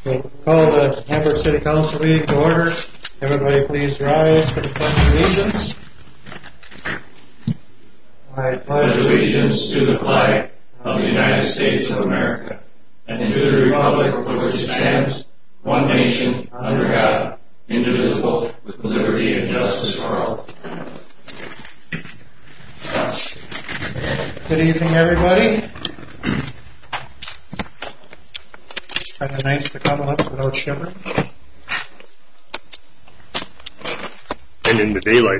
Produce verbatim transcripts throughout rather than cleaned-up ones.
We'll call the Hamburg City Council meeting to order. Everybody please rise for the pledge of allegiance. I pledge allegiance to the flag of the United States of America and to the republic for which it stands, one nation, under God, indivisible, with liberty and justice for all. Good evening, everybody. Kind of nice to come up without shivering. And in the daylight.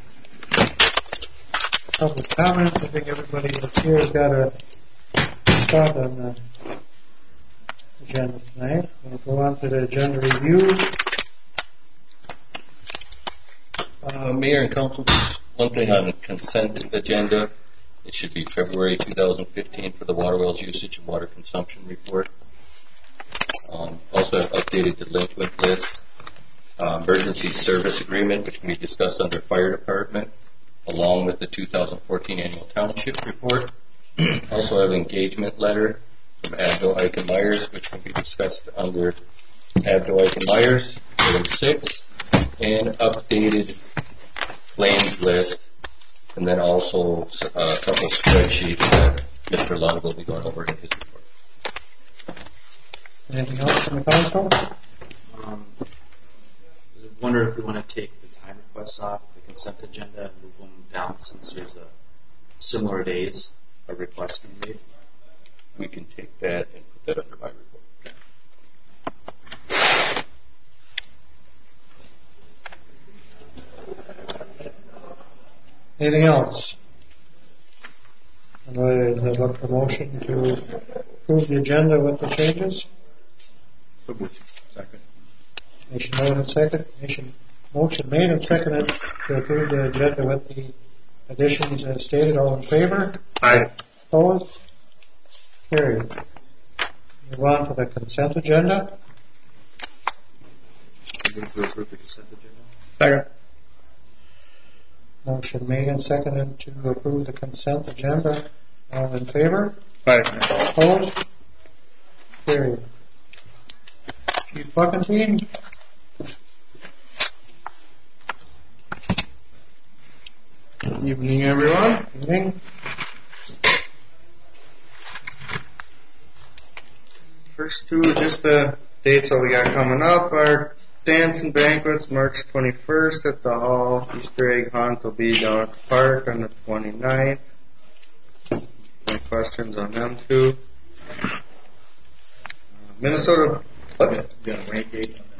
Public comments. I think everybody that's here has got a spot on the agenda tonight. We'll go on to the agenda review. Uh, Mayor and Council, one thing on the consent agenda. It should be February two thousand fifteen for the water wells usage and water consumption report. Um, also have updated delinquent list, uh, emergency service agreement, which can be discussed under fire department, along with the two thousand fourteen annual township report. Also have engagement letter from Abdo Eichen Myers, which can be discussed under Abdo Eichen Myers, item six, and updated claims list, and then also uh, a couple spreadsheets that Mister Lund will be going over in his report. Anything else from the council? Um, I wonder if we want to take the time requests off the consent agenda and move them down since there's a similar days a request can be made. We can take that and put that under my report. Anything else? I'd look for motion to approve the agenda with the changes. Second. Motion made and second. Motion, motion made and seconded to approve the agenda with the additions as stated. All in favor? Aye. Opposed? Carried. Move on to the consent agenda. Move to approve the consent agenda. Second. Motion made and seconded to approve the consent agenda. All in favor? Aye. Opposed? Carried. Chief Buckentine. Evening, everyone. Evening. First two, just the dates that we got coming up. Our dance and banquets, March twenty-first at the hall. Easter egg hunt will be down at the park on the twenty-ninth. Any questions on them two? Uh, Minnesota. What? Got a rain date on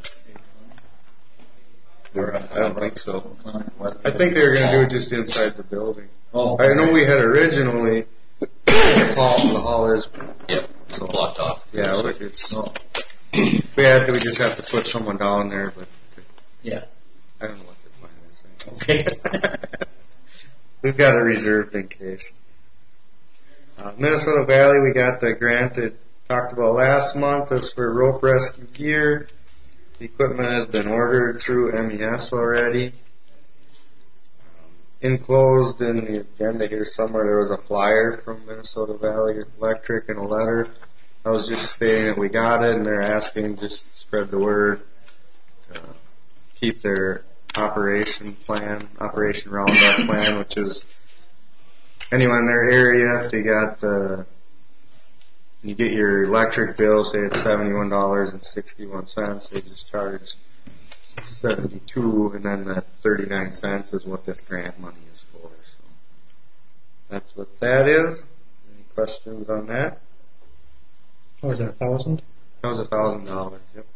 that? I don't think so. I think they were going to do it just inside the building. Oh, I know we had originally the hall. The hall is Yep, so blocked off. Yeah, it's. Oh. We had to. We just have to put someone down there, but yeah, I don't know what their plan is. Okay. We've got it reserved in case. Uh, Minnesota Valley, we got the grant that talked about last month. It's for rope rescue gear. The equipment has been ordered through M E S already. Um, enclosed in the agenda here somewhere, there was a flyer from Minnesota Valley Electric and a letter. I was just stating that we got it, and they're asking just to spread the word to keep their operation plan, Operation Roundup plan, which is anyone in their area, if they got the, you get your electric bill, say it's seventy-one dollars and sixty-one cents, they just charge seventy-two, and then that thirty-nine cents is what this grant money is for. So that's what that is. Any questions on that? What was that, a thousand? That was a thousand dollars, yep.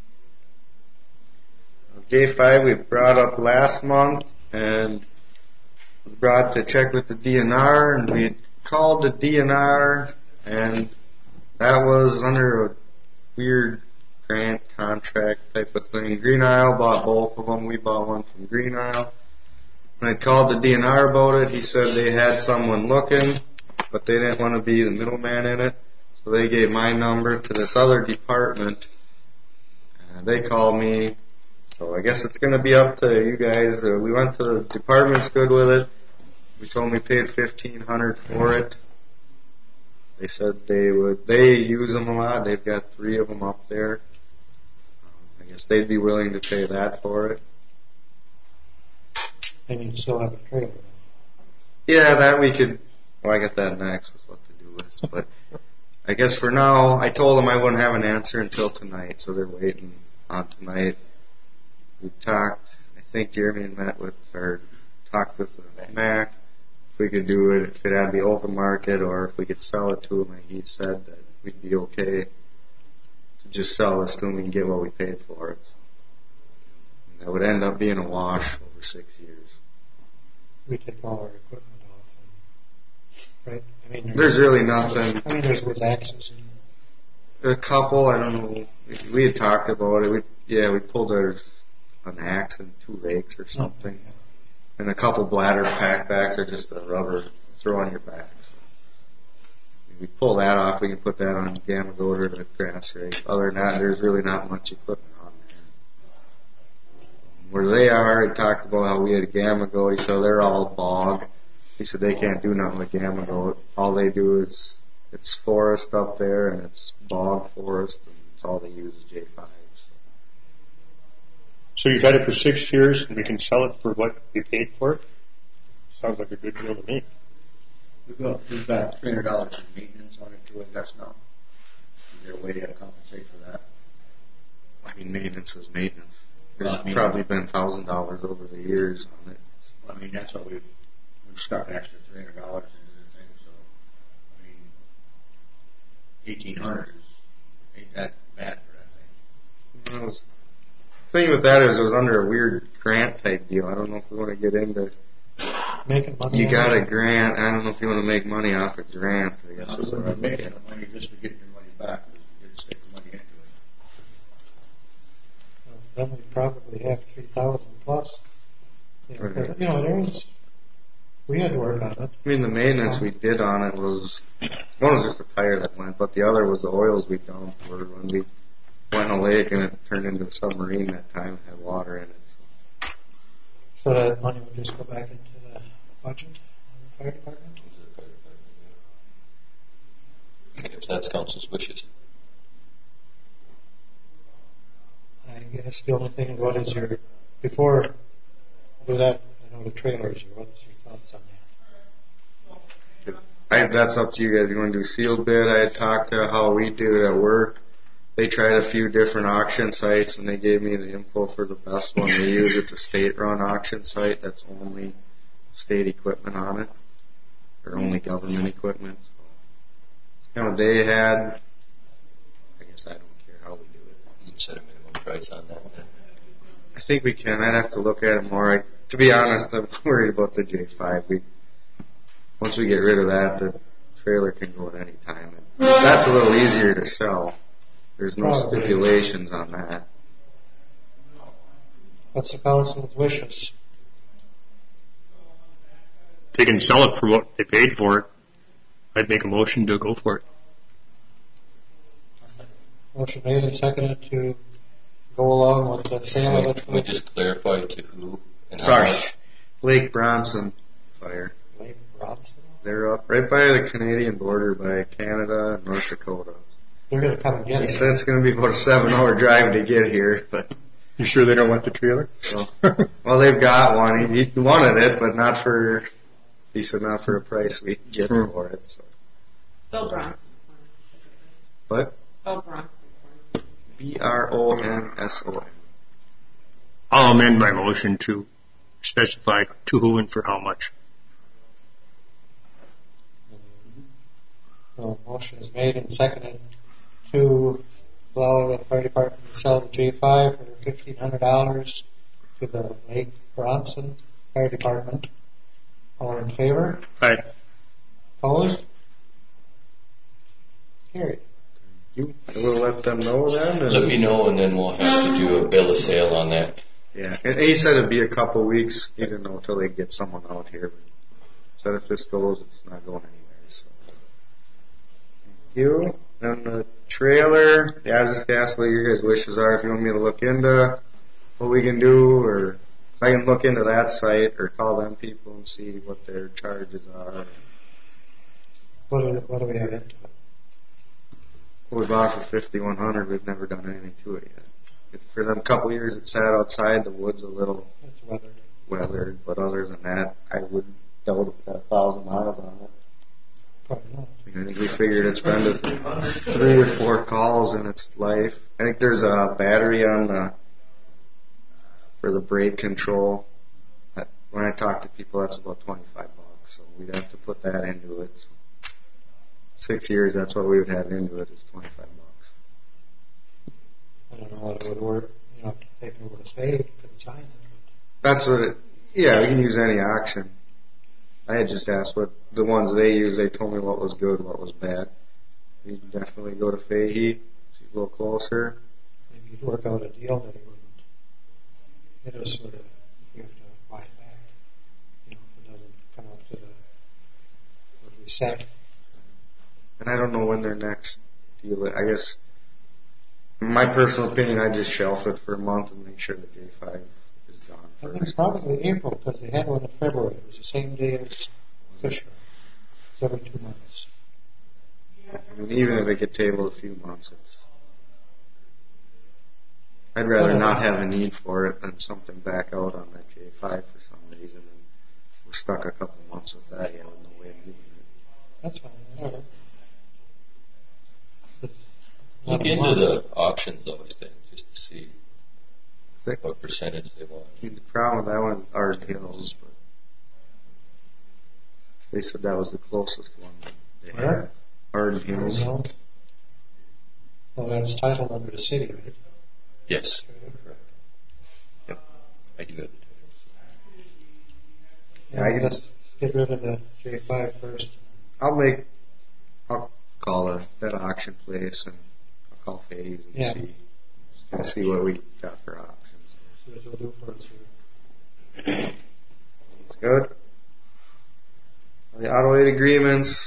J five we brought up last month, and we brought to check with the D N R, and we called the D N R, and that was under a weird grant contract type of thing. Green Isle bought both of them. We bought one from Green Isle. When I called the D N R about it, he said they had someone looking, but they didn't want to be the middleman in it. So they gave my number to this other department. And they called me. So I guess it's going to be up to you guys. Uh, we went to the department's good with it. We told them we paid fifteen hundred dollars for it. They said they would. They use them a lot. They've got three of them up there. guess they'd be willing to pay that for it. And you still have a trailer. Yeah, that we could. Well, I got that next with what to do with. But I guess for now, I told them I wouldn't have an answer until tonight, so they're waiting on tonight. We talked. I think Jeremy and met with, or talked with Mac. If we could do it, if it had to be open market, or if we could sell it to him, and he said that we'd be okay to just sell this to him and get what we paid for it. And that would end up being a wash over six years. We take all our equipment off, and, right? I mean, There's really nothing. I mean, there's with access in. A couple, I don't know. We, we had talked about it. We, yeah, we pulled our an axe and two rakes or something, Oh, and a couple bladder packbacks are just a rubber throw on your back. So we pull that off. We can put that on gamma goat or the grass rake. Other than that, there's really not much equipment on there. Where they are, he talked about how we had a gamma goat. He said they're all bog. He said they can't do nothing with gamma goat. All they do is it's forest up there, and it's bog forest, and it's all they use is J five. So you've had it for six years, and we can sell it for what we paid for it? Sounds like a good deal to me. We've got, we've got three hundred dollars in maintenance on it too, I guess now. Is there a way to compensate for that? I mean, maintenance is maintenance. There's Well, I mean- probably been one thousand dollars over the years on it. I mean, that's what we've, we've stuck an extra three hundred dollars into the thing, so, I mean, eighteen hundred is, ain't that bad for that thing. It was, the thing with that is it was under a weird grant type deal. I don't know if we want to get into. Making money. You on got it. a grant. I don't know if you want to make money off a grant. I guess is We're what I making the money just to get your money back, because you didn't stick the money into it. Then we probably have three thousand plus. You know, Right. but, you know, there's. We had to work on it. I mean, the maintenance we did on it was one was just a tire that went, but the other was the oils we dumped. Were when we went in a lake and it turned into a submarine that time, it had water in it. So. So that money would just go back into the budget of the fire department. If that's council's wishes. I guess the only thing, what is your, before we do that, I know the trailers, what's your thoughts on that? I, that's up to you guys. If you want to do sealed bid, I had talked to how we do it at work. They tried a few different auction sites, and they gave me the info for the best one they use. It's a state-run auction site that's only state equipment on it, or only government equipment. So, you know, they had. I guess I don't care how we do it. You can set a minimum price on that. Then. I think we can. I'd have to look at it more. I, to be honest, I'm worried about the J five. We once we get rid of that, the trailer can go at any time. And that's a little easier to sell. There's no Probably. stipulations on that. What's the council's wishes? If they can sell it for what they paid for it, I'd make a motion to go for it. Motion made and seconded to go along with the sale of it. Can we just clarify to who and how Sorry, much? Lake Bronson Fire. Lake Bronson. They're up right by the Canadian border, by Canada and North Dakota. They're going to come and get He it. said it's going to be about a seven-hour drive to get here, but You sure they don't want the trailer? so, well, they've got one. He, he wanted it, but not for. He said not for a price we get Hmm. for it. So, Spell Bronson. but Spell Bronson. B R O N S O N. I'll amend my motion to specify to who and for how much. So motion is made and seconded to allow the fire department to sell the J five for fifteen hundred dollars to the Lake Bronson Fire Department. All in favor? Aye. Opposed? Carried. You will let them know then. and- Let me know, and then we'll have to do a bill of sale on that. Yeah, and he said it'd be a couple weeks. He didn't know until they get someone out here. But said if this goes, it's not going anywhere. So, thank you. And the trailer. Yeah, I was just asking what your guys' wishes are. If you want me to look into what we can do, or if I can look into that site, or call them people and see what their charges are. What do, what do we have into it? What we bought for fifty-one hundred, we've never done anything to it yet. It, for them couple years it sat outside, the wood's a little It's weathered. weathered, but other than that, I would doubt it's got a thousand miles on it. Probably not. I, mean, I think we figured it's been to three or four calls in its life. I think there's a battery on the for the brake control. When I talk to people, that's about twenty-five bucks, so we'd have to put that into it. So six years, that's what we would have into it, is twenty-five bucks. I don't know what it would work. You know, take it over to Spade, you could sign it. That's what it, yeah, we can use any auction. I had just asked what the ones they use, they told me what was good, what was bad. You can definitely go to Fahey, she's a little closer. Maybe you'd work out a deal that he wouldn't. It is sort of, we have to buy it back. You know, if it doesn't come up to the, what we set. And I don't know when their next deal is. I guess, in my personal opinion, I'd just shelf it for a month and make sure the J five is gone I think first. probably April, because they had one in February. It was the same day as Fisher. It's every two months. I mean, even if it get tabled a few months, it's. I'd rather not have a need for it than something back out on that J five for some reason, and we're stuck a couple months with that. Yeah, with no way of moving it. That's fine, whatever. It's Look not a into must. the auctions though, I think, just to see Thick. what percentage they want. I mean, the problem with that one is Ard Hills, but they said that was the closest one that they Where? had. Ard Hills. You know? Well, that's titled under the city, right? Yes. Yep. I do have the titles. Yeah, I can- let's get rid of the J five first. I'll make. I'll call a, that auction place and I'll call Faze and Yeah. see. Just gonna see what we got for options. See what they'll do for us here. It's good. The auto aid agreements.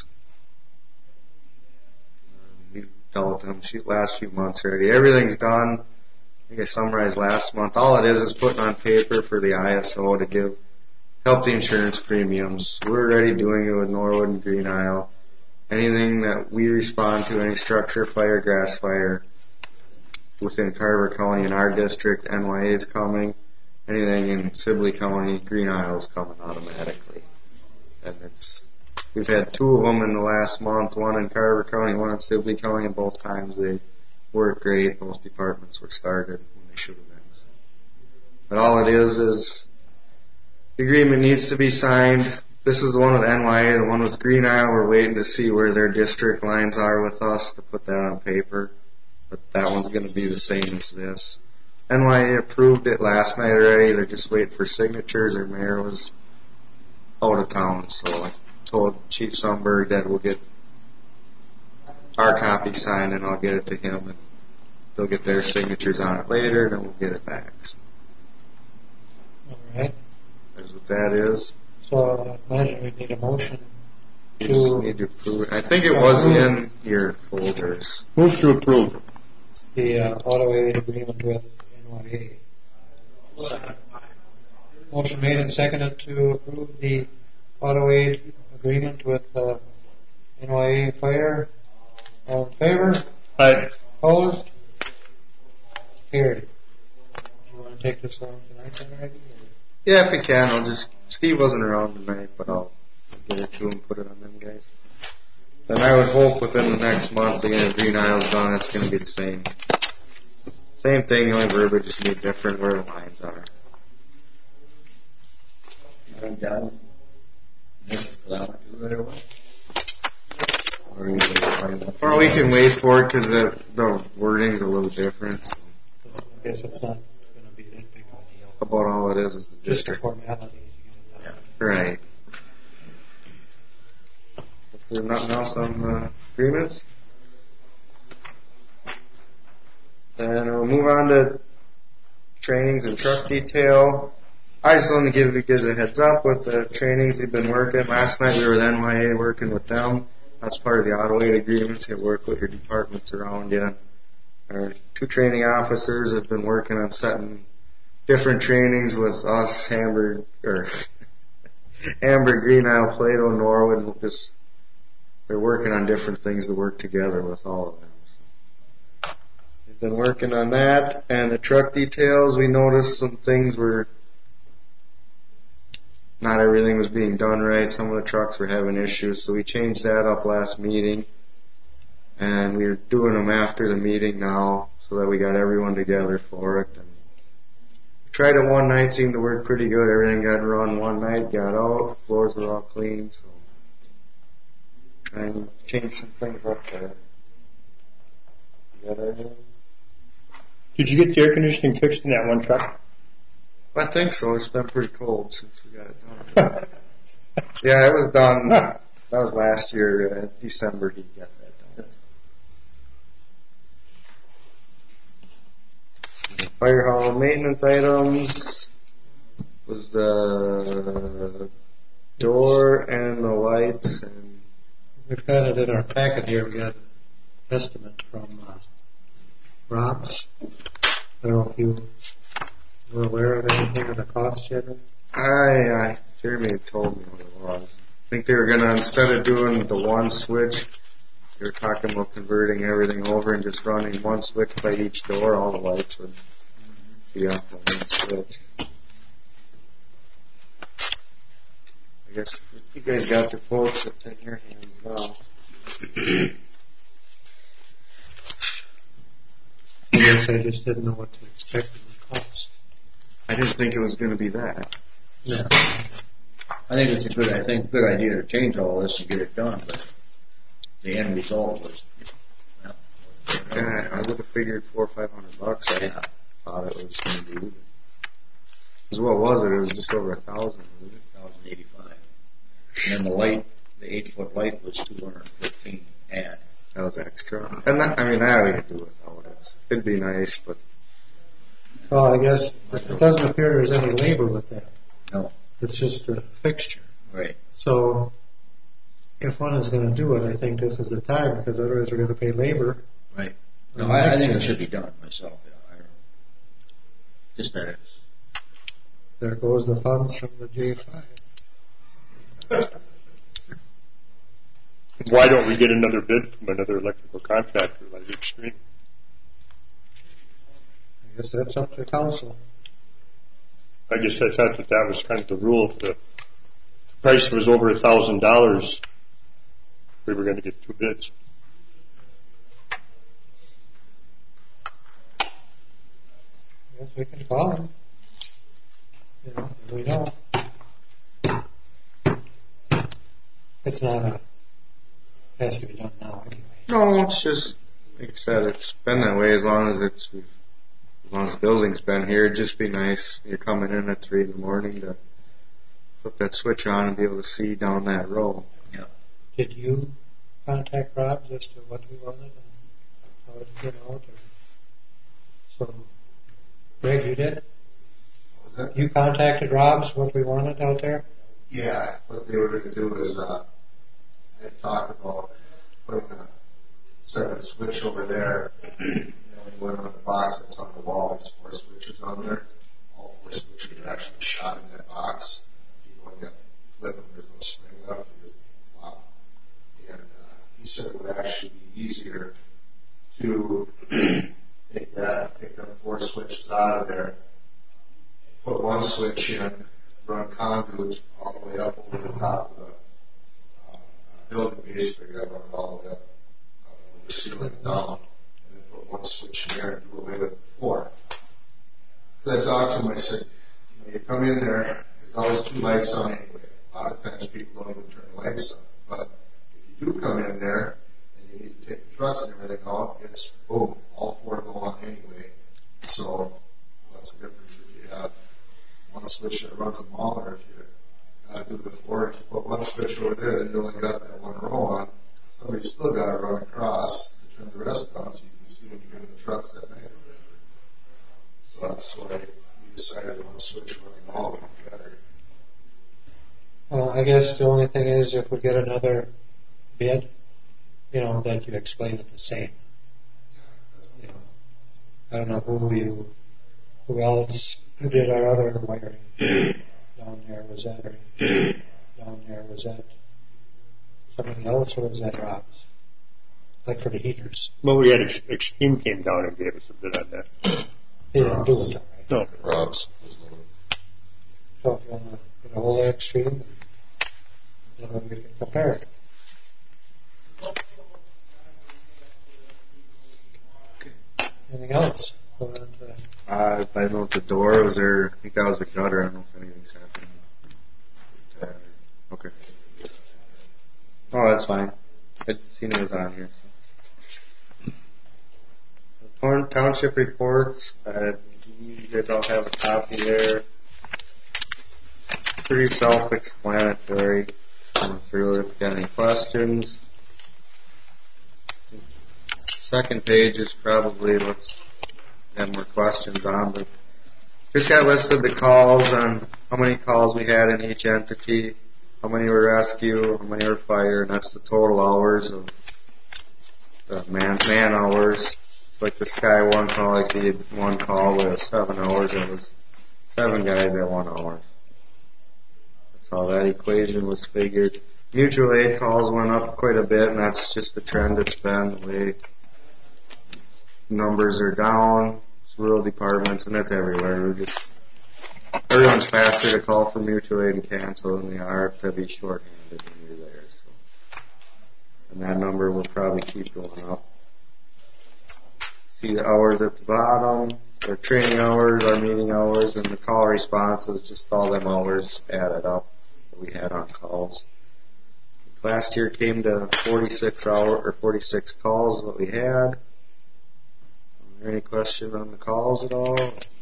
um, We've dealt with them shoot last few months already. Everything's done. I think I summarized last month. All it is is putting on paper for the I S O to give help the insurance premiums. We're already doing it with Norwood and Green Isle. Anything that we respond to, any structure fire, grass fire within Carver County in our district, N Y A is coming. Anything in Sibley County, Green Isle is coming automatically. And it's, we've had two of them in the last month, one in Carver County, one in Sibley County, and both times they worked great. Both departments were started when they should have been. But all it is is the agreement needs to be signed. This is the one with N Y A, the one with Green Isle. We're waiting to see where their district lines are with us to put that on paper. But that one's going to be the same as this. N Y A approved it last night already. They're just waiting for signatures. Their mayor was out of town, so I told Chief Sundberg that we'll get our copy signed and I'll get it to him, and they'll get their signatures on it later, and then we'll get it back. So All right. that's what that is. So I imagine we need a motion You just to need to approve it. I think it was in your folders. Move to approve. the uh, auto aid agreement with N Y A. Motion made and seconded to approve the auto aid agreement with uh, N Y A Fire. All in favor? Aye. Opposed? Carried. Do you want to take this on tonight then already? or- Yeah, if you can, I'll just. Steve wasn't around tonight, but I'll get it to him, put it on them guys. Then I would hope within the next month to get Green Isle's done. It's going to be the same. Same thing, the only verbiage just be different where the lines are. I'm down. Motion for that one too, right away? Or, you can- or we can wait for it because the, the wording's a little different. I guess it's not going to be that big of a deal. About all it is is the Just a district. formality to get it done. Right. If there's nothing else on the agreements, then we'll move on to trainings and truck detail. I just want to give you guys a heads up with the trainings we've been working. Last night we were with N Y A working with them. That's part of the auto aid agreements. You work with your departments around you. Our two training officers have been working on setting different trainings with us, Hamburg, or Amber, Green Isle, Plato, Norwood. And just they're working on different things to work together with all of them. So. we've been working on that. And the truck details, we noticed some things were, not everything was being done right. Some of the trucks were having issues, so we changed that up last meeting. And we're doing them after the meeting now, so that we got everyone together for it. And we tried it one night, seemed to work pretty good. Everything got run one night, got out, floors were all clean, so trying to change some things up there. You got everything? Did you get the air conditioning fixed in that one truck? I think so. It's been pretty cold since we got it done. Yeah, it was done. That was last year, uh, December. He got that done. Fire hall maintenance items was the door and the lights, and We've got it in our packet here. We got an estimate from uh, Rob's. I don't know if you were aware of anything of the cost yet. I, I Jeremy had told me what it was. I think they were gonna, instead of doing the one switch, they were talking about converting everything over and just running one switch by each door. All the lights would be off on one switch. I guess you guys got the quotes. It's in your hands now. I guess I just didn't know what to expect it would cost. I didn't think it was going to be that. No. I think it's a good, I think, good idea to change all this and get it done, but the end result was, well, Yeah, I would have figured four or five hundred bucks. I yeah, thought it was going to be. Because what was it? It was just over a thousand, wasn't it? one thousand eighty-five. And then the light, the eight-foot light was two hundred fifteen add. That was extra. And that, I mean, that we could do without it. It'd be nice, but Well, I guess it doesn't appear there's any labor with that. No, It's just a fixture. right. So if one is going to do it, I think this is the time, because otherwise we're going to pay labor. Right. No, I, I think it should be done myself. Yeah, I don't, just that it's, There goes the funds from the J five. Why don't we get another bid from another electrical contractor like Extreme? I guess that's up to council. I guess I thought that that was kind of the rule. If the price was over a thousand dollars, we were going to get two bids. I guess we can call him. You know, if we know. It's not a, has to be done now anyway. no, it's just, like I said, it's been that way as long as it's, as long as the building's been here. It'd just be nice. You're coming in at three in the morning to flip that switch on and be able to see down that row. yeah. Did you contact Rob as to what we wanted and how it came out? Or, so, Greg, you did? What was that? You contacted Rob's what we wanted out there? Yeah, what they were going to do is, uh, they talked about putting a separate switch over there. You know, when you went on the box that's on the wall, there's four switches on there. All four switches are actually shot in that box. If you go and get flip them, there's no spring left, it just flop. And uh, he said it would actually be easier to take that, take them four switches out of there, put one switch in, run conduits all the way up over the top of the uh, building, basically, I run it all the way up uh, over the ceiling and down, and then put one switch in there and do away with the four. So I talked to him, I said, you know, you come in there, there's always two lights on anyway. A lot of times people don't even turn the lights on. But if you do come in there and you need to take the trucks and everything out, it's boom, all four go on anyway. So what's the difference if you have one switch that runs them all, or if you uh, do the four, if you put one switch over there, then you only got that one row on. Somebody's still got to run across to turn the rest on, so you can see when you get in the trucks that night. So that's why we decided one switch running all of them together. Well, I guess the only thing is if we get another bid, you know, that you explain it the same. You know, I don't know who you, who else did our other wiring down there. Was that or down there? Was that somebody else or was that Rob's? like for the heaters. Well, we had Ex- Extreme came down and gave us a bid on that. They didn't do it, though, right? No. Rob's. So if you want to get a hold of Extreme, then we can compare it. Anything else? Go on to- Uh, I don't know if the door was there. I think that was the gutter. I don't know if anything's happening. Uh, Okay. Oh, that's fine. I'd seen it was on here. So. Torn Township reports. Uh, you guys all have a copy there. Pretty self-explanatory. Going through it. If you got any questions? Second page is probably what's have more questions on, but just got listed the calls on how many calls we had in each entity, how many were rescue, how many were fire, and that's the total hours of the man man hours. Like the Sky One call, I see one call with seven hours. It was seven guys at one hour. That's how that equation was figured. Mutual aid calls went up quite a bit, and that's just the trend it's been. The way numbers are down, rural departments, and that's everywhere. We're just everyone's faster to call for mutual aid and cancel than they are to be shorthanded when you're there. So, and that number will probably keep going up. See the hours at the bottom, our training hours, our meeting hours, and the call responses. Just all them hours added up that we had on calls. Last year came to forty-six hour or forty-six calls that we had. Is there any question on the calls at all?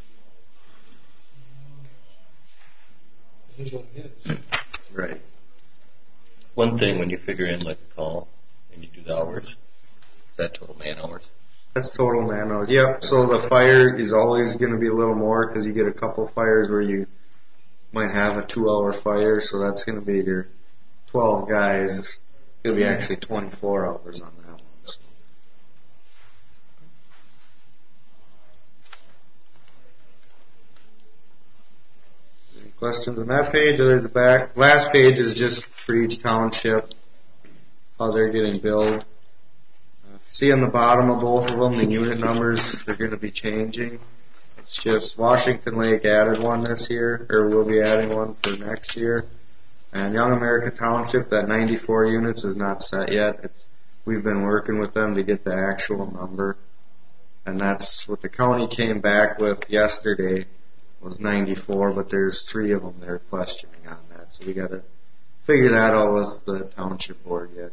It is what it is. Right. One thing when you figure in like a call and you do the hours, is that total man hours? That's total man hours. Yep. So the fire is always going to be a little more because you get a couple fires where you might have a two-hour fire, so that's going to be your twelve guys. It'll be actually twenty-four hours on that one. So. Any questions on that page? Or there's the back. Last page is just for each township, how they're getting billed. See on the bottom of both of them, the unit numbers are going to be changing. It's just Washington Lake added one this year, or will be adding one for next year. And Young America Township, that ninety-four units is not set yet. It's, we've been working with them to get the actual number. And that's what the county came back with yesterday, was ninety-four, but there's three of them they're questioning on that. So we got to figure that out with the township board yet.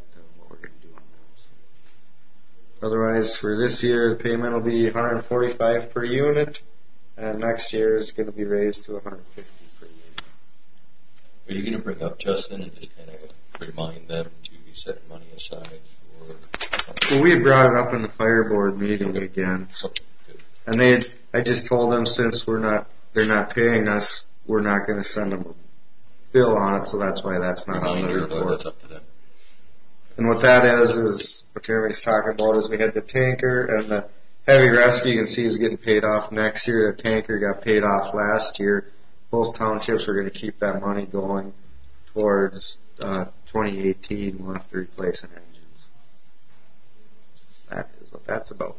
Otherwise, for this year, the payment will be one hundred forty-five per unit, and next year is going to be raised to one hundred fifty per unit. Are you going to bring up Justin and just kind of remind them to be setting money aside for? Well, we had brought it up in the fire board meeting again, Something good. and they had, I just told them since we're not, they're not paying us, we're not going to send them a bill on it, so that's why that's not on the Reminder, report. that's up to them. And what that is, is what Jeremy's talking about is we had the tanker and the heavy rescue you can see is getting paid off next year. The tanker got paid off last year. Both townships are going to keep that money going towards uh, twenty eighteen. We'll have to replace an engines. That is what that's about.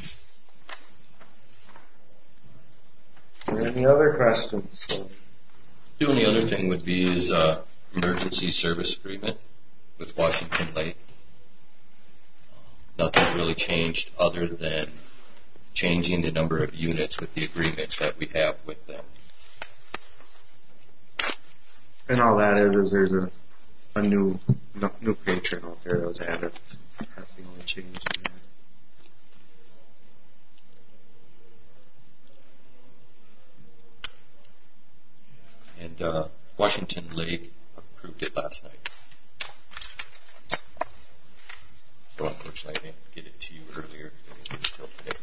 Are there any other questions? The only other thing would be is uh, emergency service agreement with Washington Lake. Uh, nothing's really changed other than changing the number of units with the agreements that we have with them. And all that is, is there's a, a new no, new patron out there that was added. That's the only change in there. And uh, Washington Lake approved it last night. So unfortunately, I didn't get it to you earlier. I didn't get it till today.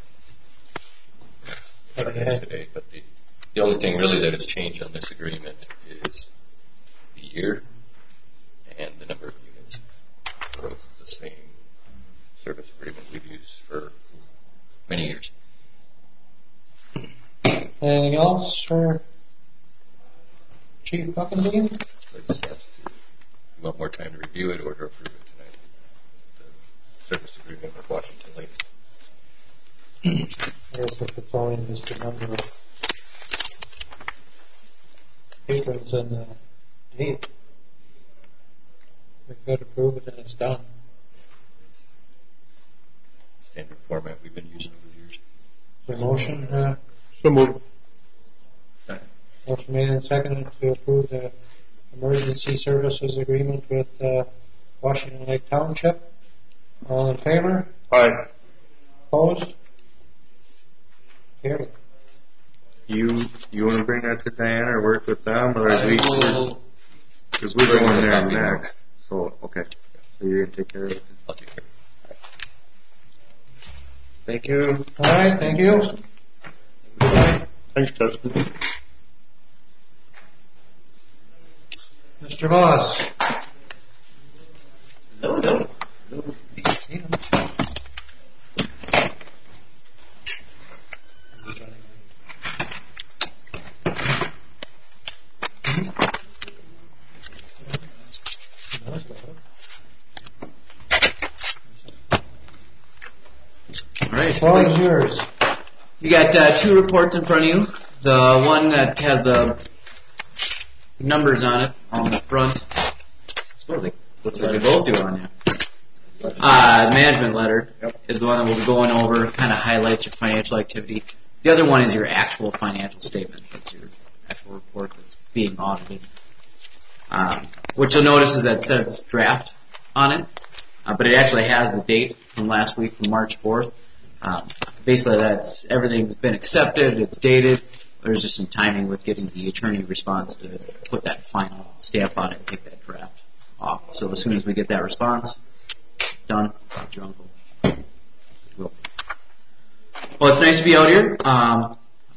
Okay. today. But the, the only thing really that has changed on this agreement is the year and the number of units. So it's the same service agreement we've used for many years. Anything else for Chief Buckendine? So I just asked to, you want more time to review it or to approve it tonight? service agreement with Washington Lake. I guess if it's only just the number of patrons and the date, we could approve it and it's done. Standard format we've been using over the years. The motion, uh, So moved. motion made and seconded to approve the emergency services agreement with uh, Washington Lake Township. All in favor? Aye. Opposed? Carried. You you want to bring that to Diana or work with them, or I we? will Because we're bring going the there copy now. next. So okay, so you're gonna take care of it. I'll take care of it. Thank you. All right, thank you. Thanks, Justin. Mister Voss. No, no. All right. Floor is yours. You got uh, two reports in front of you. The one that has the numbers on it on the front. I suppose they, looks like they both do on you. Uh, management letter is the one that we'll be going over, kind of highlights your financial activity. The other one is your actual financial statements. That's your actual report that's being audited. Um, what you'll notice is that it says draft on it, uh, but it actually has the date from last week, from March fourth. Um, basically, that's everything's been accepted, it's dated. There's just some timing with getting the attorney response to put that final stamp on it and take that draft off. So as soon as we get that response, done. Talk to your uncle. Well, well, it's nice to be out here. Um,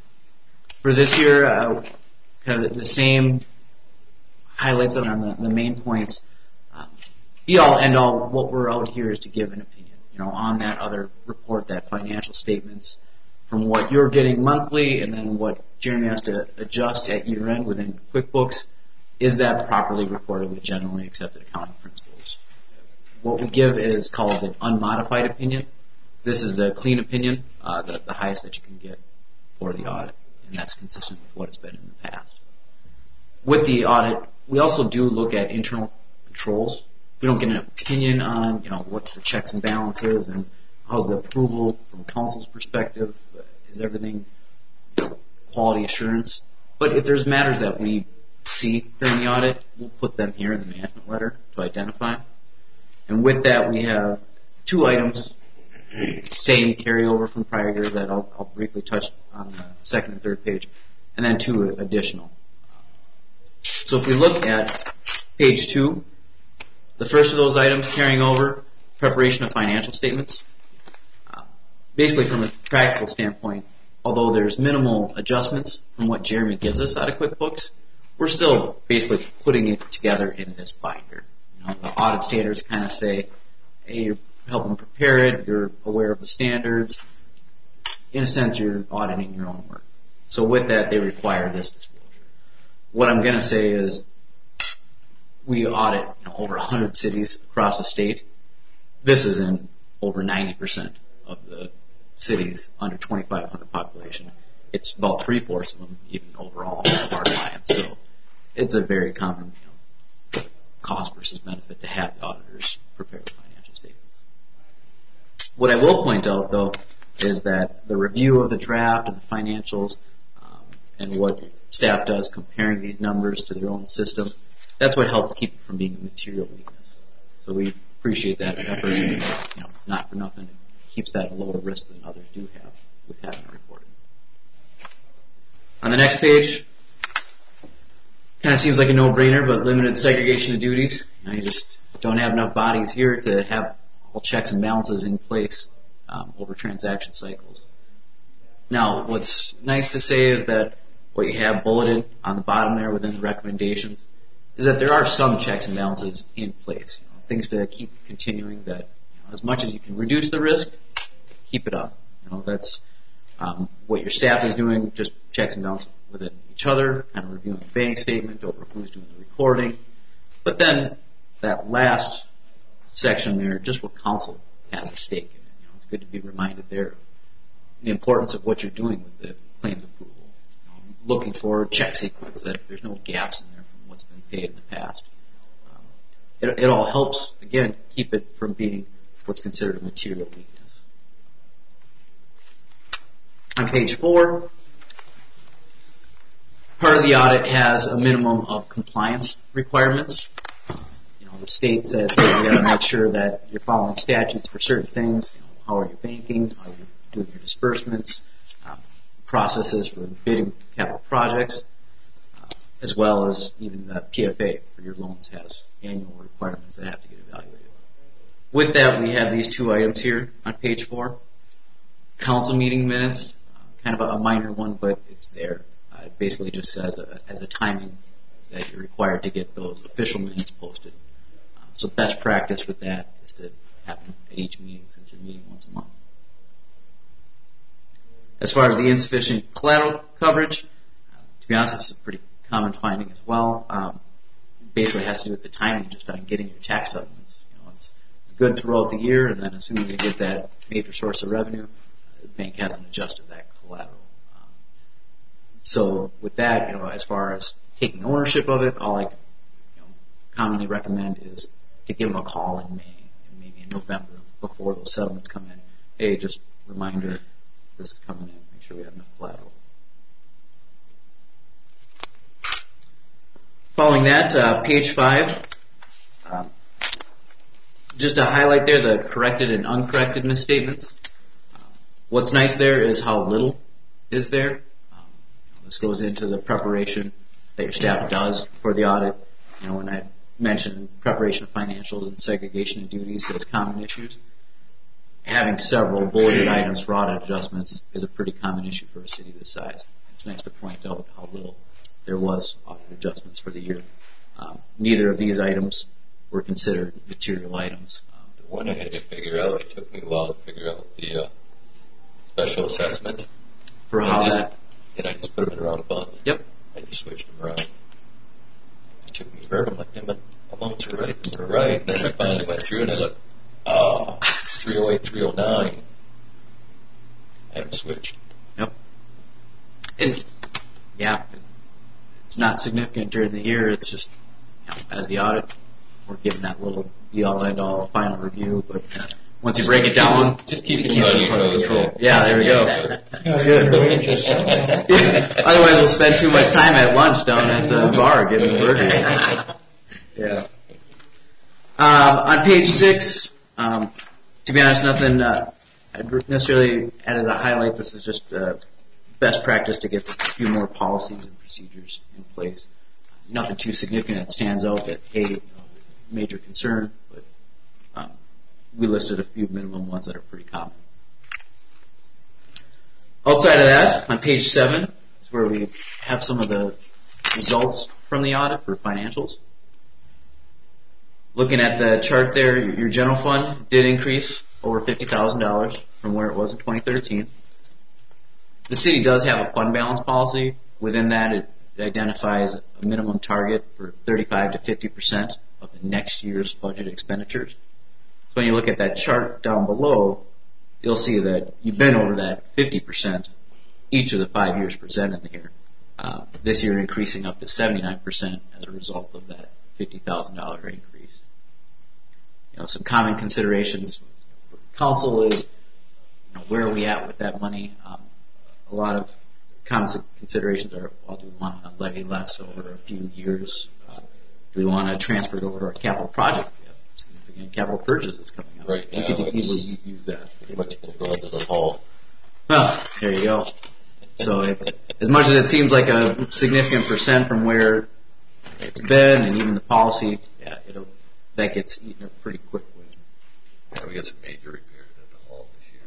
for this year, uh, kind of the same highlights on the, the main points. Um, be all end all. What we're out here is to give an opinion. You know, on that other report, that financial statements, from what you're getting monthly and then what Jeremy has to adjust at year end within QuickBooks, is that properly reported with generally accepted accounting principles? What we give is called an unmodified opinion. This is the clean opinion, uh, the, the highest that you can get for the audit, and that's consistent with what it's been in the past. With the audit, we also do look at internal controls. We don't get an opinion on, you know, what's the checks and balances and how's the approval from council's perspective. Is everything quality assurance? But if there's matters that we see during the audit, we'll put them here in the management letter to identify. And with that, we have two items, same carryover from prior year that I'll, I'll briefly touch on the second and third page, and then two additional. So if we look at page two, the first of those items carrying over, preparation of financial statements. Uh, basically, from a practical standpoint, although there's minimal adjustments from what Jeremy gives us out of QuickBooks, we're still basically putting it together in this binder. You know, the audit standards kind of say, hey, you're helping prepare it, you're aware of the standards. In a sense, you're auditing your own work. So with that, they require this disclosure. What I'm going to say is, we audit, you know, over one hundred cities across the state. This is in over ninety percent of the cities under twenty-five hundred population. It's about three-fourths of them, even overall, of our clients. So it's a very common, you know, cost versus benefit to have the auditors prepare the financial statements. What I will point out, though, is that the review of the draft and the financials um, and what staff does comparing these numbers to their own system, that's what helps keep it from being a material weakness. So we appreciate that effort. And, you know, not for nothing, it keeps that at a lower risk than others do have with having it reported. On the next page, kind of seems like a no-brainer, but limited segregation of duties. You know, you just don't have enough bodies here to have all checks and balances in place um, over transaction cycles. Now, what's nice to say is that what you have bulleted on the bottom there within the recommendations is that there are some checks and balances in place. You know, things to keep continuing that, you know, as much as you can reduce the risk, keep it up. You know, that's um, what your staff is doing, just checks and balances within each other, kind of reviewing the bank statement over who's doing the recording. But then that last section there, just what council has a stake in it. You know, it's good to be reminded there of the importance of what you're doing with the claims approval. You know, looking for check sequence, that there's no gaps in there from what's been paid in the past. Um, it, it all helps, again, keep it from being what's considered a material weakness. On page four, part of the audit has a minimum of compliance requirements. You know, the state says, hey, you got to make sure that you're following statutes for certain things. You know, how are you banking? How are you doing your disbursements? Um, processes for bidding capital projects, uh, as well as even the P F A for your loans has annual requirements that have to get evaluated. With that, we have these two items here on page four. Council meeting minutes, uh, kind of a, a minor one, but it's there. Uh, it basically just says a, as a timing that you're required to get those official minutes posted. Uh, so best practice with that is to have them at each meeting, since you're meeting once a month. As far as the insufficient collateral coverage, uh, to be honest, it's a pretty common finding as well. Um, basically has to do with the timing just on getting your tax settlements. You know, it's, it's good throughout the year, and then as soon as you get that major source of revenue, the bank hasn't adjusted that collateral. Um, so with that, you know, as far as taking ownership of it, all I you know, commonly recommend is to give them a call in May and maybe in November before those settlements come in. Hey, just reminder, this is coming in. Make sure we have enough collateral. Following that, uh, page five, um, just to highlight there the corrected and uncorrected misstatements. Um, what's nice there is how little is there. Um, this goes into the preparation that your staff does for the audit. You know, when I mentioned preparation of financials and segregation of duties as common issues, having several bulleted items for audit adjustments is a pretty common issue for a city this size. It's nice to point out how little there was audit adjustments for the year. Um, neither of these items were considered material items. Um, the one I had to figure out, it took me a while to figure out the uh, special assessment. For how just, that? And I just put them in the wrong funds. Yep. I just switched them around. It took me forever. I'm like, yeah, but amounts are right. They're right. And then I finally went through and I looked, oh, three oh eight, three oh nine. I haven't switched. Yep. And, yeah, it's not significant during the year. It's just, you know, as the audit, we're given that little be-all, end-all final review. But uh, once you break it down, just keep it under control. Yeah, there we go. Otherwise, we'll spend too much time at lunch down at the bar getting the burgers. Yeah. Um, on page six, um, to be honest, nothing uh, I'd necessarily add as a highlight. This is just uh, best practice to get a few more policies and procedures in place. Nothing too significant that stands out that, hey, you know, major concern, but um, we listed a few minimum ones that are pretty common. Outside of that, on page seven is where we have some of the results from the audit for financials. Looking at the chart there, your general fund did increase over fifty thousand dollars from where it was in twenty thirteen. The city does have a fund balance policy. Within that, it identifies a minimum target for thirty-five to fifty percent of the next year's budget expenditures. So when you look at that chart down below, you'll see that you've been over that fifty percent each of the five years presented here. Uh, this year increasing up to seventy-nine percent as a result of that fifty thousand dollars increase. You know, some common considerations for council is, you know, where are we at with that money? Um, a lot of common considerations are, well, do we want to levy less over a few years? Uh, do we want to transfer it over to our capital project? We have significant capital purchases coming up. Right we now, could easily use that. Pretty much going to go into the hall. Well, there you go. So it's, as much as it seems like a significant percent from where it's been, and even the policy, yeah, it'll that gets eaten up pretty quickly. Yeah, we got some major repairs at the hall this year.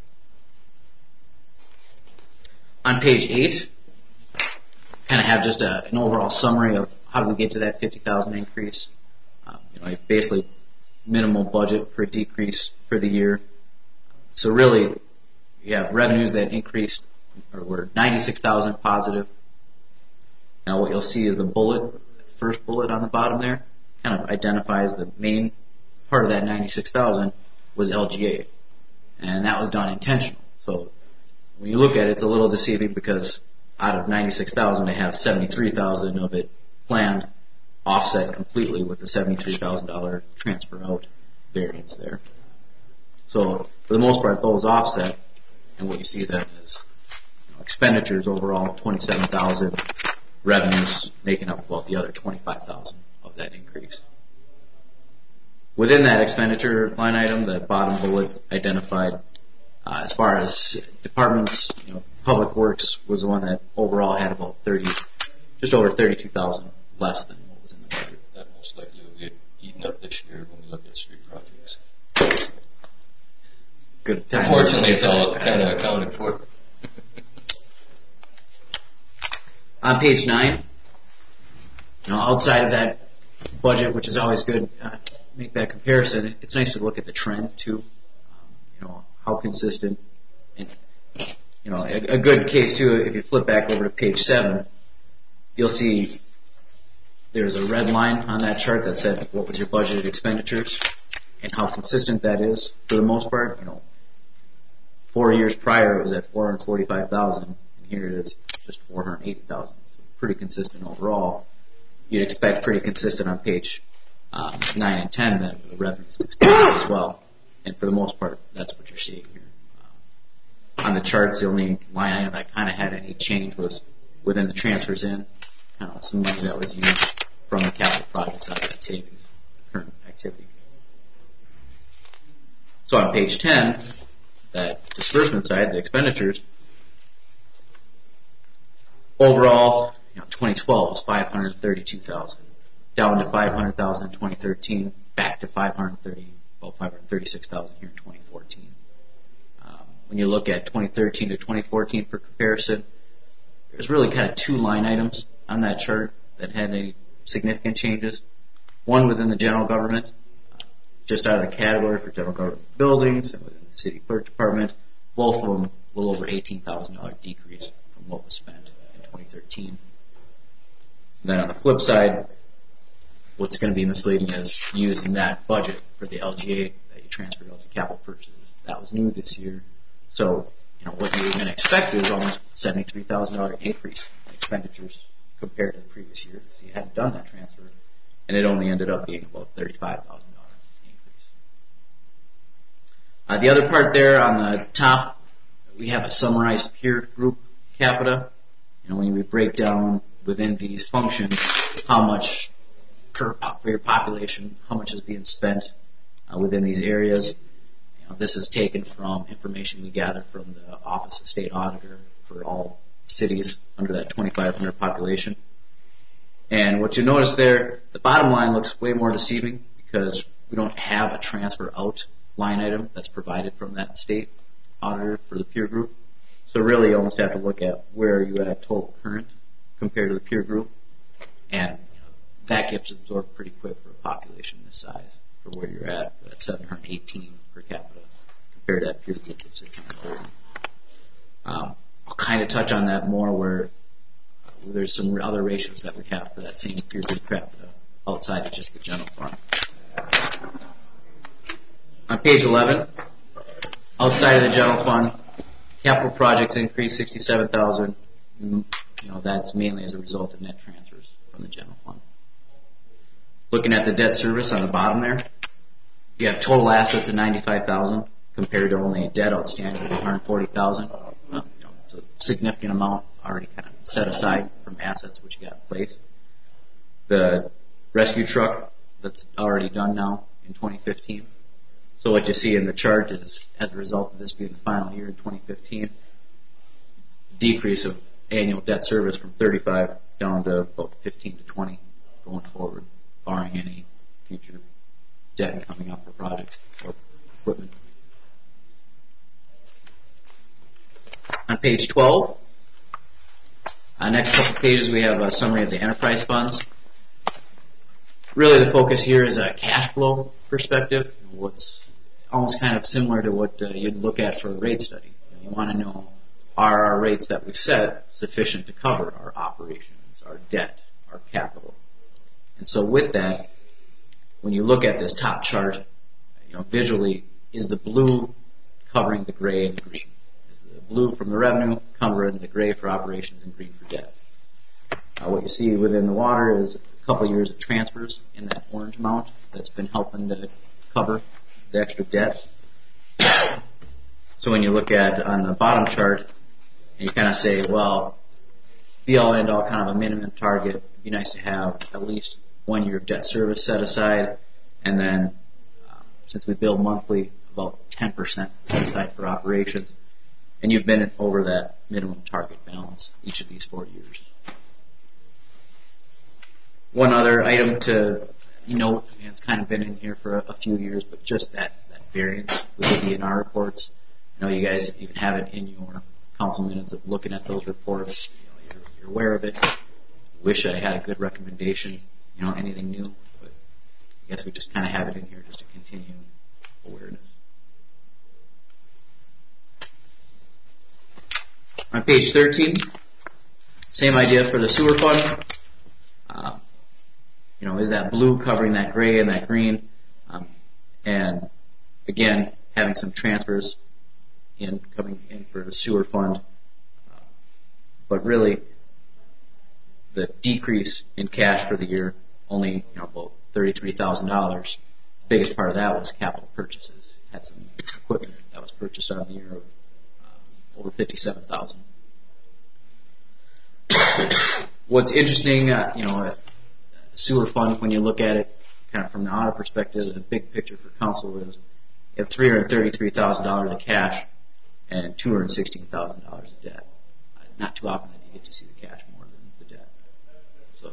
So. On page eight, kind of have just a, an overall summary of how do we get to that fifty thousand increase. Um, you know, basically minimal budget for a decrease for the year. So really, you have revenues that increased or were ninety-six thousand positive. Now what you'll see is the bullet, first bullet on the bottom there, kind of identifies the main part of that ninety-six thousand was L G A. And that was done intentional. So when you look at it, it's a little deceiving because out of ninety-six thousand, they have seventy-three thousand of it planned, offset completely with the seventy-three thousand dollars transfer out variance there. So for the most part, those offset, and what you see then is you know, expenditures overall twenty-seven thousand, revenues making up about the other twenty-five thousand of that increase. Within that expenditure line item, the bottom bullet identified uh, as far as departments, you know, Public Works was the one that overall had about thirty, just over thirty-two thousand less than what was in the budget. That most likely will get eaten up this year when we look at street projects. Good time. Unfortunately, it's all kind of accounted for. On page nine, you know, outside of that budget, which is always good, uh, make that comparison. It's nice to look at the trend too. Um, you know, how consistent. And, you know, a, a good case too. If you flip back over to page seven, you'll see there's a red line on that chart that said what was your budgeted expenditures and how consistent that is for the most part. You know, four years prior it was at four hundred forty-five thousand, and here it is just four hundred eighty thousand. So pretty consistent overall. You'd expect pretty consistent on page um, nine and ten then for the revenues as well. And for the most part, that's what you're seeing here. Um, on the charts, the only line item that kind of had any change was within the transfers in, kind of some money that was used from the capital projects out of that savings current activity. So on page ten, that disbursement side, the expenditures, overall, you know, twenty twelve was five hundred thirty-two thousand, down to five hundred thousand in twenty thirteen, back to five hundred thirty, well, five hundred thirty-six thousand here in twenty fourteen. Um, when you look at twenty thirteen to twenty fourteen for comparison, there's really kind of two line items on that chart that had any significant changes. One within the general government, uh, just out of the category for general government buildings, and within the city clerk department, both of them a little over eighteen thousand dollars decrease from what was spent in twenty thirteen. Then on the flip side, what's going to be misleading is using that budget for the L G A that you transferred out to capital purchases. That was new this year. So, you know, what you were going to expect is almost seventy-three thousand dollars increase in expenditures compared to the previous year. So you hadn't done that transfer, and it only ended up being about thirty-five thousand dollars increase. Uh, the other part there on the top, we have a summarized peer group capita. You know, when we break down within these functions how much per for your population, how much is being spent uh, within these areas. You know, this is taken from information we gather from the Office of State Auditor for all cities under that twenty-five hundred population. And what you notice there, the bottom line looks way more deceiving because we don't have a transfer out line item that's provided from that state auditor for the peer group. So really you almost have to look at where you at total current compared to the peer group. And you know, that gets absorbed pretty quick for a population this size for where you're at. At seven hundred eighteen per capita compared to that peer group of six hundred thirty. Um, I'll kind of touch on that more where there's some other ratios that we have for that same peer group capita outside of just the general fund. On page eleven, outside of the general fund, capital projects increased sixty-seven thousand. You know, that's mainly as a result of net transfers from the general fund. Looking at the debt service on the bottom there, you have total assets of ninety-five thousand compared to only debt outstanding of one hundred forty thousand. Uh, you know, it's a significant amount already kind of set aside from assets which you got in place. The rescue truck that's already done now in twenty fifteen. So what you see in the chart is, as a result of this being the final year in twenty fifteen, decrease of annual debt service from thirty-five down to about fifteen to twenty going forward, barring any future debt coming up for projects or equipment. On page twelve, uh, next couple pages we have a summary of the enterprise funds. Really the focus here is a cash flow perspective, what's almost kind of similar to what uh, you'd look at for a rate study. You want to know, are our rates that we've set sufficient to cover our operations, our debt, our capital? And so with that, when you look at this top chart, you know, visually is the blue covering the gray and the green. Is the blue from the revenue covering the gray for operations and green for debt. Uh, what you see within the water is a couple years of transfers in that orange amount that's been helping to cover the extra debt. So when you look at on the bottom chart, and you kind of say, well, be all end all kind of a minimum target. It'd be nice to have at least one year of debt service set aside, and then um, since we bill monthly, about ten percent set aside for operations, and you've been over that minimum target balance each of these four years. One other item to note, and it's kind of been in here for a, a few years, but just that, that variance with the D N R reports. I know you guys even have it in your council minutes of looking at those reports. You know, you're, you're aware of it. Wish I had a good recommendation, you know, anything new, but I guess we just kind of have it in here just to continue awareness. On page thirteen, same idea for the sewer fund. Uh, you know, is that blue covering that gray and that green? Um, and again, having some transfers in coming in for the sewer fund, uh, but really the decrease in cash for the year only, you know, about thirty-three thousand dollars. The biggest part of that was capital purchases. Had some equipment that was purchased on the year of uh, over fifty-seven thousand dollars. What's interesting, uh, you know, a sewer fund, when you look at it kind of from the audit perspective, the big picture for council is you have three hundred thirty-three thousand dollars of cash and two hundred sixteen thousand dollars of debt. Uh, not too often that you get to see the cash more than the debt. So it,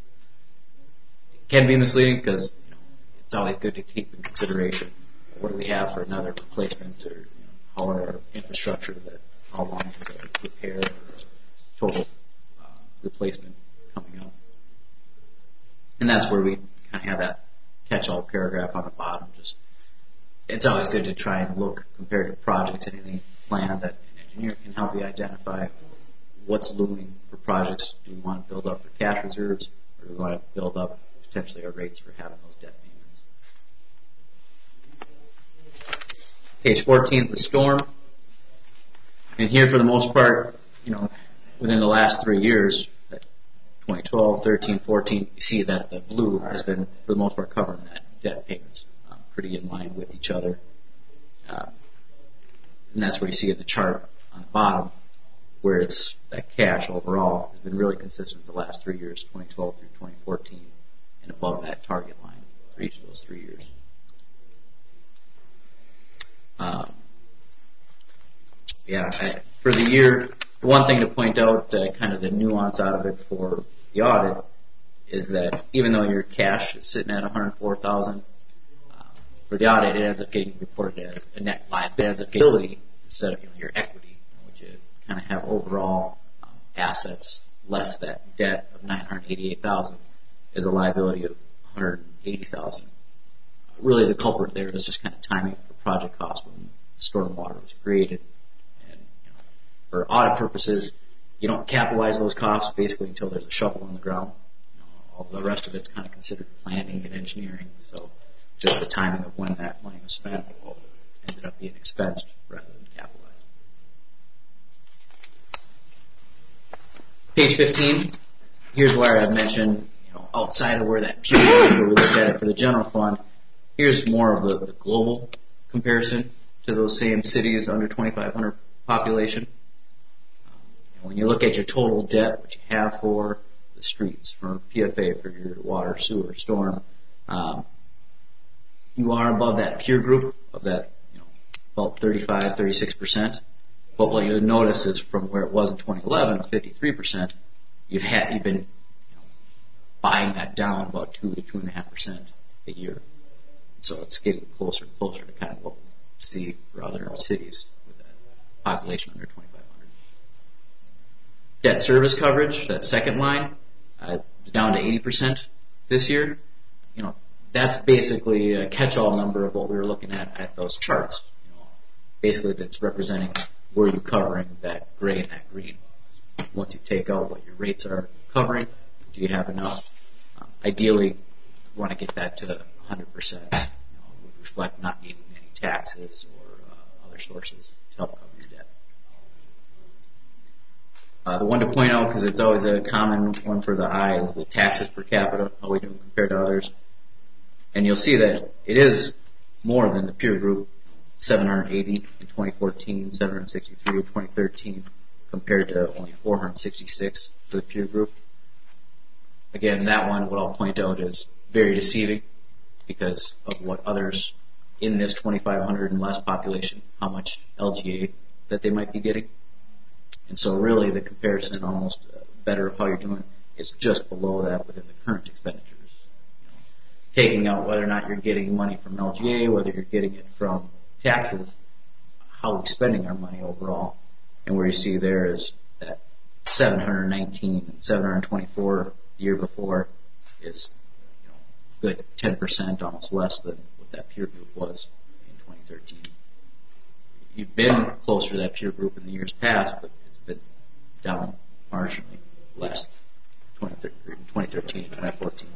it can be misleading because, you know, it's always good to keep in consideration what do we have for another replacement, or, you know, how are our infrastructure, that how long is a repair or a total uh, replacement coming up. And that's where we kind of have that catch-all paragraph on the bottom. Just it's always good to try and look compared to projects, anything planned that an engineer can help you identify what's looming for projects. Do we want to build up for cash reserves, or do we want to build up potentially our rates for having those debt payments? Page fourteen is the storm. And here, for the most part, you know, within the last three years, twenty twelve, thirteen, fourteen, you see that the blue has been, for the most part, covering that debt payments um, pretty in line with each other. Uh, and that's where you see in the chart on the bottom, where it's that cash overall has been really consistent the last three years, twenty twelve through twenty fourteen, and above that target line for each of those three years. Um, yeah, I, for the year, the one thing to point out, uh, kind of the nuance out of it for the audit, is that even though your cash is sitting at one hundred four thousand dollars, uh, for the audit it ends up getting reported as a net liability. It ends up getting liability instead of, you know, your equity, you know, which you kind of have overall um, assets less that debt of nine hundred eighty-eight thousand dollars is a liability of one hundred eighty thousand dollars. Uh, really, the culprit there is just kind of timing for project costs when stormwater was created. And, you know, for audit purposes, you don't capitalize those costs basically until there's a shovel in the ground. You know, all the rest of it's kind of considered planning and engineering. So just the timing of when that money was spent ended up being expensed rather than capitalized. Page fifteen. Here's where I mentioned, you know, outside of where that peer where we looked at it for the general fund, here's more of the, the global comparison to those same cities under twenty-five hundred population. When you look at your total debt, what you have for the streets, for P F A, for your water, sewer, storm, um, you are above that peer group of that, you know, about thirty-five, thirty-six percent. But what you'll notice is from where it was in twenty eleven, fifty-three percent, you've had you've been, you know, buying that down about two to two and a half percent a year. So it's getting closer and closer to kind of what we see for other cities with that population under twenty-five. Debt service coverage, that second line, uh, is down to eighty percent this year. You know, that's basically a catch-all number of what we were looking at at those charts. You know, basically, that's representing where you're covering that gray and that green. Once you take out what your rates are covering, do you have enough? Um, ideally, you want to get that to one hundred percent. You know, it would reflect not needing any taxes or uh, other sources to help cover your debt. Uh, the one to point out, because it's always a common one for the eye, is the taxes per capita, how we do compared to others. And you'll see that it is more than the peer group, seven hundred eighty in twenty fourteen, seven hundred sixty-three in twenty thirteen, compared to only four hundred sixty-six for the peer group. Again, that one, what I'll point out, is very deceiving because of what others in this twenty-five hundred and less population, how much L G A that they might be getting. And so really the comparison, almost uh, better of how you're doing, is just below that within the current expenditures. You know, taking out whether or not you're getting money from L G A, whether you're getting it from taxes, how we're spending our money overall. And where you see there is that seven hundred nineteen and seven hundred twenty-four the year before is, you know, good ten percent, almost less than what that peer group was in twenty thirteen. You've been closer to that peer group in the years past, but it's been down marginally less twenty thirteen and twenty fourteen.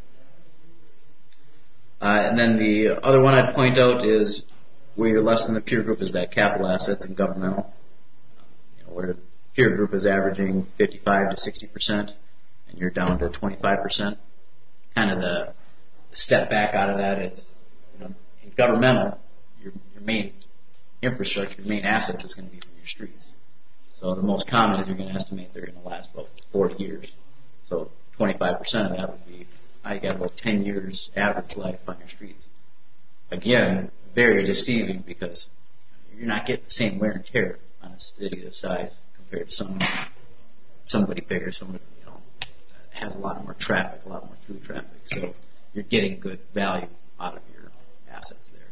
Uh, and then the other one I'd point out is where you're less than the peer group is that capital assets and governmental. You know, where the peer group is averaging fifty-five to sixty percent, and you're down to twenty-five percent. Kind of the step back out of that is, you know, in governmental, your, your main infrastructure, your main assets is going to be from your streets. So the most common is you're going to estimate they're going to last about forty years. So twenty-five percent of that would be, I got about ten years average life on your streets. Again, very deceiving because you're not getting the same wear and tear on a city this size compared to some somebody bigger, somebody, you know, has a lot more traffic, a lot more through traffic. So you're getting good value out of your assets there.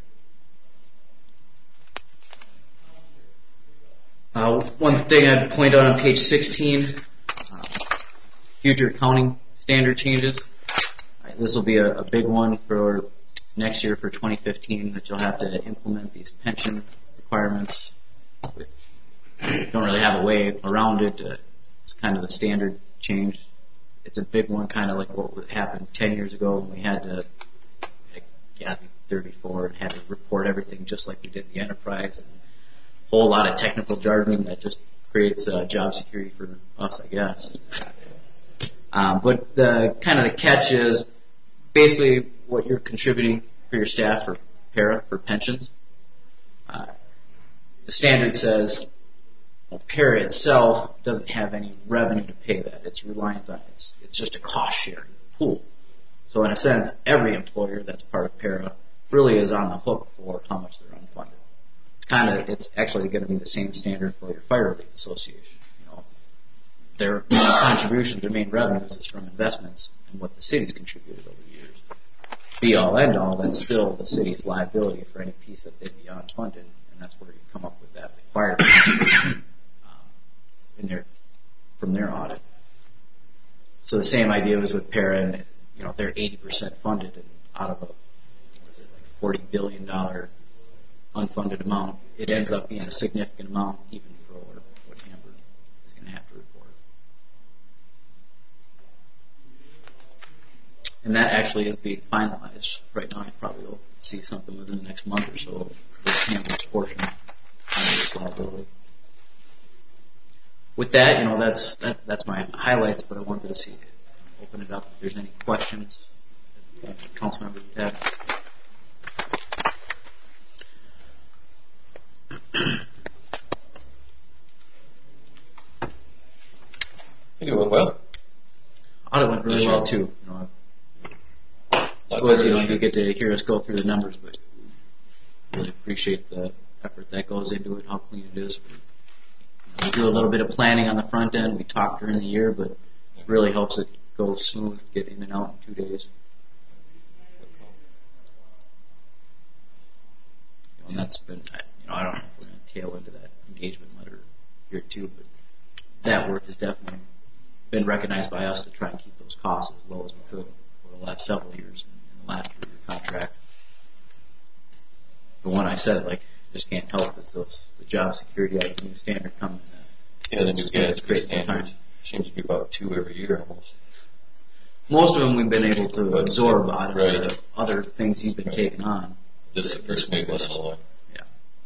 Uh, one thing I'd point out on page sixteen, uh, future accounting standard changes. Uh, this will be a, a big one for next year for twenty fifteen, that you'll have to implement these pension requirements. We don't really have a way around it. Uh, it's kind of the standard change. It's a big one, kind of like what happened ten years ago when we had to, yeah, thirty-four, and had to report everything just like we did the enterprise. And a whole lot of technical jargon that just creates uh, job security for us, I guess. Um, but the kind of the catch is basically what you're contributing for your staff for para, for pensions. Uh, the standard says, well, para itself doesn't have any revenue to pay that. It's reliant on it. It's, it's just a cost-sharing pool. So in a sense, every employer that's part of para really is on the hook for how much they're unfunded. It's kind of, it's actually going to be the same standard for your fire relief association. You know, their main contributions, their main revenues is from investments and what the city's contributed over the years. Be all end all, that's still the city's liability for any piece that they'd be unfunded, and that's where you come up with that required contribution um, in their, from their audit. So the same idea was with para, and you know they're eighty percent funded, and out of a what is it like forty billion dollar unfunded amount, it ends up being a significant amount even for what Hamburg is going to have to report. And that actually is being finalized right now. You probably will see something within the next month or so. This Hamburg's portion of this liability. With that, you know, that's that, that's my highlights, but I wanted to see open it up if there's any questions that council members would have. I think it went well. Audit went really well too. You know, it's good, you know, you get to hear us go through the numbers, but really appreciate the effort that goes into it, how clean it is. We do a little bit of planning on the front end. We talk during the year, but it really helps it go smooth, get in and out in two days. You know, and that's been, you know, I don't know if we're going to tail into that engagement letter here too, but that work has definitely been recognized by us to try and keep those costs as low as we could over the last several years in the last year contract. The one I said, like, just can't help is those the job security out of the new standard coming. Uh, yeah, the new yeah, standard seems to be about two every year almost. Most of them we've been able to but, absorb out of right. the other things he's been right. taking on. This is the first big one in a while. Yeah.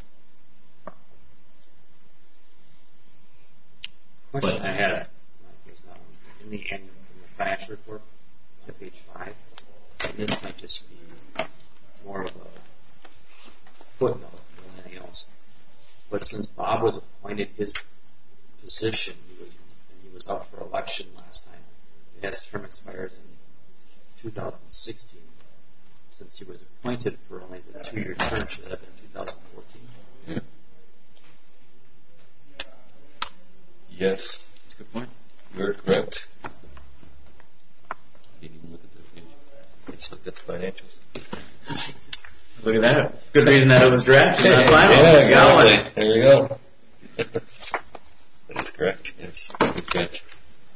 Question I had was um, in the annual, in the financial report, on page five, and this might just be more of a footnote than anything else. But since Bob was appointed, his position, he was he was up for election last time. His term expires in two thousand sixteen. Since he was appointed for only the two-year term, should have been two thousand fourteen. Yeah. Yes, That's a good point. you're correct. Didn't even look at the page. Let's look at the financials. Look at that. Good reason that it was drafted. Not final. Yeah, Got one. exactly. There you go. That is correct. Yes. Good catch.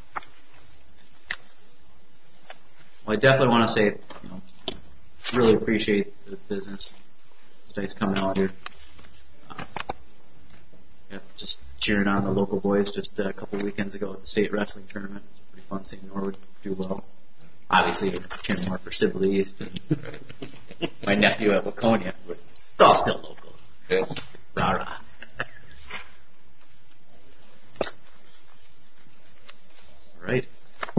Well, I definitely want to say, you know, really appreciate the business. It's nice coming out here. Uh, yeah, just cheering on the local boys just a couple weekends ago at the state wrestling tournament. It was pretty fun seeing Norwood do well. Obviously, cheering more for Sibley East and my nephew at Waconia, but it's all still local. Yeah. Rah rah. All right.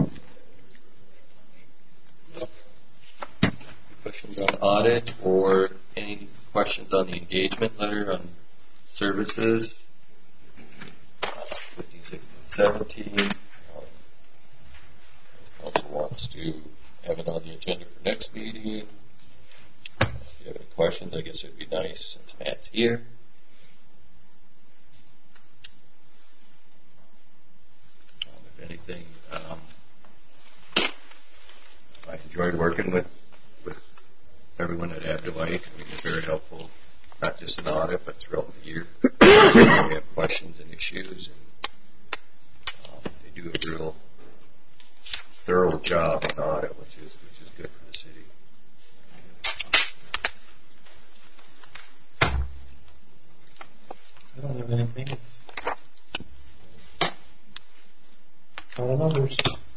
Questions on audit or any questions on the engagement letter on services? fifteen, sixteen, seventeen. Um, also wants to have it on the agenda for next meeting. If you have any questions, I guess it would be nice since Matt's here. Um, if anything, um, I enjoyed working with with everyone at Abdolite. I mean, they're very helpful, not just in audit, but throughout the year. We have questions and issues, and um, they do a real thorough job in audit, which is which is good for the city. I don't have anything. All the numbers.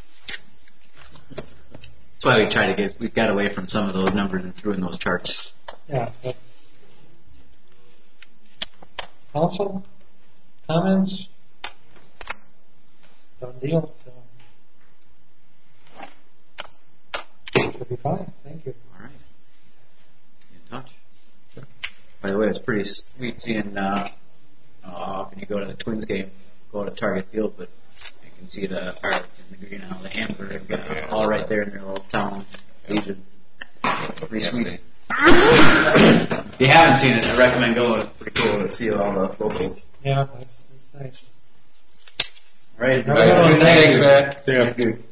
That's why we try to get, we got away from some of those numbers and threw in those charts. Yeah. But council comments. Done deal. So. Should be fine. Thank you. All right. Be in touch. By the way, it's pretty sweet seeing uh, uh, when you go to the Twins game, go to Target Field, but you can see the Arlington, the Greenhouse, the Hamburg, uh, all right there in their little town. Asian. Pretty sweet. If you haven't seen it, I recommend going. It's pretty cool to see all the locals. Yeah, that's, that's nice. All right. All right. Thanks, Matt. Yeah. Thank you.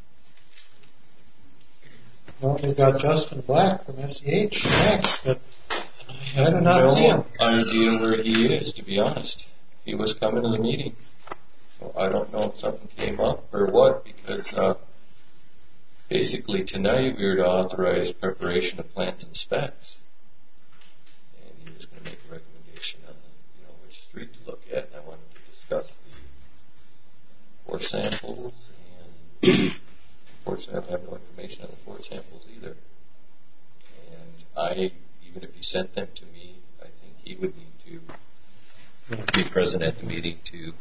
Well, we've got Justin Black from S E H next, but I did not see him. No idea where he is, to be honest. He was coming to the meeting. So I don't know if something came up or what, because uh, basically tonight we were to authorize preparation of plans and specs. And he was going to make a recommendation on the, you know, which street to look at, and I wanted to discuss the core samples, and unfortunately I have no information on the core samples either. And I, even if he sent them to me, I think he would need to be present at the meeting to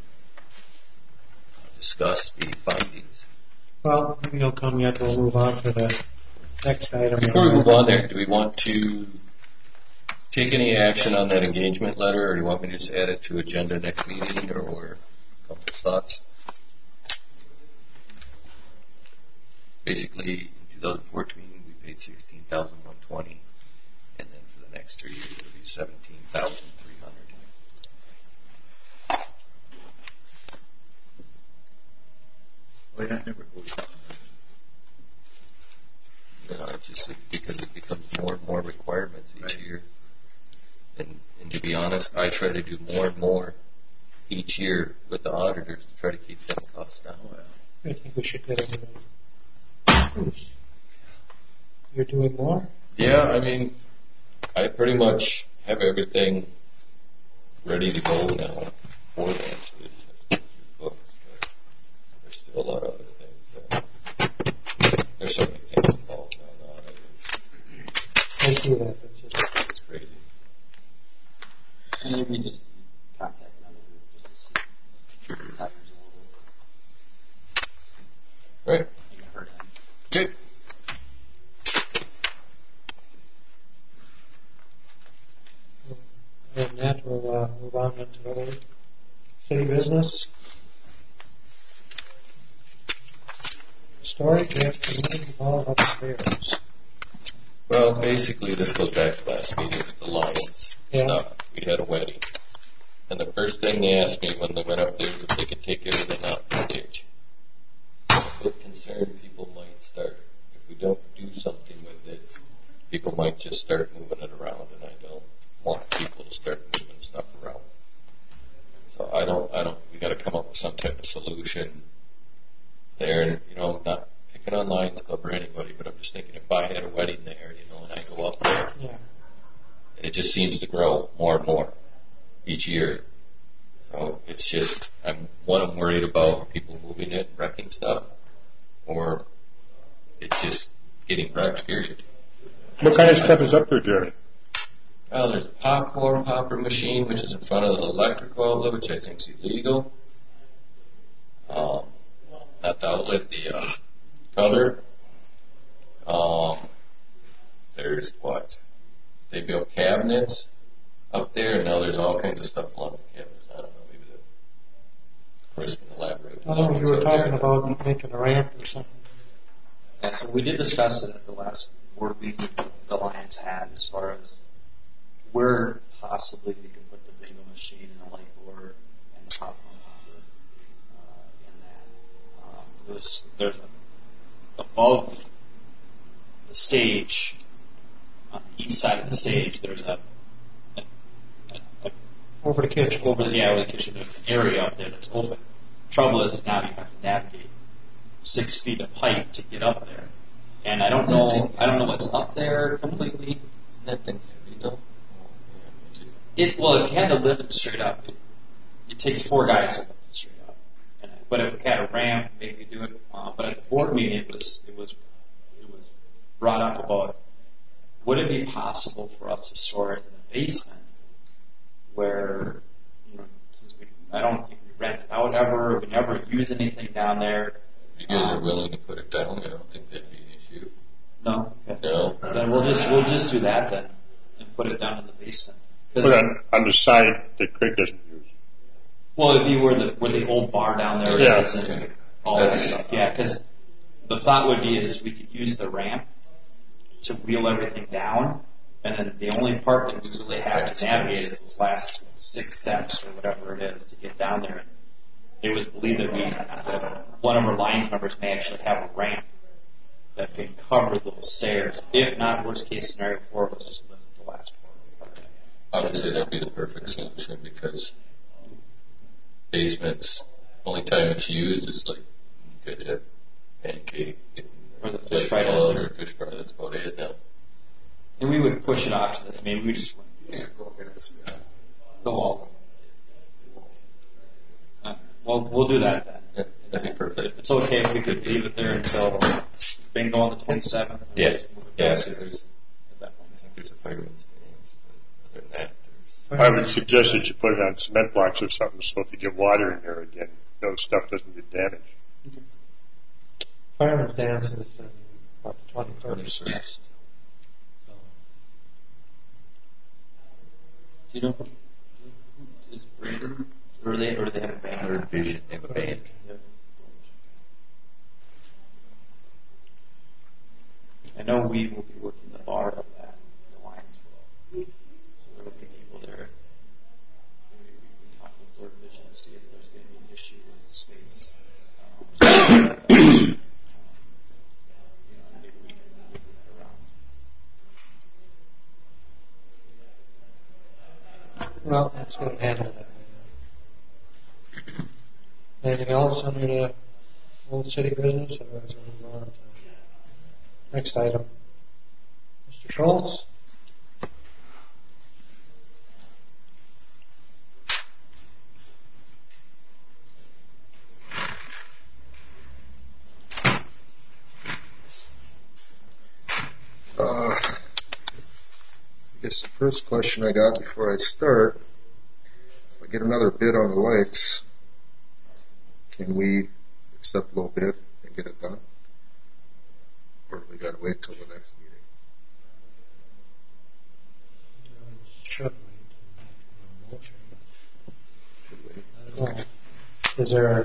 discuss the findings. Well, maybe he'll come yet. We'll move on to the next item. Before we move on there, do we want to take any action on that engagement letter, or do you want me to just add it to agenda next meeting, or, or a couple of thoughts? Basically, in two thousand fourteen, we paid sixteen thousand one hundred twenty dollars, and then for the next three years, it'll be seventeen thousand three hundred dollars. Well, yeah, never goes down. You know, it's just because it becomes more and more requirements each Right. year. And, and to be honest, I try to do more and more each year with the auditors to try to keep them costs down. I think we should get everybody. You're doing more? Yeah, I mean, I pretty much have everything ready to go now for that. But there's still a lot of other things. That, there's so many things involved now. That I see that. It's just it's crazy. Right. You heard him. Good. And that will uh, move on into the old city business. Storage after moving all upstairs. Well, basically, this goes back to last meeting with the Lions Yeah. stuff. We had a wedding. And the first thing they asked me when they went up there was if they could take everything off the stage. I'm a bit concerned people might start, if we don't do something with it, people might just start moving it around, and I don't want people to start moving stuff around. So I don't, I don't, we gotta come up with some type of solution there, and, you know, not picking on Lions Club or anybody, but I'm just thinking if I had a wedding there, you know, and I go up there, Yeah. and it just seems to grow more and more each year. So it's just, I'm, one, I'm worried about people moving it and wrecking stuff, or it's just getting wrecked, period. What kind of stuff is up there, Jerry? Well, there's a popcorn popper machine, which is in front of the electrical outlet, which I think is illegal. Um, not the outlet, the uh, cover. Um, there's what? They built cabinets up there, and now there's all kinds of stuff along the cabinets. I don't know, maybe the Chris can elaborate. Oh, you were talking about making a ramp or something. Yeah, so we did discuss it at the last board meeting the Lions had as far as where possibly we could put the bingo machine and the light board and the popcorn popper uh, in that. Um, there's, there's a, above the stage, on the east side of the stage, there's a, a, a, a Over the kitchen. over the, yeah, over the kitchen, there's an area up there that's open. Trouble is now you have to navigate six feet of height to get up there. And I don't know, I don't know what's up there completely. Isn't that thing heavy though? It, well, if you had to lift it straight up, it, it takes four guys to lift it straight up. And, but if we had a ramp, maybe do it. Uh, but at the board meeting, it was, it was, it was brought up about, would it be possible for us to store it in the basement where, you know, since we, I don't think we rent it out ever, we never use anything down there. If you guys are willing to put it down, I don't think that'd be an issue. No? Okay. No. Then we'll just, we'll just do that then and put it down in the basement. Put it on, on the side that Craig doesn't use. Well, it'd be where the, where the old bar down there Yeah. is and all that stuff. Yeah, because the thought would be is we could use the ramp to wheel everything down, and then the only part that we really have to navigate is those last six steps or whatever it is to get down there. And it was believed that we, that one of our Lions members may actually have a ramp that can cover those stairs. If not, worst case scenario four was just lift the last part. I would say that'd be the perfect solution because basement's only time it's used is like you guys have pancake or the fish fry down there. Or fish fry, that's about it now. And we would push it off to the, I mean, we just Yeah, go against uh, the wall. Uh, well, we'll do that then. Yeah, that'd be perfect. If it's okay if we could leave it there until bingo on the twenty-seventh. Yeah, Just move it yeah, back because there's, at that point. I think there's a fireman's dance, but other than that, there's. I would suggest that you put it on cement blocks or something so if you get water in there again, those stuff doesn't get damaged. Fireman's dance is uh, about the twenty-first. twenty-first. Do you know who is Brandon? Or they or do they have a band? Third Vision, they have a band. Yep. I know we will be working the bar of that, the Lions will. So there will be people there. Maybe we can talk with Third Vision and see if there's going to be an issue with the space. Um, so, um, you know, maybe we can move that around. Well, that's going to handle that. Anything else under the old city business? Otherwise, we'll move on to next item. Mister Schultz? Uh, I guess the first question I got before I start, if I get another bid on the lights, can we accept low bid and get it done? is there a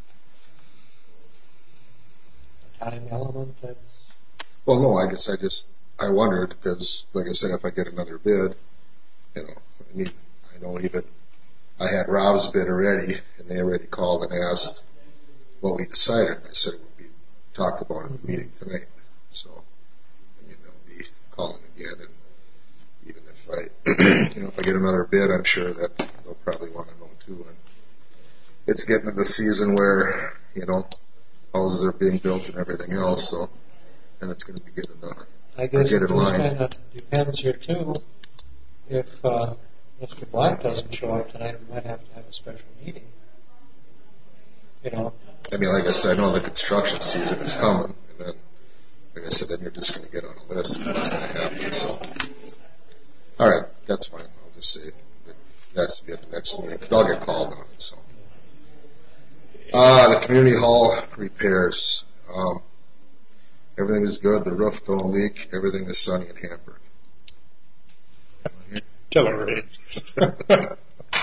time element that's... Well, no, I guess I just, I wondered because, like I said, if I get another bid, you know, I mean, I know even, I had Rob's bid already, and they already called and asked what we decided. And I said it would be talked about at the meeting tonight. So, I mean, they'll be calling again, and even if I, you know, if I get another bid, I'm sure that they'll probably want to know too. And it's getting to the season where, you know, houses are being built and everything else, so, and it's going to be getting the, I guess get it in line. kind of depends here too. If uh, Mister Black doesn't show up tonight, we might have to have a special meeting. You know. I mean, like I said, I know the construction season is coming, and then, like I said, then you're just going to get on a list of what's going to happen. So, all right, that's fine. I'll just say it has to be at the next meeting because I'll get called on it. So, uh, the community hall repairs. Um, everything is good. The roof don't leak. Everything is sunny in Hamburg. Tell her it.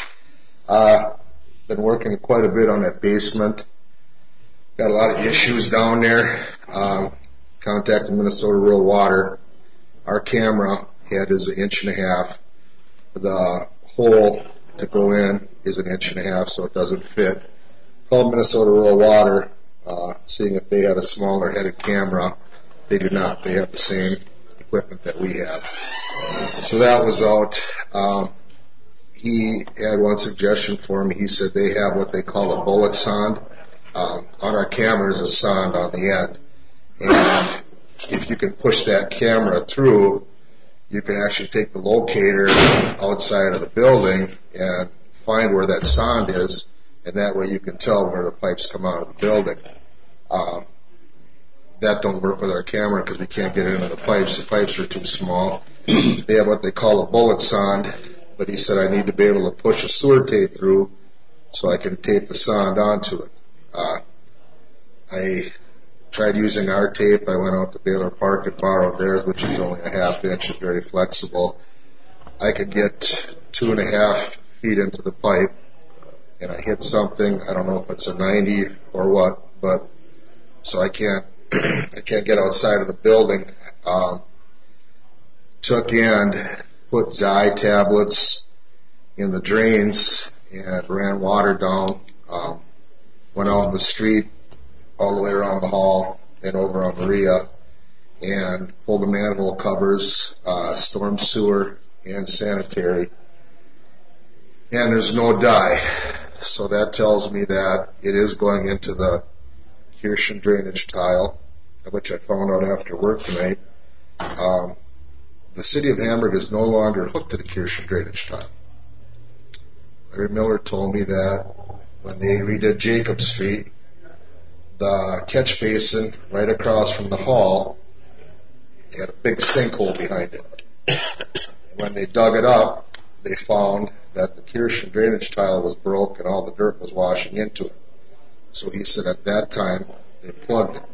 uh, been working quite a bit on that basement. Got a lot of issues down there. Um, contacted Minnesota Rural Water. Our camera head is an inch and a half. The hole to go in is an inch and a half, so it doesn't fit. Called Minnesota Rural Water, uh, seeing if they had a smaller headed camera. They do not. They have the same equipment that we have. So that was out. Um, he had one suggestion for me. He said they have what they call a bullet sonde. Um, on our camera is a sonde on the end. And if you can push that camera through, you can actually take the locator outside of the building and find where that sonde is, and that way you can tell where the pipes come out of the building. Um, that don't work with our camera because we can't get into the pipes. The pipes are too small. They have what they call a bullet sonde, but he said I need to be able to push a sewer tape through so I can tape the sonde onto it. Uh, I tried using our tape. I went out to Baylor Park and borrowed theirs, which is only a half inch and very flexible. I could get two and a half feet into the pipe, and I hit something. I don't know if it's a ninety or what, but so I can't I can't get outside of the building. Um, took and put dye tablets in the drains and ran water down. Um, went out in the street all the way around the hall and over on Maria and pulled the manhole covers, uh, storm sewer and sanitary. And there's no dye. So that tells me that it is going into the Kirschen drainage tile, which I found out after work tonight. Um, the city of Hamburg is no longer hooked to the Kirschen drainage tile. Larry Miller told me that when they redid Jacob Street, the catch basin right across from the hall had a big sinkhole behind it. And when they dug it up, they found that the Kirschen drainage tile was broke and all the dirt was washing into it. So he said at that time they plugged it.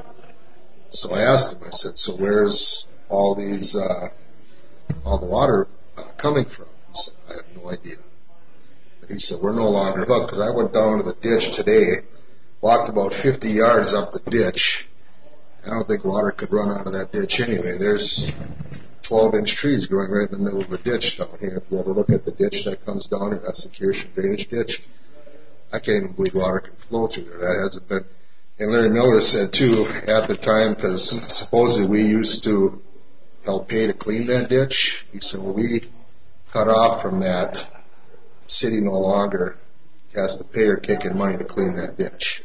So I asked him, I said, so where's all these, uh, all the water uh, coming from? He said, I have no idea. But he said, we're no longer hooked, because I went down to the ditch today, walked about fifty yards up the ditch. I don't think water could run out of that ditch anyway. There's twelve inch trees growing right in the middle of the ditch down here. If you ever look at the ditch that comes down here, that's the Kirschen drainage ditch. I can't even believe water can flow through there. That hasn't been. And Larry Miller said too at the time, because supposedly we used to help pay to clean that ditch. He said, well, we cut off from that. The city no longer has to pay or kick in money to clean that ditch.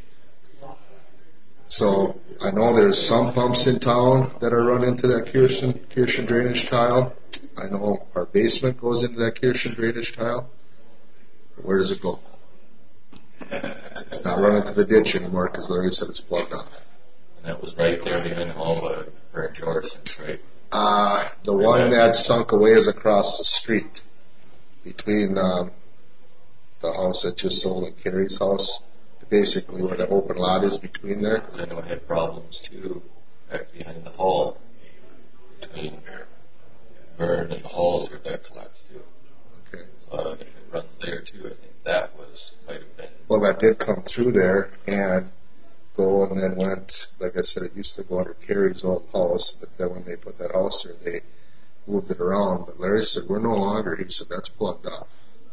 So I know there's some pumps in town that are run into that Kirschen, Kirschen drainage tile. I know our basement goes into that Kirschen drainage tile. But where does it go? It's not running to the ditch anymore because Larry said it's plugged off. And that was right there behind the hall by Frank Jorson's, right? Uh, the one that sunk away is across the street between um, the house that just sold at Carrie's house. Basically where the open lot is between there. Because I know I had problems too back behind the hall between Vern and the halls where that collapsed too. Okay. uh, if it runs there too, I think that was might have been. Well, that did come through there and go and then went, like I said, it used to go under Carrie's old house, but then when they put that house there, they moved it around. But Larry said, we're no longer, he said, that's plugged off.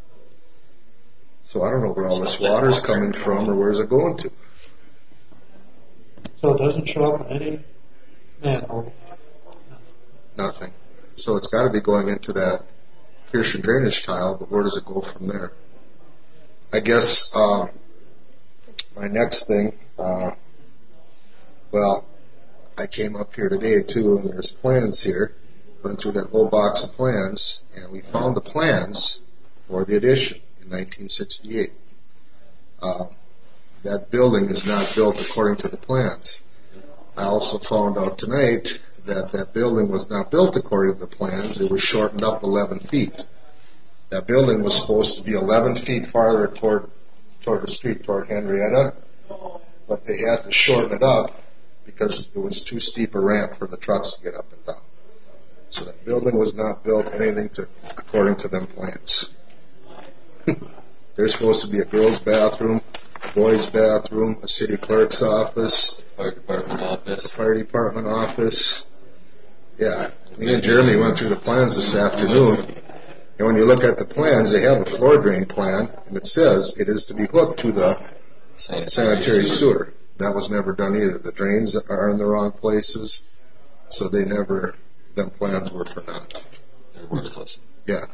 So I don't know where all this water's coming from or where's it going to. So it doesn't show up in any manhole? Nothing. So it's got to be going into that Pearson drainage tile, but where does it go from there? I guess um, my next thing, uh, well, I came up here today too, and there's plans here. Went through that whole box of plans, and we found the plans for the addition in nineteen sixty-eight. Uh, that building is not built according to the plans. I also found out tonight that that building was not built according to the plans. It was shortened up eleven feet. That building was supposed to be eleven feet farther toward toward the street, toward Henrietta, but they had to shorten it up because it was too steep a ramp for the trucks to get up and down. So that building was not built anything to according to them plans. There's supposed to be a girls' bathroom, a boys' bathroom, a city clerk's office, Fire department office. a fire department office. Yeah, me and Jeremy went through the plans this afternoon, and when you look at the plans, they have a floor drain plan, and it says it is to be hooked to the Sanitary, sanitary sewer. That was never done either. The drains are in the wrong places, so they never, them plans were for naught. They're worthless. Yeah.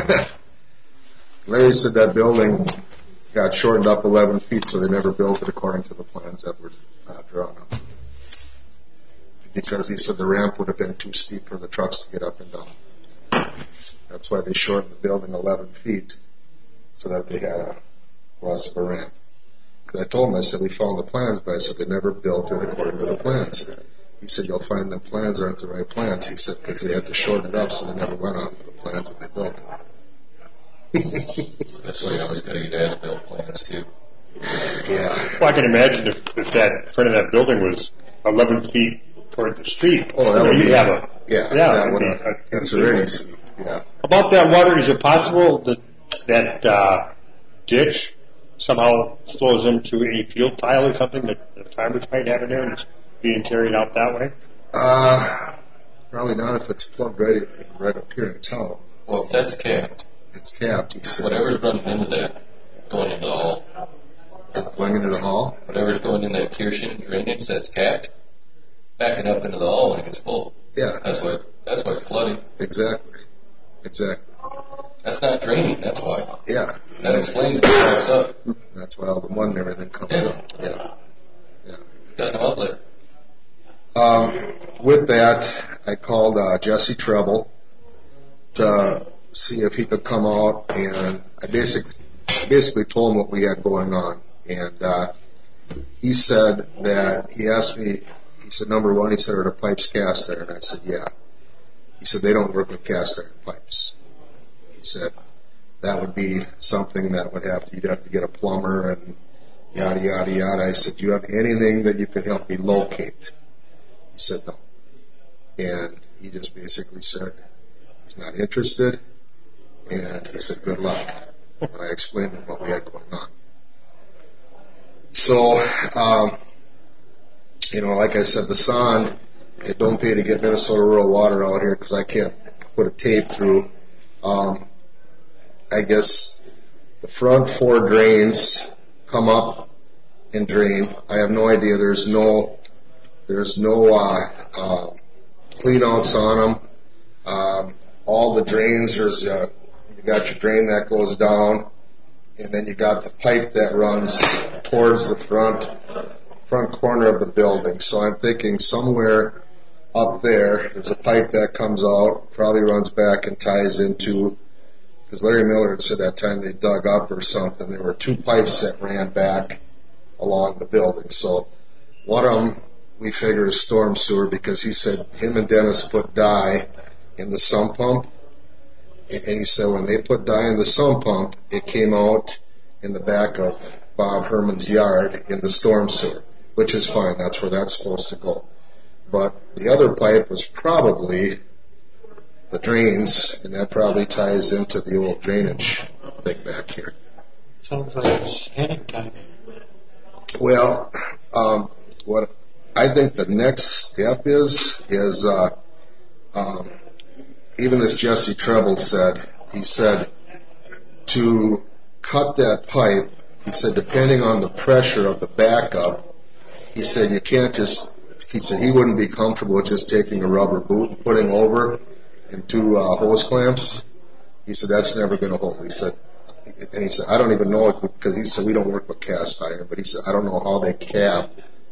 Larry said that building got shortened up eleven feet, so they never built it according to the plans that were uh, drawn up. Because he said the ramp would have been too steep for the trucks to get up and down. That's why they shortened the building eleven feet, so that they had a less of a ramp. Because I told him, I said, we found the plans, but I said, they never built it according to the plans. He said, you'll find them plans aren't the right plans. He said, because they had to shorten it up, so they never went on to the plans when they built it. That's why you always got to get as-built plans too. Yeah. Well, I can imagine if, if that front of that building was eleven feet toward the street. Oh, that you know, would you'd be, have a, yeah, yeah, that would be have, a- that's already steep, yeah. About that water, is it possible that that uh, ditch somehow flows into a field tile or something that the farmers might have in there and it's being carried out that way? Uh, probably not if it's plugged right, right up here in town. Well, if that's capped, It's capped, he said. whatever's running into that, going into the hall, Going into the hall? whatever's going in that Kirschen drainage that's capped, backing up into the hall when it gets full. Yeah, That's why. That's why it's flooding. exactly. Exactly. That's not draining. That's why. Yeah. That explains it backs up. That's why all the mud and everything comes Yeah. up. Yeah. Yeah. It's got no outlet. Um, with that, I called uh, Jesse Treble to see if he could come out, and I basically basically told him what we had going on, and uh, he said that he asked me. He said, number one, he said, are the pipes cast iron? And I said, yeah. He said, they don't work with cast iron pipes. He said, that would be something that would have to, you'd have to get a plumber and yada, yada, yada. I said, do you have anything that you can help me locate? He said, no. And he just basically said, he's not interested. And he said, good luck. And I explained to him what we had going on. So, um, you know, like I said, the Sond, it don't pay to get Minnesota rural water out here because I can't put a tape through. Um, I guess the front four drains come up and drain. I have no idea. There's no, there's no uh, uh, clean outs on them. Um, all the drains, there's uh, you got your drain that goes down, and then you got the pipe that runs towards the front front corner of the building. So I'm thinking somewhere up there, there's a pipe that comes out, probably runs back and ties into, because Larry Miller had said that time they dug up or something, there were two pipes that ran back along the building. So one of them we figure is storm sewer, because he said him and Dennis put dye in the sump pump, and he said when they put dye in the sump pump, it came out in the back of Bob Herman's yard in the storm sewer, which is fine. That's where that's supposed to go. But the other pipe was probably the drains, and that probably ties into the old drainage thing back here. Sounds like it's heading time. Well, um, what I think the next step is is uh, um, even as Jesse Treble said, he said to cut that pipe. He said depending on the pressure of the backup, he said you can't just. He said he wouldn't be comfortable with just taking a rubber boot and putting over into uh, hose clamps. He said that's never going to hold. He said. And he said, I don't even know it because he said we don't work with cast iron, but he said I don't know how they cap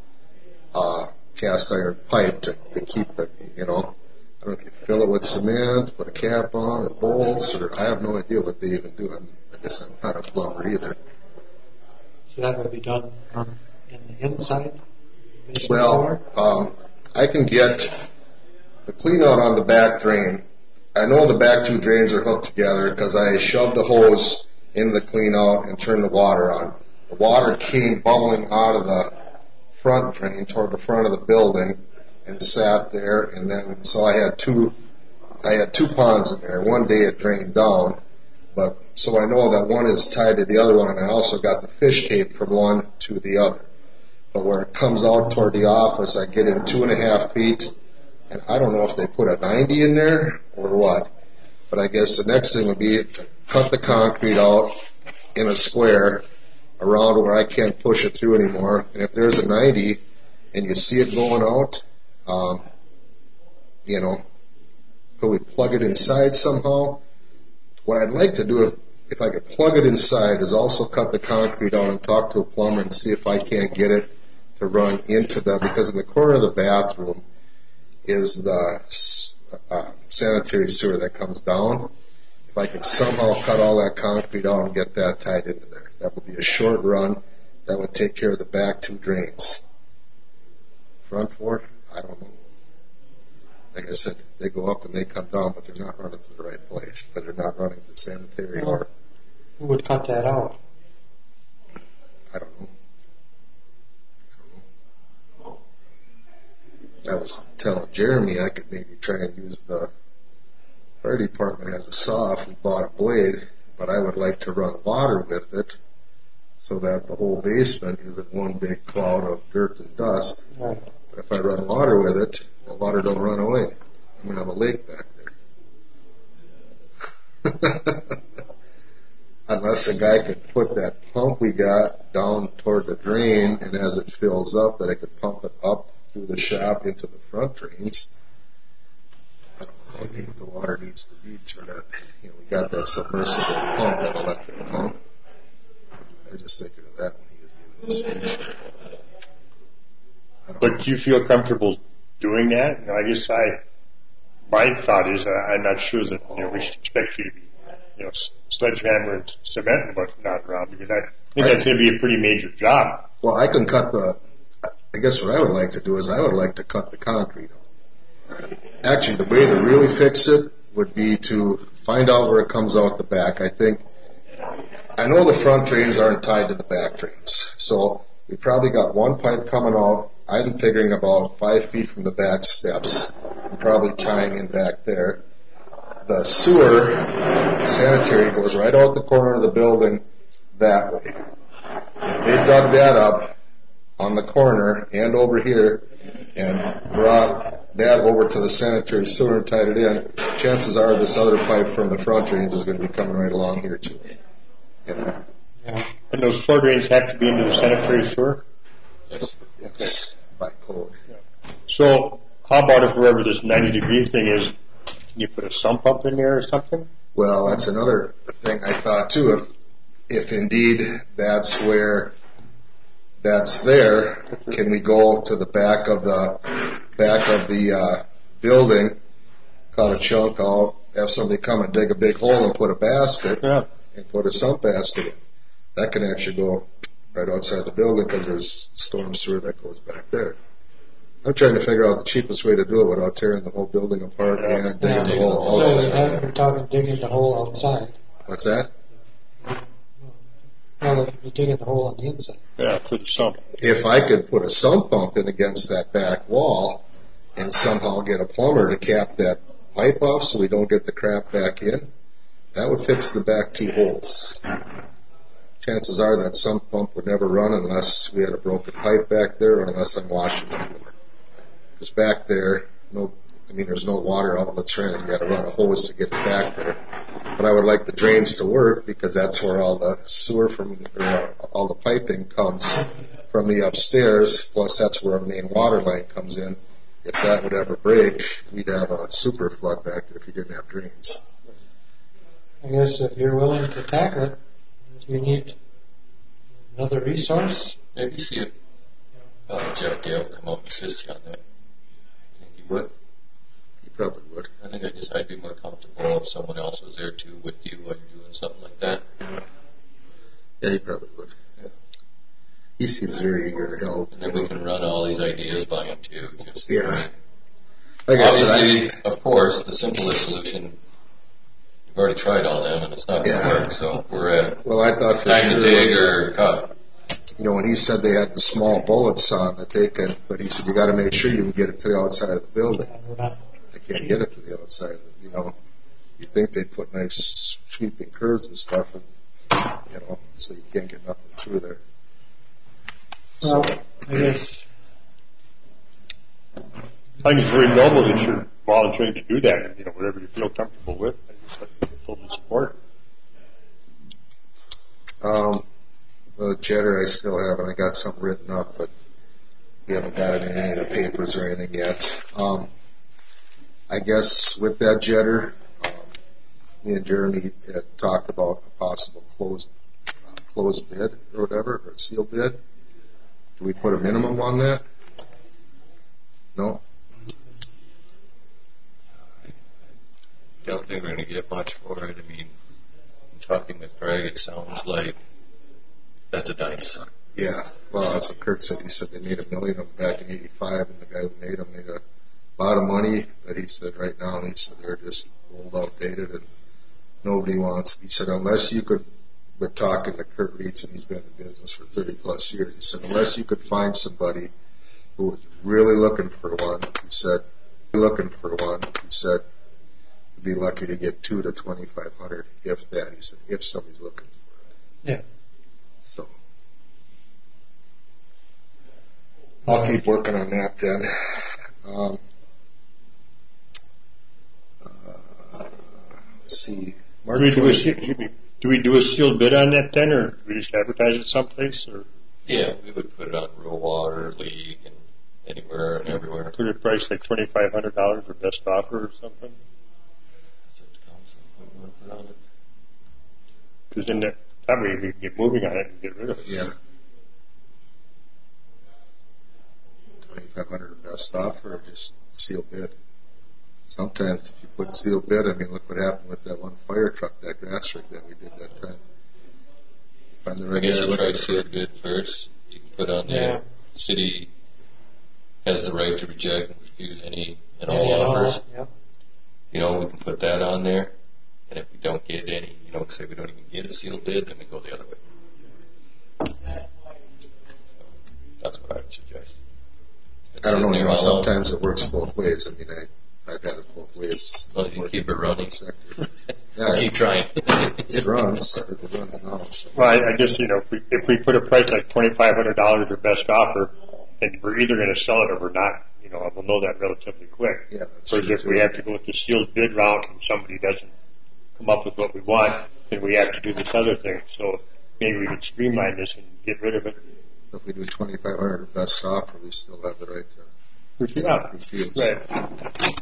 uh, cast iron pipe to, to keep the, you know, I don't know if you fill it with cement, put a cap on, or bolts, or I have no idea what they even do. I'm, I guess I'm not a plumber either. So that would be done um, in the inside? Well, um, I can get the clean out on the back drain. I know the back two drains are hooked together because I shoved a hose in the clean out and turned the water on. The water came bubbling out of the front drain toward the front of the building and sat there, and then so I had two I had two ponds in there. One day it drained down, but so I know that one is tied to the other one, and I also got the fish tape from one to the other. But where it comes out toward the office, I get in two and a half feet, and I don't know if they put a ninety in there or what. But I guess the next thing would be to cut the concrete out in a square around where I can't push it through anymore. And if there's a ninety and you see it going out, um, you know, could we plug it inside somehow? What I'd like to do, if, if I could plug it inside, is also cut the concrete out and talk to a plumber and see if I can't get it to run into the, because in the corner of the bathroom is the uh, sanitary sewer that comes down. If I could somehow cut all that concrete out and get that tied into there, that would be a short run. That would take care of the back two drains. Front four, I don't know. Like I said, they go up and they come down, but they're not running to the right place. But they're not running to sanitary Well, or. Who would cut that out? I don't know. I don't know. I was telling Jeremy I could maybe try and use the fire department as a saw if we bought a blade, but I would like to run water with it so that the whole basement isn't one big cloud of dirt and dust. Right. But if I run water with it, the water don't run away. I'm going to have a lake back there. Unless a guy could put that pump we got down toward the drain, and as it fills up, that I could pump it up through the shop into the front drains. I don't know, maybe the water needs to be for that. You know, we got that submersible pump, that electric pump. I just thinking of that when he was giving this speech. But do you feel comfortable doing that? You know, I guess I, my thought is, uh, I'm not sure that, you know, we should expect you to be, you know, sledgehammer and cement and whatnot around, because I think that's going to be a pretty major job. Well, I can cut the, I guess what I would like to do is I would like to cut the concrete out. Actually, the way to really fix it would be to find out where it comes out the back. I think, I know the front drains aren't tied to the back drains, so we probably got one pipe coming out. I'm figuring about five feet from the back steps, and probably tying in back there. The sewer, sanitary, goes right out the corner of the building that way. If they dug that up on the corner and over here and brought that over to the sanitary sewer and tied it in, chances are this other pipe from the front drains is going to be coming right along here too. You know? Yeah. And those floor drains have to be into the sanitary sewer? Yes. Yes. By code. So how about if wherever this ninety degree thing is, can you put a sump up in there or something? Well, that's another thing I thought too. If, if indeed that's where that's there, can we go to the back of the back of the uh, building, cut a chunk out, have somebody come and dig a big hole and put a basket, Yeah. and put a sump basket in. That can actually go right outside the building because there's storm sewer that goes back there. I'm trying to figure out the cheapest way to do it without tearing the whole building apart Yeah. and digging the hole So you're outside. you're talking digging the hole outside. What's that? Well, you're digging the hole on the inside. Yeah, for the sump. If I could put a sump pump in against that back wall and somehow get a plumber to cap that pipe off so we don't get the crap back in. That would fix the back two holes. Chances are that sump pump would never run unless we had a broken pipe back there or unless I'm washing the floor. Because back there, no, I mean, there's no water outlets or anything. You got to run a hose to get it back there. But I would like the drains to work because that's where all the sewer from, or all the piping comes from the upstairs. Plus, that's where our main water line comes in. If that would ever break, we'd have a super flood back there if you didn't have drains. I guess if you're willing to tackle it, you need another resource. Maybe see if uh, Jeff Dale would come up and assist you on that. I think he would. He probably would. I think I just I'd be more comfortable if someone else was there too with you while you're doing something like that. Yeah, he probably would. Yeah. He seems very eager to help. And then we can run all these ideas by him too. Just yeah. Like I said, obviously, I, of course, the simplest solution. We've already tried all them, and it's not going to yeah. work. So we're at well, I thought for time sure, to dig or cut. You know, when he said they had the small bullets on that they can, but he said you got to make sure you can get it to the outside of the building. They can't get it to the outside of it. You know, you'd think they'd put nice sweeping curves and stuff, and you know, so you can't get nothing through there. Well, I guess. I think it's very noble that you're volunteering to do that, and you know, whatever you feel comfortable with, I just like to totally support. Um, the jetter I still haven't. I got something written up, but we haven't got it in any of the papers or anything yet. Um, I guess with that jetter, um, me and Jeremy had talked about a possible closed uh, closed bid or whatever, or a sealed bid. Do we put a minimum on that? No. I don't think we're going to get much for it. I mean, I'm talking with Greg, it sounds like that's a dinosaur. Yeah, well, that's what Kurt said. He said they made a million of them back in eighty-five, and the guy who made them made a lot of money, but he said right now, he said they're just old, outdated, and nobody wants. He said unless you could, with talking to Kurt Reitz, and he's been in the business for thirty plus years, he said unless you could find somebody who was really looking for one, he said, looking for one, he said, you'd be lucky to get two to twenty-five hundred, if that. He said, if somebody's looking for it. Yeah. So I'll keep working on that then. Um, uh, let's see. Mark, Do we do a, excuse me, do we do a sealed bid on that then, or do we just advertise it someplace, or Yeah, we would put it on Rural Water League and anywhere and everywhere. put a price like twenty-five hundred dollars or best offer or something? That's up to council. What do you want to put on it? Because then that, that way we can get moving on it and get rid of it. Yeah. twenty-five hundred best offer or just seal bid. Sometimes if you put seal bid, I mean, look what happened with that one fire truck, that grass rig that we did that time. Find the I right guess guy you try looking for sealed it. bid first. You can put on there, Yeah. city has the right to reject and refuse any and Any all and all, offers. Yep. You know, we can put that on there. And if we don't get any, you know, say we don't even get a sealed bid, then we go the other way. That's what I would suggest. It's I don't know, sitting you there know, all alone. sometimes it works both ways. I mean, I, I've had it both ways. As long as you keep it running. Sector. Yeah, Keep trying. it runs. It runs now. So. Well, I, I guess, you know, if we, if we put a price like twenty-five hundred dollars or best offer, then we're either going to sell it or we're not. You know, we'll know that relatively quick. Yeah, that's Whereas true if we too. have to go with the sealed bid route and somebody doesn't come up with what we want, then we have to do this other thing. So maybe we could streamline this and get rid of it. If we do twenty-five hundred best offer, we still have the right to Yeah. refuse. Right.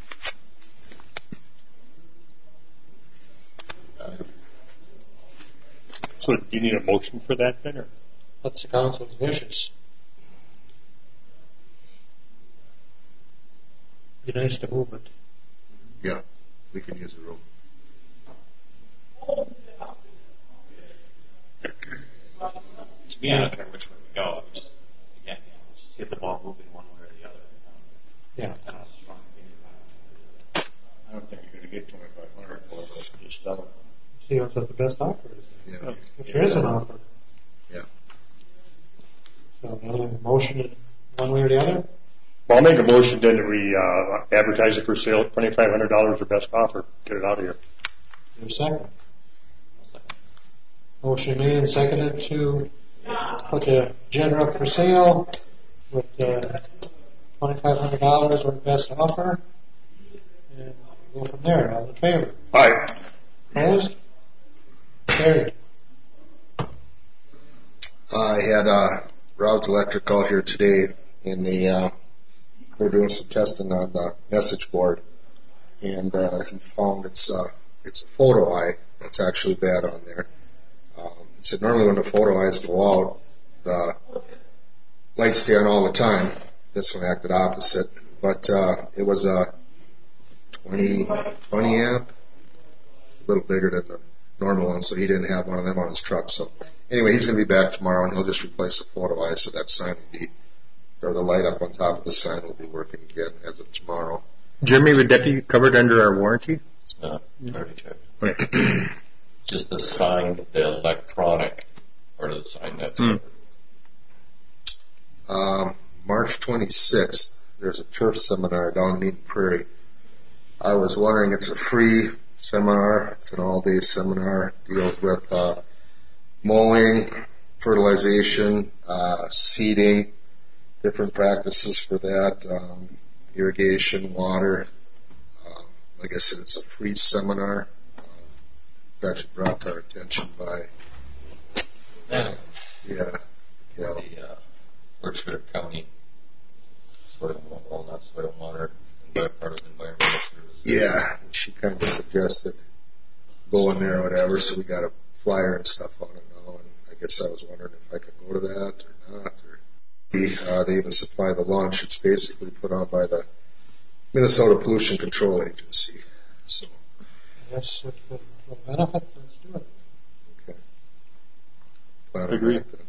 So do you need a motion for that then, or? What's the council's wishes? Be nice to move it. Yeah, we can use the room. To me, I don't care which way we go. We just, again, let's just get the ball moving one way or the other. Yeah. I don't have a strong opinion about it. I don't think you're going to get twenty-five hundred for it. Just sell it. See what's what the best offer is. Yeah. If there is an offer. Yeah. So, another motion in one way or the other? Well, I'll make a motion then that we uh, advertise it for sale, twenty-five hundred dollars or best offer. Get it out of here. Your second. Motion made and seconded to put the agenda up for sale with uh, twenty-five hundred dollars or best offer. And go from there. All in favor? Aye. Opposed? Carried. I had uh, Rhodes Electric out here today, and they uh, they're doing some testing on the message board, and uh, he found it's uh, it's a photo eye that's actually bad on there. Um, he said normally when the photo eyes go out, the lights stay on all the time. This one acted opposite, but uh, it was a twenty, twenty amp, a little bigger than the normal one, so he didn't have one of them on his truck. So anyway, he's going to be back tomorrow, and he'll just replace the photo eye, so that sign will be, or the light up on top of the sign will be working again as of tomorrow. Jimmy, would that be covered under our warranty? It's not. Already checked. Just the sign, the electronic part of the sign. That's Hmm. Um, March twenty-sixth, there's a turf seminar down in Eden Prairie. I was wondering, it's a free seminar. It's an all-day seminar. It deals with uh, mowing, fertilization, uh, seeding, different practices for that, um, irrigation, water. Um, like I said, it's a free seminar. Um, it's actually brought to our attention by, Yeah. yeah, yeah. The uh, Berkshire County soil, well, not soil and water, but part of environmental services. Yeah, she kind of suggested going there or whatever, so we got a flyer and stuff on it now, and I guess I was wondering if I could go to that or not. Or uh, they even supply the lunch. It's basically put on by the Minnesota Pollution Control Agency. So, Yes, if it will benefit, let's do it. okay. Plan on Agreed. that then.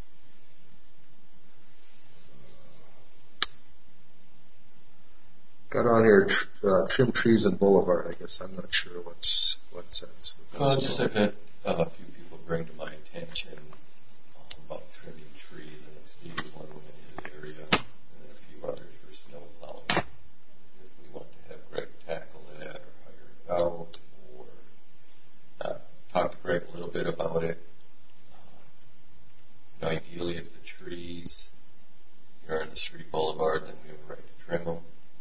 Got on here, tr- uh, trim trees and boulevard. I guess I'm not sure what's what's that. Well, just I've had uh, a few people bring to my attention uh, about trimming trees, and Steve is one of them in his area, and a few others for snow plowing. If we want to have Greg tackle that, or hire it out, or uh, talk to Greg a little bit about it. Uh, ideally, if the trees are on the street boulevard, then we have a right to trim them.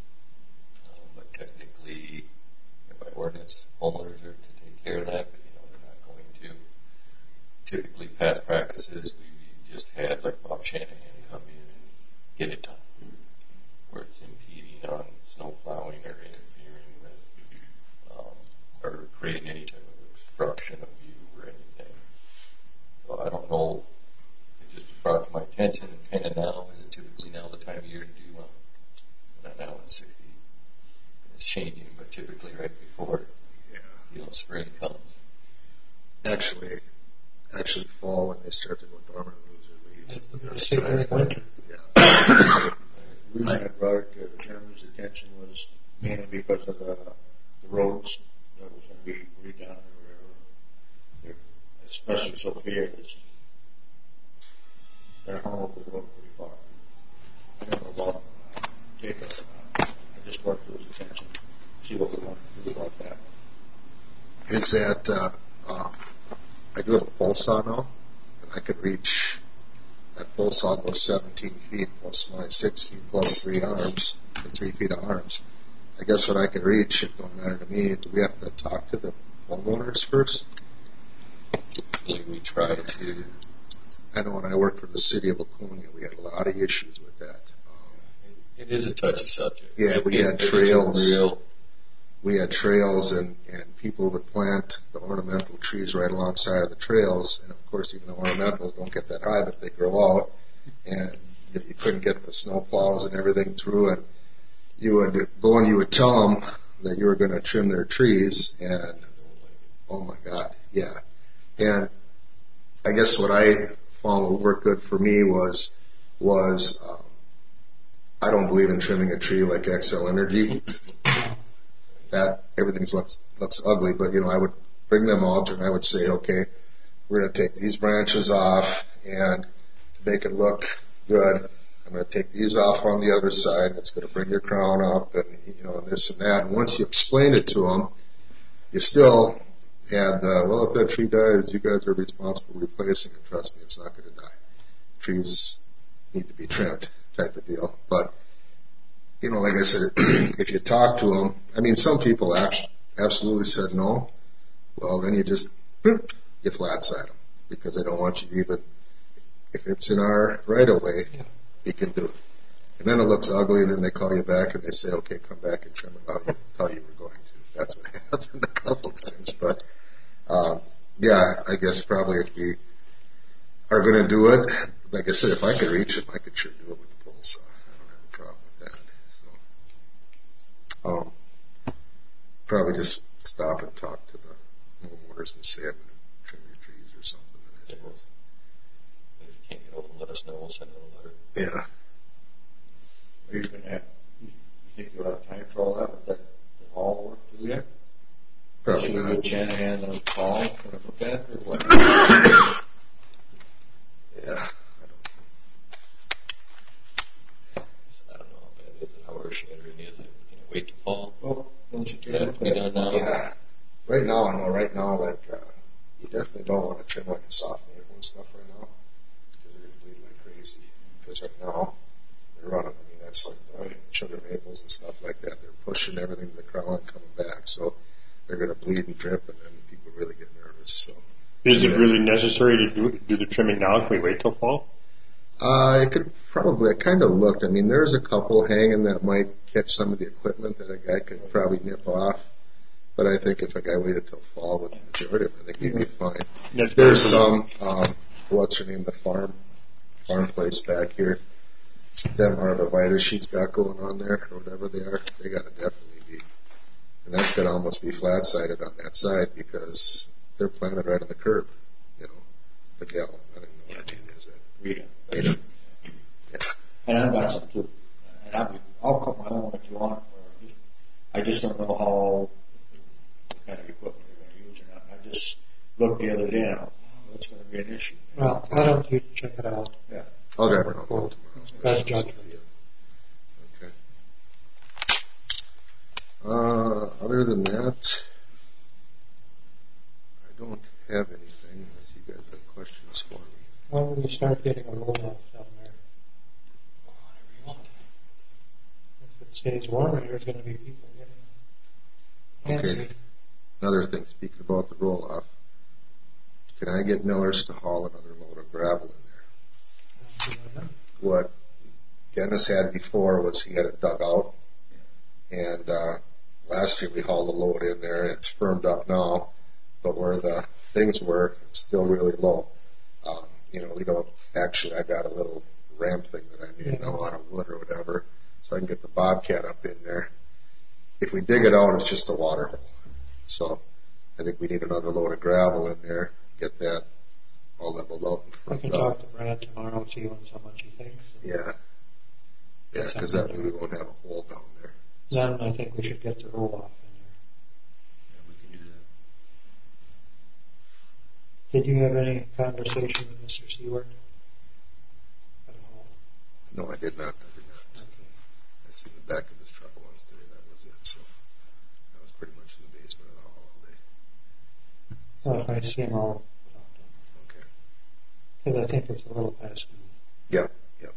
But technically, by ordinance, homeowners are to take care of that, but you know, they're not going to. Typically, past practices, we just had like Bob Shanahan come in and get it done, where it's impeding on snow plowing or interfering with, um, or creating any type of obstruction of view or anything. So I don't know, it just brought to my attention, and kind of now, is it typically now the time of year to do, um, not now, it's sixty. It's changing, but typically right before, Yeah. you know, spring comes. Actually, actually fall when they start to go dormant and lose their leaves. It's the best thing in winter. Yeah. The reason I brought it to the chairman's attention was mainly because of the, the roads that was going to be redone or whatever. They're, especially Sophia is, they're hung over the road pretty far. I don't know about uh, Jacob. Uh, I just brought it to his attention, see what we want to do about that. Is that, uh, uh, I do have a pole saw now, and I could reach, that pole saw goes seventeen feet plus my six feet plus three arms, or three feet of arms. I guess what I could reach, it don't matter to me. Do we have to talk to the homeowners first? Typically, we try to. I know when I worked for the city of Laconia, we had a lot of issues with that. It is a touchy subject. Yeah, we It- had it is a trails. Real, We had trails, and, and people would plant the ornamental trees right alongside of the trails. And of course, even the ornamentals don't get that high, but they grow out. And you, you couldn't get the snow plows and everything through. And you would go and you would tell them that you were going to trim their trees. And oh my God, yeah. And I guess what I found would work good for me was was um, I don't believe in trimming a tree like X L Energy. That everything looks looks ugly, but you know I would bring them out and I would say, okay, we're going to take these branches off, and to make it look good, I'm going to take these off on the other side, and it's going to bring your crown up, and you know, and this and that. And once you explain it to them, you still had the, well, if that tree dies, you guys are responsible for replacing it. Trust me, it's not going to die. Trees need to be trimmed, type of deal. But you know, like I said, if you talk to them, I mean, some people actually absolutely said no. Well, then you just boop, you flat side them because they don't want you to even. If it's in our right of way, you can do it. And then it looks ugly, and then they call you back and they say, "Okay, come back and trim it out." You tell you we're going to. That's what happened a couple times. But um, yeah, I guess probably if we are going to do it, like I said, if I could reach it, I could sure do it with the pole saw. I don't have a problem with that. So um, probably just stop and talk to the homeowners and say, "I'm going to trim your trees" or something. Then I suppose. If you can't get over them, let us know. We'll send out a letter. Yeah. Are you going to have, you think you'll have time for all that? Would that the hall work do yet? Probably Should we not. get Shanahan on the call and look at it, or what? Yeah. I don't know how bad it is, how earth-shattering is it? Can you wait till fall? Well, don't you Does take that have to be done now? Yeah. Right now, I know right now, like, uh, you definitely don't want to trim like a soft maple and stuff right now because they're going to bleed like crazy. Because right now, they're running, I mean, that's like the sugar maples and stuff like that. They're pushing everything to the crown and coming back. So they're going to bleed and drip, and then people really get nervous. So. Is it Yeah. really necessary to do, do the trimming now? Can we wait till fall? Uh, it could probably, I kind of looked. I mean, there's a couple hanging that might catch some of the equipment that a guy could probably nip off. But I think if a guy waited till fall with the majority of them, I think we'd be fine. That's There's very some, um, what's her name, the farm, farm place back here. Them arborvitae she's got going on there, or whatever they are, they gotta definitely be. And that's gotta almost be flat-sided on that side because they're planted right on the curb, you know. The gal, I don't know what her name is. Rita. Rita. Yeah. And I've got some too. And I'll, be, I'll cut my own if you want. Or just, I just don't know how, what kind of equipment you're going to use or not. I just looked the other day and I thought, oh, that's going to be an issue. Well, why don't you check it out? Yeah. I'll drive around tomorrow. Best judgment. Okay. Uh, other than that, I don't have anything unless you guys have questions for me. When will you start getting a roll off down there? Whatever you want. If it stays warmer, there's going to be people getting antsy. Okay. Another thing, speaking about the roll off, can I get Millers to haul another load of gravel in there? What Dennis had before was he had it dug out, and uh, last year we hauled a load in there. It's firmed up now, but where the things were, it's still really low. Um, you know, we don't actually. I got a little ramp thing that I made now out of wood or whatever, so I can get the Bobcat up in there. If we dig it out, it's just a water hole. So I think we need another load of gravel in there. Get that all leveled up and I firmed can up. talk to Brad tomorrow and see what, how much he thinks. Yeah. Yeah, because that way we won't have a hole down there. Then I think we should get the roll off in there. Yeah, we can do that. Did you have any conversation with Mister Stewart at all? No, I did not. I did not. Okay. I seen the back of his truck once today. That was it. So I was pretty much in the basement of the hall all day. Well, if I see him, I'll talk to him. Okay. Because I think it's a little past due. Yep. Yep.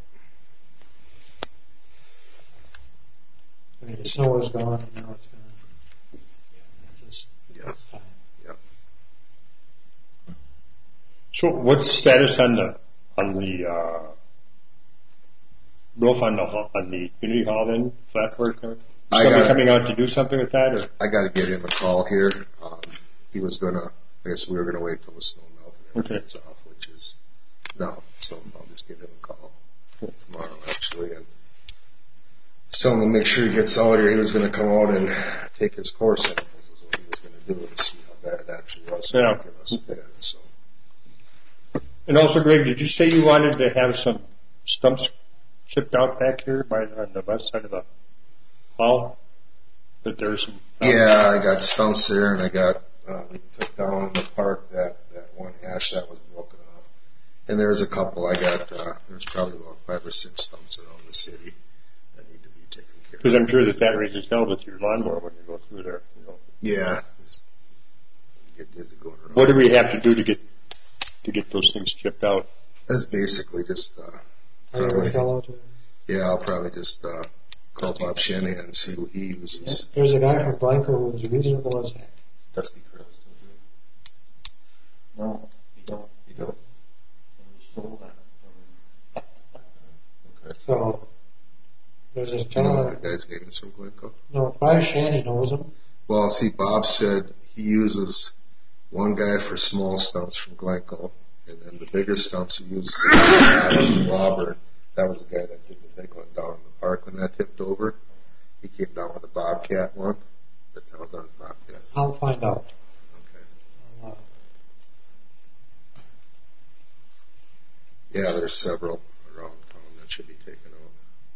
I mean, the snow is gone, and now it's going to, yeah, it's just, Yeah. it's time. Yep. So what's the status on the on the uh, roof on the hall- on the community hall then? Flat work? I Somebody got- coming out to do something with that, or I got to get him a call here. Um, he was gonna. I guess we were gonna wait till the snow melted and Okay. everything's off, which is no. So I'll just give him a call tomorrow actually, and tell him to make sure he gets out here. He was gonna come out and take his core samples. Is what he was gonna do to see how bad it actually was. So Yeah. give us that. So and also, Greg, did you say you wanted to have some stumps chipped out back here by on the west side of the hall? That there's some. yeah, I got stumps there, and I got uh, we took down in the park that that one ash that was broken off, And there's a couple. I got, uh, there's probably about five or six stumps around the city that need to be taken care of. Because I'm sure that that raises hell with your lawnmower when you go through there. You know. Yeah. Just get dizzy going around. What do we have to do to get to get those things chipped out? That's basically just, uh, Hire a fellow to- yeah, I'll probably just, uh, call Bob Shanahan and see what he uses. There's a guy from Blanco who's reasonable as heck. Dusty Curl still do No, you don't. it? You don't? You stole that from Okay. So there's a Do you know what the fellow. guy's name is from Glencoe? No, probably Shanny knows him. Well, see, Bob said he uses one guy for small stumps from Glencoe, and then the bigger stumps he uses a guy from Robert. That was the guy that did the big one down in the park when that tipped over. He came down with a Bobcat one. That was on his Bobcat. I'll find out. Okay. I'll, uh, Yeah, there's several around town that should be taken out.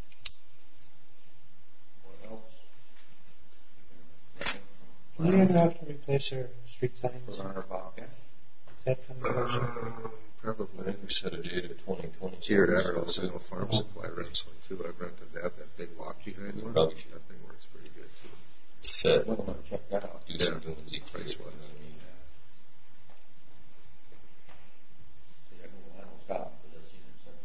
what else? Do we ever have to replace our street signs? Was on our Bobcat. Is that kind of a- Uh, I probably. think we set a date of twenty twenty. Here at also no farm supply rents one too. I've rented that, that big walk behind one. Probably should. That thing works pretty good too. Set. I'm gonna check that out. Do some doing Z Price wise. I don't stop, but I've seen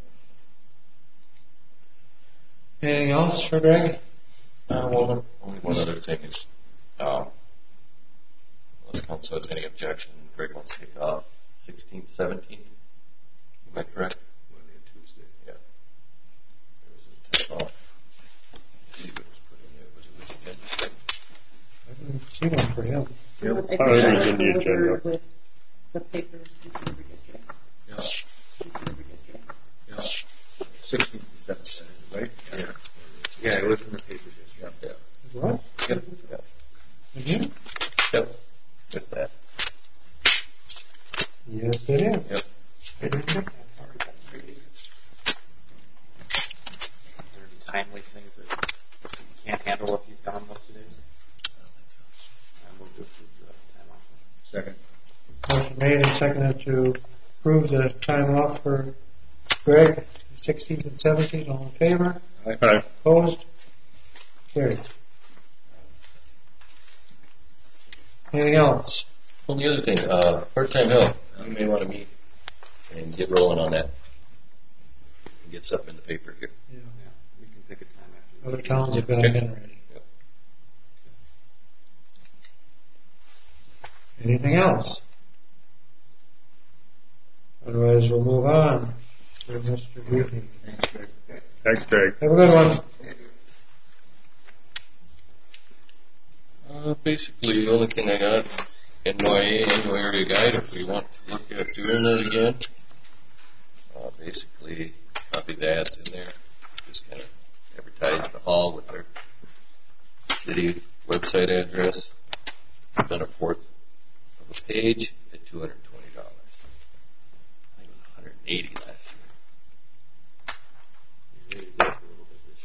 it several. Anything else for Greg? Uh, well, only one other thing is, um, unless council has any objection, Greg wants to take off sixteenth, seventeenth. Am I correct? Monday and Tuesday. Yeah. There was a time off. I believe it was put in there. Was it with the agenda? I didn't see one for him. Oh, I think it I was was in the agenda. delivered with the papers you delivered yesterday. Yeah. You delivered yesterday. Yeah. Sixteenth and seventeenth, right? Yeah. Yeah, it was in the papers yesterday. Yeah. What? Yep. Yep. Again? Yep. Just that. Yes, it is. Yep. I didn't check that part. Is there any timely things that you can't handle if he's gone most of the days? I move to approve the time off. Second. Motion made and seconded to approve the time off for Greg, sixteenth and seventeenth. All in favor? Aye. Opposed? Carried. Anything else? Well, the other thing, uh, part-time help, you may want to meet and get rolling on that. And get something in the paper here. Yeah. Yeah, we can pick a time after. Other towns have got them in already. Yep. Anything else? Otherwise, we'll move on to Mister Greeley. Thanks, Greg. Have a good one. Uh, basically, the only thing I got, N Y A annual area guide, if we want to look at doing it again. Uh, basically, copy the ads in there. Just kind of advertise the hall with their city website address. Done a fourth of a page at two hundred twenty dollars. I think it was one hundred eighty dollars last year. You really did a little bit this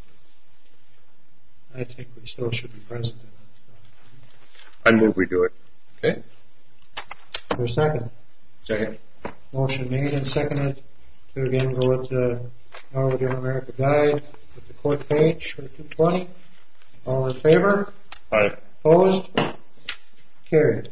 year. I think we still should be present in that I move we do it. Okay. stuff. For a second. Second. Motion made and seconded to again go with the Norwood Young America Guide with the court page for two twenty. All in favor? Aye. Opposed? Carried.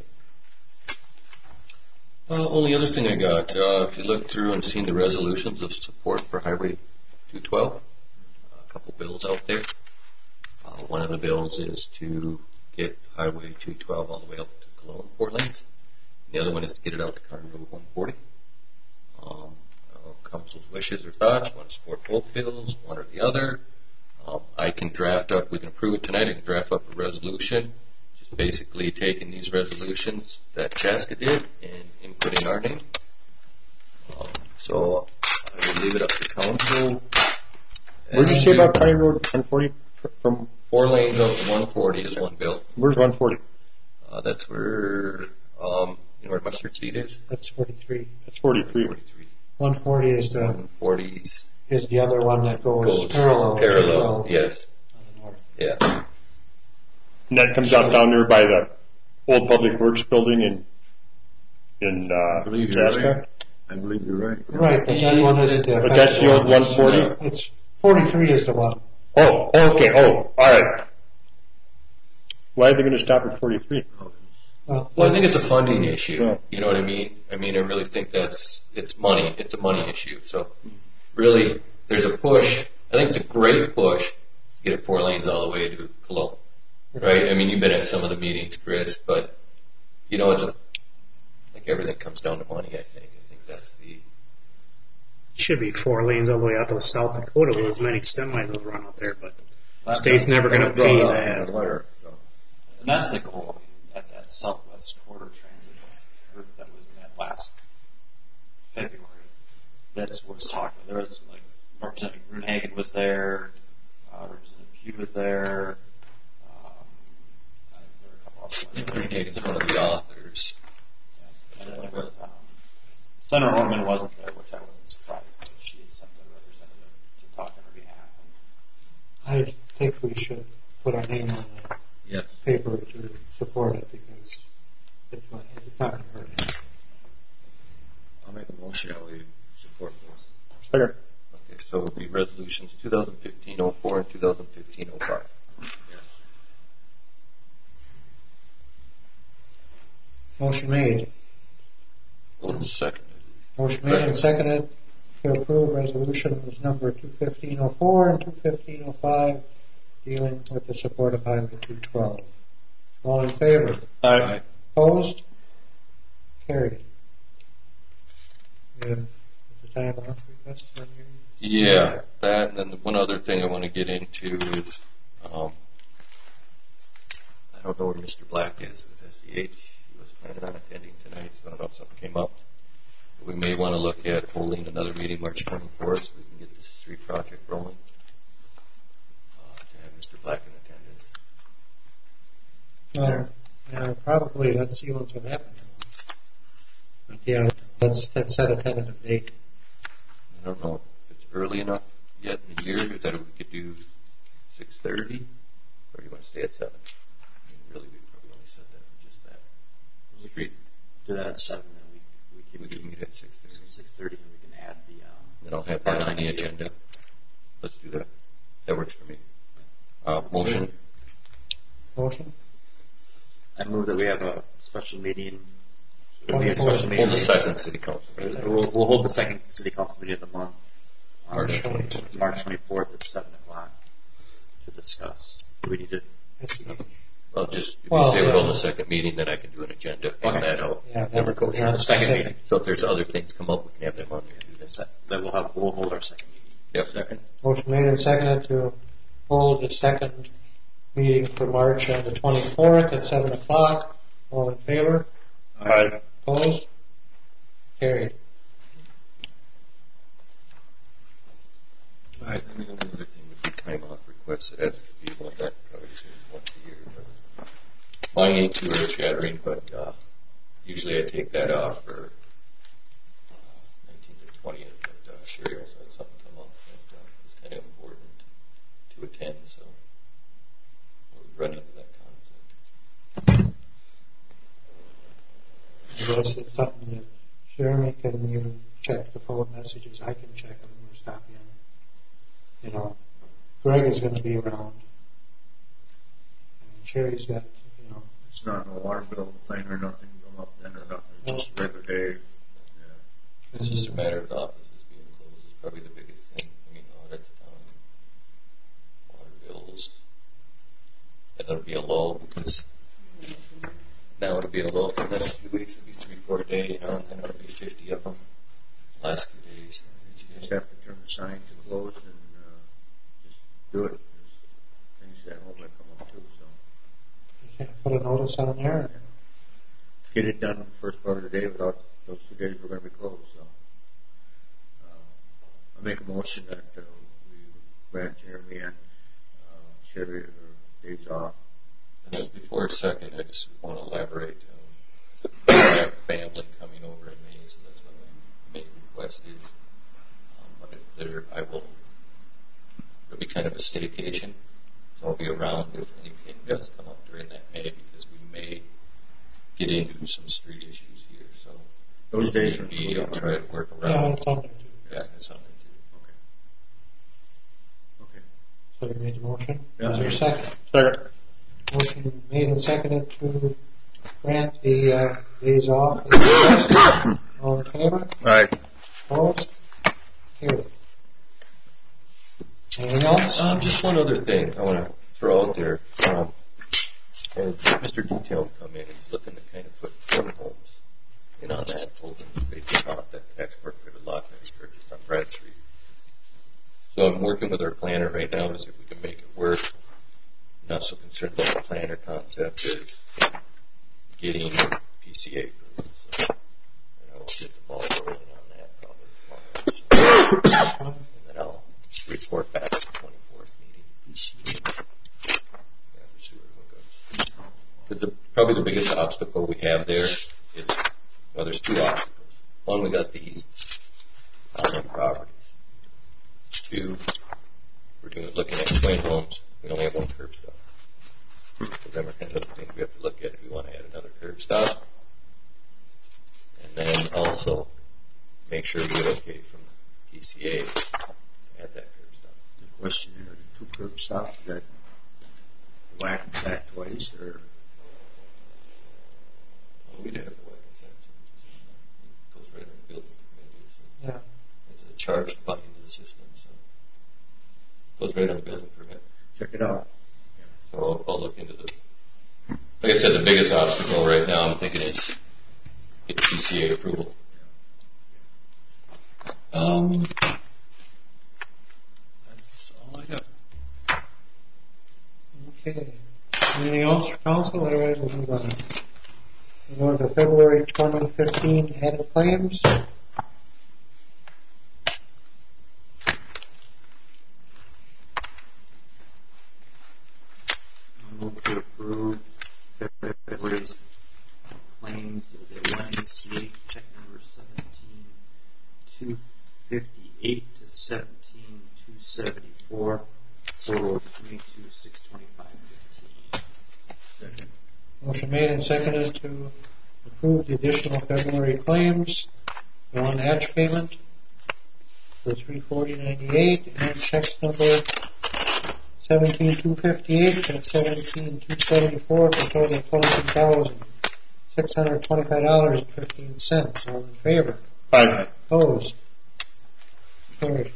Uh, only other thing I got, uh, if you look through and seen the resolutions of support for Highway two twelve, a couple bills out there. Uh, one of the bills is to get Highway two twelve all the way up to Cologne, four lanes. The other one is to get it out to County Road one forty. Um, uh, council's wishes or thoughts, want to support both bills, one or the other. Um, I can draft up, we can approve it tonight, I can draft up a resolution, just basically taking these resolutions that Chaska did and inputting our name. Um, so I will leave it up to council. What did you say about County Road one forty from, Four lanes out to one forty is one bill. where's one forty? Uh, that's where, um, you know where Mustard Seed is? That's forty-three. That's forty-three. forty-three. one forty is the one forty's is the other one that goes, goes parallel. parallel, to yes. on the north. Yeah. And that comes out down there by the old Public Works building in, in, uh, believe you're Chaska? I believe you're right. Right, but that one isn't the But that's the old one forty? It's, forty-three is the one. Oh, okay, oh, alright. Why are they gonna stop at forty-three? Well, Well, I think it's a funding issue. Yeah. You know what I mean? I mean, I really think that's, it's money. It's a money issue. So really, there's a push. I think the great push is to get it four lanes all the way to Cologne. Right? I mean, you've been at some of the meetings, Chris, but, you know, it's a, like everything comes down to money, I think. I think that's the, Should be four lanes all the way out to South Dakota with as many semis will run out there, but the state's never going to pay that. And that's the goal. I mean, at that Southwest Corridor Transit group that was met last February, that's what was talking. There was like Representative Grunhagen was there, uh, Representative Pugh was there. Um, I think there were a couple of Grunhagen's one of the authors. Yeah. And then there was um, Senator Ortman wasn't there, which I wasn't surprised. But she had sent a representative to talk on her behalf. I think we should put our name on the Yeah. paper to support it because it's not, it's not going to hurt anything. I'll make a motion that we support this. Second. Okay, so it would be resolutions twenty fifteen oh four and twenty fifteen oh five. Motion made. Well, seconded. Motion made and seconded to approve resolutions number two fifteen oh four and two fifteen oh five dealing with the support of Highway two twelve. All in favor? Aye. Opposed? Carried. You have the time off request on your... Yeah, that, and then the one other thing I want to get into is, um, I don't know where Mister Black is with S D H. He was planning on attending tonight, so I don't know if something came up. But we may want to look at holding another meeting March twenty-fourth so we can get this street project rolling. Uh, to have Mister Black in attendance. Well, yeah, probably, let's see what's going to happen. But yeah, let's, let's set a tentative date. I don't know if it's early enough yet in the year that we could do six thirty, or do you want to stay at seven? I mean, really, we probably only set that for just that street. Do that at seven, then we we can We can meet at six thirty. six thirty, and we can add the. Um, Then I'll have that on the agenda. Let's do that. That works for me. Uh, motion. Motion? I move that we have a special meeting. It'll be a Twenty-fourth. special meeting. Hold the second city council meeting. We'll, we'll hold the second city council meeting of the month. on March twenty-fourth. March twenty-fourth at seven o'clock to discuss. Do we need to? That's the- Well, just if Well, you say we're yeah. on the second meeting, then I can do an agenda on Okay. that out. Yeah, Then we're that- going yeah, the the second second. meeting. So if there's other things come up, we can have them on there too. Then. Se- Then we'll have we'll hold our second meeting. Yep. Second. Motion made and seconded to hold the second meeting for March on the twenty-fourth at seven o'clock. All in favor? Aye. Opposed? Carried. All right. And the only other thing would be time off requests. It has to be one that probably seems once a year. But mine ain't too earth shattering, but uh, usually I take that off for uh, nineteenth or twentieth. But uh, Sherry also had something come up that uh, was kind of important to attend, so we'll run into that conflict. I guess it's something that Jeremy can you check the phone messages. I can check them or stop in. You know, Greg is going to be around. And Sherry's got, you know, It's not a water bill thing or nothing come up then or nothing. It's just regular day. Yeah. It's just a matter of the offices being closed is probably the biggest thing. I mean, audits done, water bills. And that'll be a lull because now it'll be a lull for the next few weeks. It'll be three, four a day, you know, and then it'll be fifty of them last few days. You just have to turn the sign to closed and uh, just do it. There's things at home that come up too. So you can't put a notice on there. get it done the first part of the day without those two days we're going to be closed. So uh, I make a motion that uh, we grant Jeremy and uh, Sherry their days off. And then before a second, I just want to elaborate. Um, I have family coming over in May, so that's what my main request is. Um, but if there, I will, it'll be kind of a staycation, so I'll be around if anything does come up during that May, because we may get into some street issues here. So Those days are Maybe I'll try to work Yeah, around. it's on there too. Yeah, it's on there too. Okay. So you made the motion? Yeah. Is there a second? Second. Motion made and seconded to grant the uh, days off. as requested. All in favor? Aye. Opposed? Carried. Anything else? Um, just one other thing I want to throw out there. Um, uh, Mister Detail will come in and he's looking to kind of put corner homes in on that open space lot, that export fitted lot that he purchased on Brad Street. So I'm working with our planner right now to see if we can make it work. I'm not so concerned about the planner concept as getting P C A approval. So, and I will get the ball rolling on that probably tomorrow. And then I'll report back at the twenty-fourth meeting. Yeah, for sewer hookups. Because the, probably the biggest obstacle we have there is, well, there's two obstacles. One, we got these on properties. Two, we're doing looking at twin homes. We only have one curb stop. So then we're kind of the thing we have to look at if we want to add another curb stop. And then also make sure we get okay from P C A to add that curb stop. The question here, the two curb stops, is that whack them back twice, or? Well, we'd have to whack it back. It goes right in the building permit. So Yeah. it's a charge to buy into the system. So it goes right on the building permit. Check it out. So I'll, I'll look into the. Like I said, the biggest obstacle right now, I'm thinking, is get P C A approval. Um, that's all I got. Okay. Anything else for council? Otherwise, we'll move on. We'll go to February twenty fifteen added claims. Move to approve February's claims of the one A C H check number seventeen two fifty-eight to seventeen two seventy-four, total of twenty-two six twenty-five fifteen. Second. Motion made and seconded to approve the additional February claims. The one hatch payment for three forty ninety-eight and checks number seventeen two fifty-eight and seventeen two seventy-four for a total of twenty-two thousand six hundred twenty-five dollars and fifteen cents. All in favor? Aye. Opposed? Carried.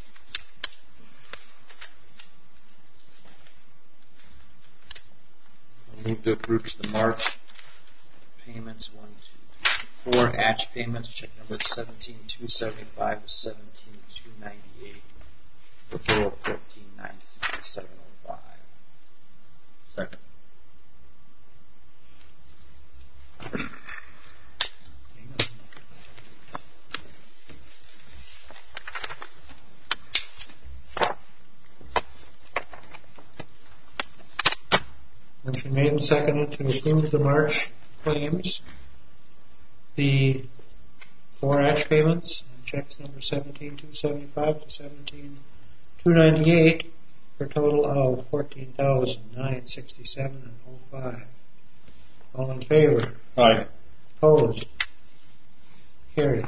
I'll move to approve the March payments, one, two, three, four, hatch payments, check number seventeen two seventy-five to seventeen two ninety-eight, for a total of fourteen nine sixty-seven oh five. Second. Motion made and seconded to approve the March claims. The four hatch payments and checks number seventeen two seventy-five to seventeen two ninety-eight for a total of fourteen thousand nine sixty-seven and oh five. All in favor? Aye. Opposed? Carried.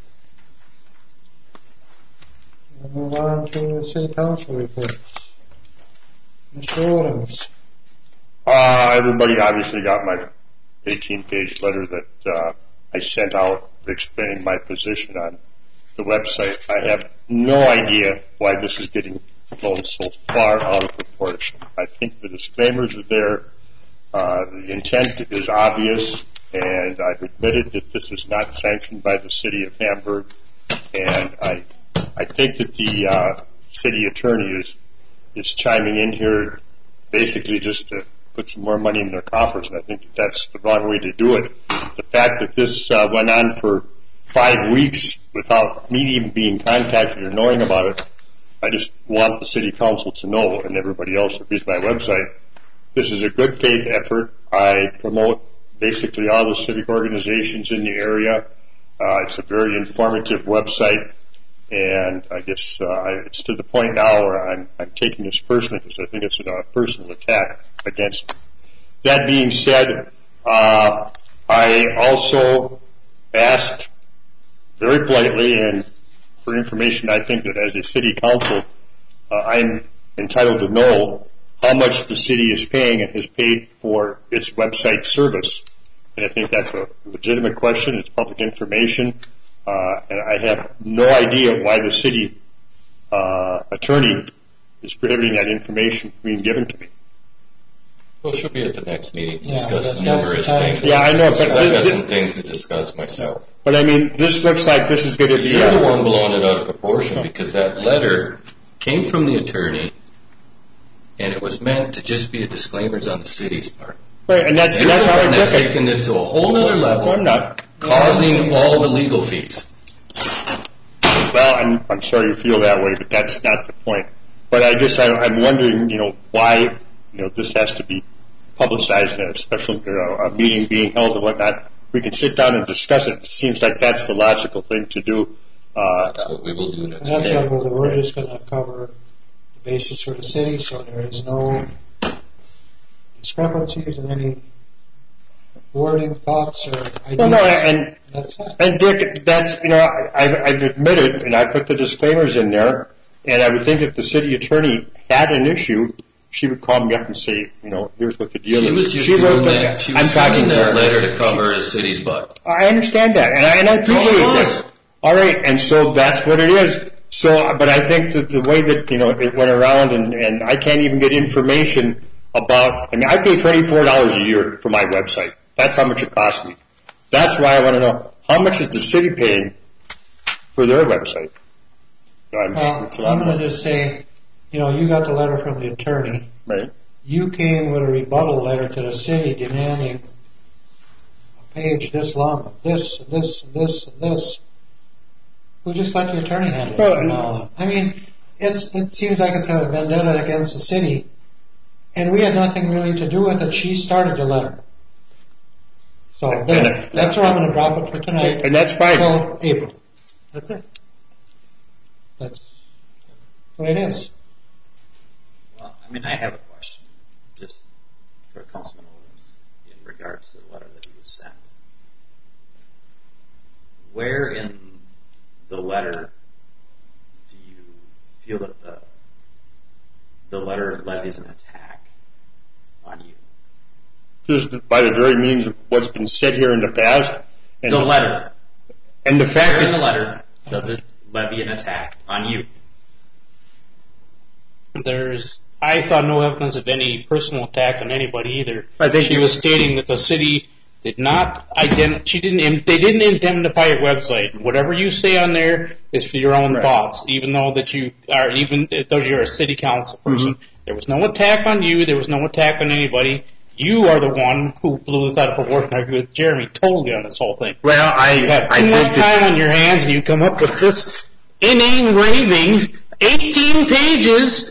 We'll move on to city council reports. Mister Odoms. Uh, everybody obviously got my eighteen-page letter that uh, I sent out explaining my position on the website. I have no idea why this is getting blown so far out of proportion. I think the disclaimers are there. Uh, the intent is obvious, and I've admitted that this is not sanctioned by the city of Hamburg. And I, I think that the uh, city attorney is is chiming in here, basically just to put some more money in their coffers, and I think that that's the wrong way to do it. The fact that this uh, went on for five weeks without me even being contacted or knowing about it, I just want the city council to know, and everybody else who reads my website, this is a good faith effort. I promote basically all the civic organizations in the area. Uh, it's a very informative website, and I guess uh, it's to the point now where I'm, I'm taking this personally because I think it's a personal attack against me. That being said, uh, I also asked very politely and for information, I think that as a city council, uh, I'm entitled to know how much the city is paying and has paid for its website service. And I think that's a legitimate question. It's public information. Uh, and I have no idea why the city uh, attorney is prohibiting that information from being given to me. Well, she'll be at the next meeting to Yeah, discuss that's- numerous that's- things. Yeah, I know, but I've got this- some things to discuss myself. But I mean, this looks like this is going to be. You're the uh, one blowing it out of proportion because that letter came from the attorney, and it was meant to just be a disclaimers on the city's part. Right, and that's, and You're that's the how I one that's took it. taking this to a whole other level. I'm not. Causing all the legal fees. Well, I'm, I'm sorry you feel that way, but that's not the point. But I guess I, I'm wondering, you know, why, you know, this has to be publicized in a special, you know, a meeting being held and whatnot. We can sit down and discuss it. It seems like that's the logical thing to do. Uh, That's what we will do next And that's week. what we're, we're just going to cover the basis for the city, so there is no discrepancies in any wording, thoughts, or ideas. well, no, and That's it. And Dick, that's, you know, I, I've, I've admitted, and I put the disclaimers in there, and I would think if the city attorney had an issue, she would call me up and say, you know, here's what the deal She is. was just she doing the- that. She was I'm talking sending to that her. letter to cover the city's butt. I understand that, and I, and I appreciate That's all it that. was. All right, and so that's what it is. So, but I think that the way that, you know, it went around, and, and I can't even get information about, I mean, I pay twenty-four dollars a year for my website. That's how much it costs me. That's why I want to know, how much is the city paying for their website? I'm, Well, it's a lot I'm of going to money. just say, you know, you got the letter from the attorney. Right. You came with a rebuttal letter to the city demanding a page this long of this and this and this and this. We'll just let the attorney handle it Well, from now on. I mean, it's, it seems like it's a vendetta against the city, and we had nothing really to do with it. She started the letter. So And- there, and- that's where I'm going to drop it for tonight. And that's fine. Till April. That's it. That's the way it is. Well, I mean, I have a question, just for Councilman Williams, in regards to the letter that he was sent. Where in the letter do you feel that the the letter levies an attack on you? Just by the very means of what's been said here in the past. And The letter. And the fact Where in the that, letter does it levy an attack on you? There's, I saw no evidence of any personal attack on anybody either. I think she you- was stating that the city did not ident, she didn't, im- they didn't indemnify your website. Whatever you say on there is for your own Right. thoughts, even though that you are, even though you're a city council person. Mm-hmm. There was no attack on you. There was no attack on anybody. You are the one who blew this out of proportion. I agree with Jeremy totally on this whole thing. well, I, You have I too think much that, time on your hands, and you come up with this inane raving, eighteen pages.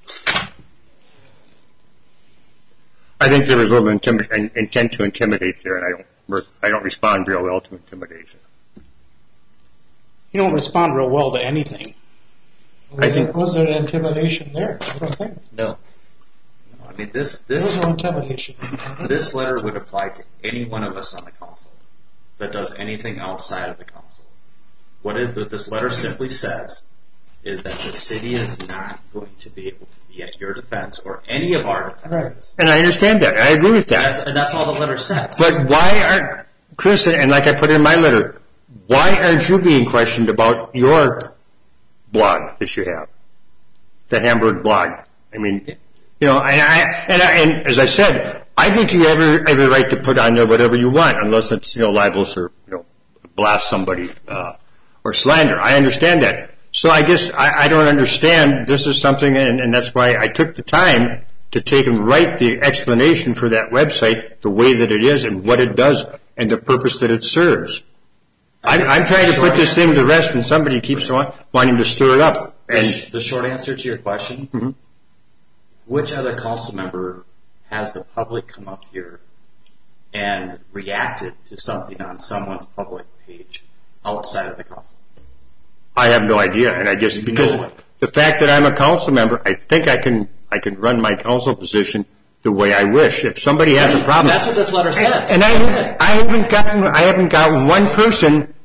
I think there was a little intimi- in- intent to intimidate there, and I don't, re- I don't respond real well to intimidation. You don't respond real well to anything. I Was, think- there, was there intimidation there? I don't think. No. No, I mean, this There was this no intimidation. this letter would apply to any one of us on the council that does anything outside of the council. What it, what this letter simply says is that the city is not going to be able to be at your defense or any of our defenses. And I understand that, and I agree with And that. that's, and that's all the letter says. But why aren't, Chris, and like I put in my letter, why aren't you being questioned about your blog that you have? The Hamburg blog. I mean, you know, and I, and I, and as I said, I think you have every, every right to put on there whatever you want, unless it's, you know, libelous or, you know, blast somebody, uh, or slander. I understand that. So I guess I, I don't understand. This is something, and, and that's why I took the time to take and write the explanation for that website the way that it is and what it does and the purpose that it serves. I'm, I'm trying to put this thing to rest, and somebody keeps want, wanting to stir it up. And The short answer to your question, Mhm. which other council member has the public come up here and reacted to something on someone's public page outside of the council? I have no idea, and I guess because No one. the fact that I'm a council member, I think I can I can run my council position the way I wish. If somebody has a problem, That's what this letter says. and I I haven't gotten I haven't got one person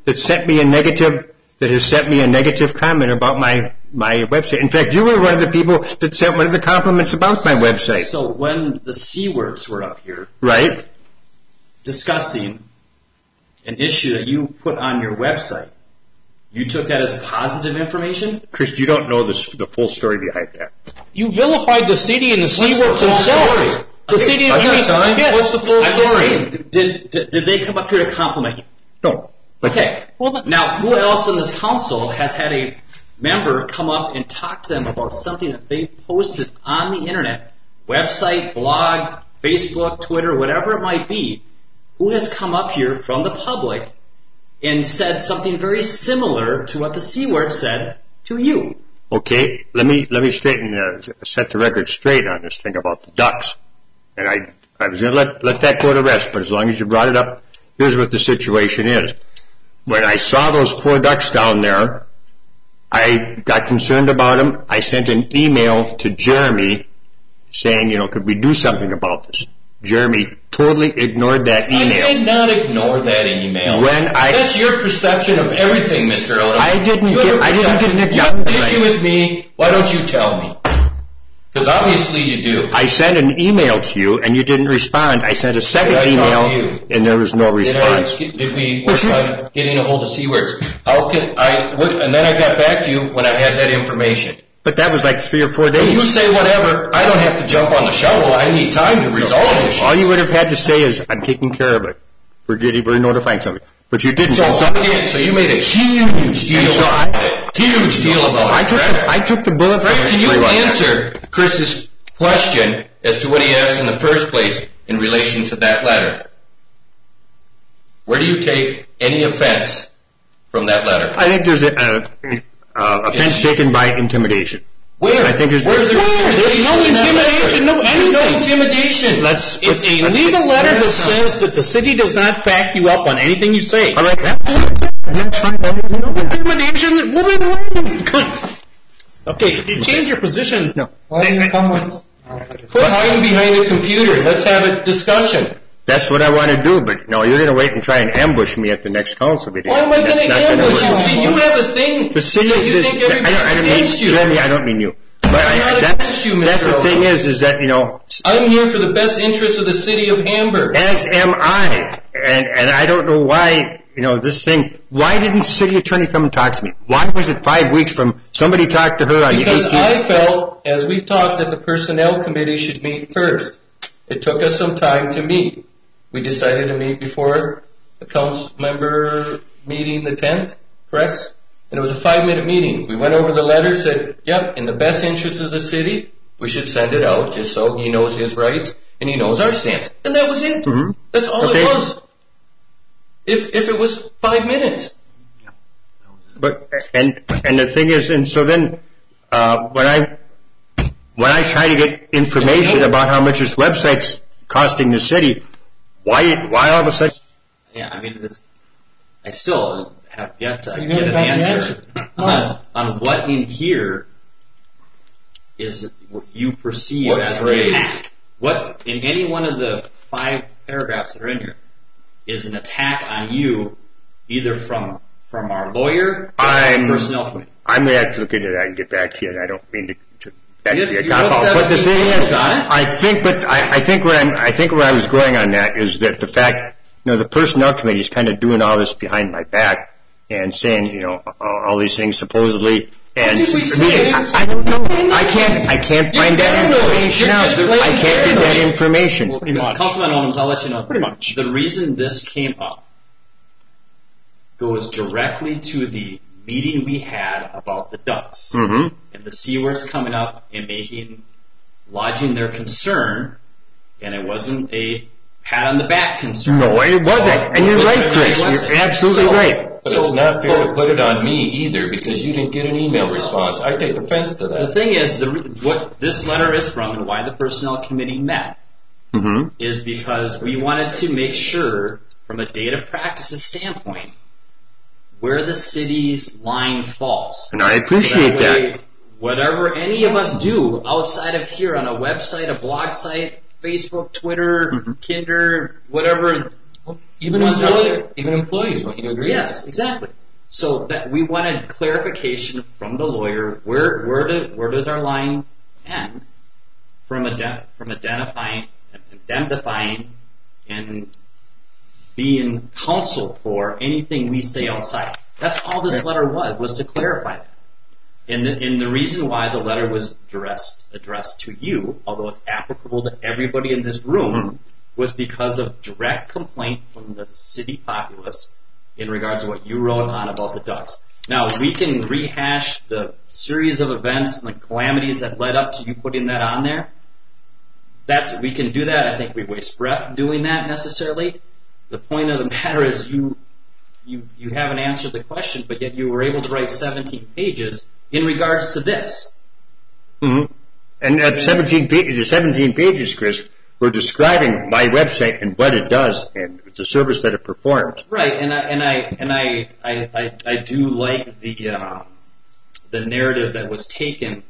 that sent me a negative, that has sent me a negative comment about my, my website. In fact, you were one of the people that sent one of the compliments about my website. So when the C-Works were up here Right? discussing an issue that you put on your website, you took that as positive information? Chris, you don't know the, the full story behind that. You vilified the city and the What's the C-Works full themselves. story? The city, I I got mean, time. yeah. What's the full I'm just story? saying, did, did, did they come up here to compliment you? No. But Okay. Well, then- Now, who else in this council has had a member come up and talk to them about something that they posted on the internet, website, blog, Facebook, Twitter, whatever it might be? Who has come up here from the public and said something very similar to what the C-Word said to you? Okay, let me let me straighten uh, set the record straight on this thing about the ducks. And I I was going to let let that go to rest, but as long as you brought it up, here's what the situation is. When I saw those poor ducks down there, I got concerned about them. I sent an email to Jeremy saying, you know, could we do something about this? Jeremy totally ignored that email. I did not ignore that email. When I- That's your perception of everything, Mister Odom. I didn't You have get- a I didn't get an perception. You have an acknowledgement. issue with me. Why don't you tell me? Because obviously you do. I sent an email to you and you didn't respond. I sent a second Did I email talk to you? and there was no Did, I, response. did we But work you- on getting a hold of C-Works? How can I? What, and then I got back to you when I had that information. But that was like three or four When days. you say whatever, I don't have to jump on the shovel. I need time to resolve issues. All you would have had to say is, I'm taking care of it. We're getting, we're notifying somebody. But you didn't. So, And so, I did. So you made a huge deal And so about I- it. Huge deal about I it. took, correct? the, I took the bullet from Frank, it can you for on that. answer Chris's question as to what he asked in the first place in relation to that letter? Where do you take any offense from that letter? I think there's a, uh, uh, offense taken by intimidation. Where? I think there's- Where's there Where? There's no in that intimidation, letter? no There's no anything. intimidation. Let's. It's a let's- legal letter that let's- says that the city does not back you up on anything you say. All right. That's fine. No intimidation. Well, then why? Okay, you change your position. No. Why do you come with? Uh, Quit hiding behind the computer. Let's have a discussion. That's what I want to do, but no, you're going to wait and try and ambush me at the next council meeting. Why am I That's going to not gonna ambush you? work. See, you have a thing The city, that you this, think I don't, I everybody's don't mean, against you. Jeremy, I don't mean you. But I, I'm not that's, against you, Mister that's the Owen. thing is, is that, you know, I'm here for the best interests of the city of Hamburg. as am I. And, and I don't know why, you know, this thing, why didn't the city attorney come and talk to me? Why was it five weeks from somebody talked to her on Because the eighteenth? I felt, as we've talked, that the personnel committee should meet first. It took us some time to meet. We decided to meet before the council member meeting the tenth, correct? And it was a five-minute meeting. We went over the letter, said, yep, in the best interest of the city, we should send it out just so he knows his rights and he knows our stance. And that was it. Mhm. That's all Okay. it was. If if it was five minutes. But, and, and the thing is, and so then, uh, when I, when I try to get information about how much this website's costing the city, why, why all of a sudden? Yeah, I mean, it's, I still have yet to You get haven't an gotten the answer answer. on, on what in here is what you perceive What as phrase? an attack. What in any one of the five paragraphs that are in here is an attack on you, either from from our lawyer or I'm- our personnel committee. I'm going to have to look into that and get back to you, and I don't mean to, to that You- to be a you cop wrote out. But the seventeen thing pages is, on it. I think, but I, I think where I'm, I think where I was going on that is that the fact, you know, the personnel committee is kind of doing all this behind my back and saying, you know, all, all these things supposedly. And What did we I, say? mean, I, I don't know. I can't. I can't You're find that paranoid. information You're out. just plain I can't get that paranoid. information. Well, Pretty much. Councilman Owens, I'll let you know. Pretty much. The reason this came up goes directly to the meeting we had about the ducks. Mm-hmm. And the C-words coming up and making, lodging their concern, and it wasn't a pat on the back concern. No, it wasn't. And you're right, Chris. You're absolutely So- right. But it's not fair to put it on me either because you didn't get an email response. I take offense to The that. thing is, the, re- what this letter is from and why the personnel committee met Mm-hmm. is because we wanted to make sure, from a data practices standpoint, where the city's line falls. And I appreciate So that. way, whatever any of us do outside of here on a website, a blog site, Facebook, Twitter, Mhm. Kinder, whatever, Even ones out employee, there. even employees, don't you agree? Yes, exactly. So that we wanted clarification from the lawyer. Where where do, where does our line end from ident- from identifying, indemnifying, and being counsel for anything we say outside? That's all this letter was was to clarify that. And the, and the reason why the letter was addressed addressed to you, although it's applicable to everybody in this room, mm-hmm. was because of direct complaint from the city populace in regards to what you wrote on about the ducks. Now, we can rehash the series of events and the calamities that led up to you putting that on there. That's we can do that. I think we waste breath doing that necessarily. The point of the matter is you you you haven't answered the question, but yet you were able to write seventeen pages in regards to this. Mm-hmm. And at seventeen pages, the seventeen pages, Chris, we're describing my website and what it does and the service that it performs. Right, and I and I and I I, I, I do like the um, the narrative that was taken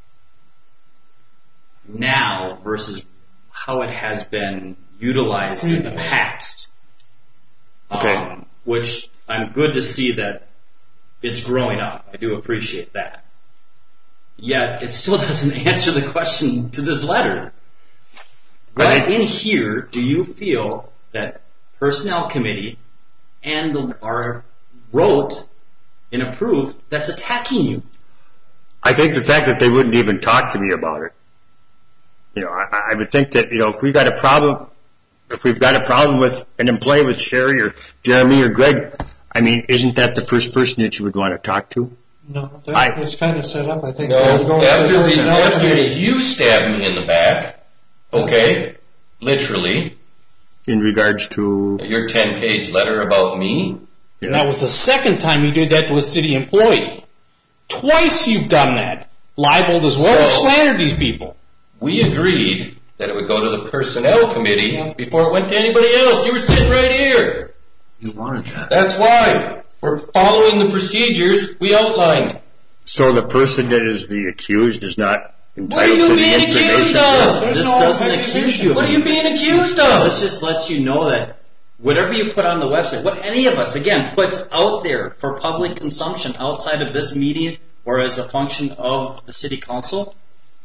now versus how it has been utilized in the past. Okay. Um, which I'm good to see that it's growing up. I do appreciate that. Yet it still doesn't answer the question to this letter. What in here do you feel that personnel committee and the are wrote and approved that's attacking you? I think the fact that they wouldn't even talk to me about it. You know, I, I would think that, you know, if we've got a problem, if we've got a problem with an employee with Sherry or Jeremy or Greg, I mean, isn't that the first person that you would want to talk to? No, that I, was kind of set up, I think. No, They were going after, to the, after committee. you stabbed me in the back, okay, literally, in regards to your ten-page letter about me. Yeah. And that was the second time you did that to a city employee. Twice you've done that. Libeled as well as So, slandered these people. We agreed that it would go to the personnel committee before it went to anybody else. You were sitting right here. You wanted that. That's why. We're following the procedures we outlined. So the person that is the accused is not entitled What are you to the being accused information? of? This no doesn't accuse you of What are you being accused of? This just lets you know that whatever you put on the website, what any of us, again, puts out there for public consumption outside of this meeting or as a function of the city council,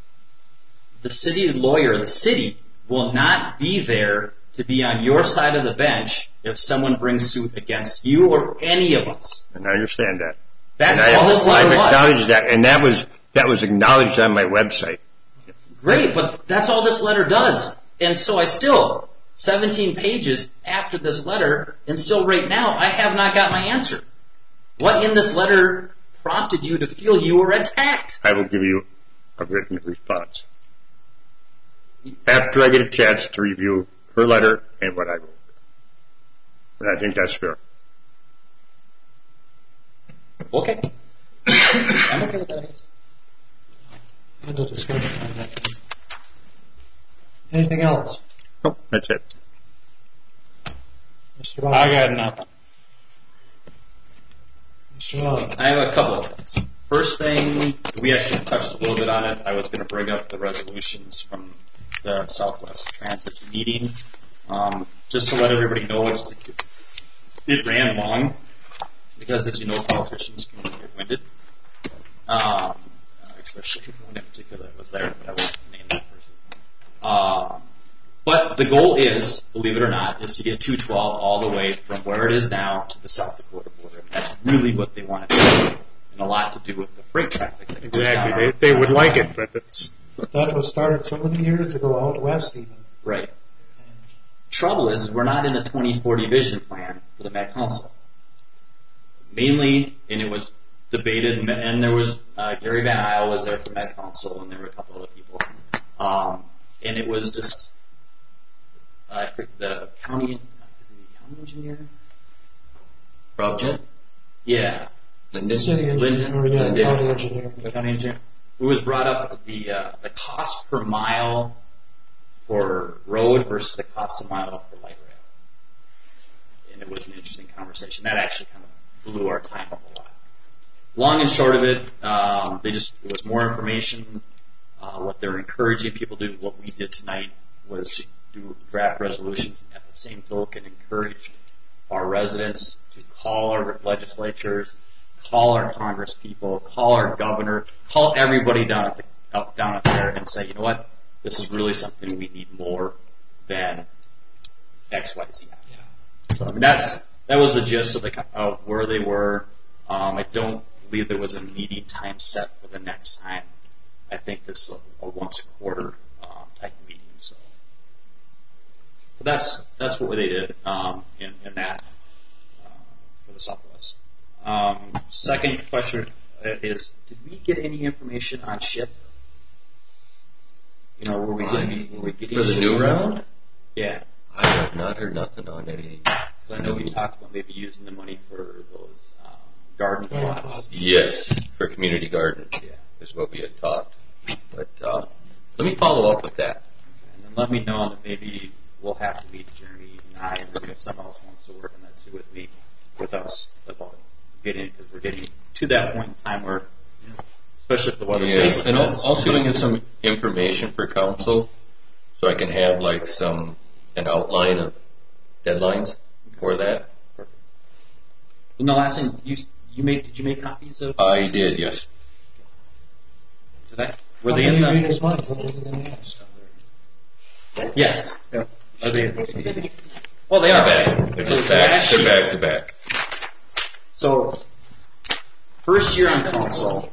the city lawyer, the city, will not be there to be on your side of the bench if someone brings suit against you or any of us. And I understand that. That's and all I, this letter I've was. acknowledged that, and that was that was acknowledged on my website. Great, but that's all this letter does. And so I still, seventeen pages after this letter, and still right now, I have not got my answer. What in this letter prompted you to feel you were attacked? I will give you a written response after I get a chance to review her letter and what I wrote. And I think that's fair. Okay. I'm okay with that, I guess. End of discussion on that. Anything else? Nope, that's it. Mister Long? I got nothing. Mister Long? I have a couple of things. First thing, we actually touched a little bit on it. I was going to bring up the resolutions from the Southwest Transit meeting. Um, just to let everybody know, it's, it ran long because, as you know, politicians can get winded. Um, especially one in particular that was there, but I won't name that person. Um, but the goal is, believe it or not, is to get two twelve all the way from where it is now to the South Dakota border. And that's really what they want to do, and a lot to do with the freight traffic. That goes down Exactly. our- They, they would like it, but it's. That was started so many years ago out west even. Right. Trouble is, we're not in the twenty forty vision plan for the Met Council. Mainly, and it was debated, and there was uh, Gary Van Isle was there for Met Council, and there were a couple other people, um, and it was just uh, the county, is he the county engineer? Rob Jen? Yeah, Linden. City engineer, Linden. or yeah, Linden. county engineer. The county engineer. It was brought up the uh, the cost per mile for road versus the cost per mile for light rail, and it was an interesting conversation. That actually kind of blew our time up a lot. Long and short of it, um, they just it was more information. Uh, what they're encouraging people to do, what we did tonight, was to do draft resolutions, and at the same token, encourage our residents, to call our legislatures, call our Congress people, call our governor, call everybody down at the, up, down up there and say, you know what, this is really something we need more than X, Y, Z. Yeah. So I mean, that's that was the gist of the of where they were. Um, I don't believe there was a meeting time set for the next time. I think this is a, a once a quarter um, type meeting. So, but that's that's what they did um, in, in that uh, for the Southwest. Um, second question is: did we get any information on SHIP? You know, were we getting were we getting for the new round? Yeah. I have not heard nothing on any. So I know we talked about maybe using the money for those um, garden plots. Yes, for community garden. Yeah. Is what we had talked. But uh, let me follow up with that. And then let me know, and then maybe we'll have to meet Jeremy and I, and maybe if someone else wants to work on that too with me, with us about getting, because we're getting to that point in time where, especially if the weather yeah. stays like and this. also going to get some information for council, so I can have like some an outline of deadlines for that. Perfect. And the last thing you you made, did you make copies of? I did, yes. Did I? Were How they many in the? readers month? What were you going to ask? Yes. Yeah. Are they? Well, they are back. They're So just back. last They're year- back to back. So, first year on council,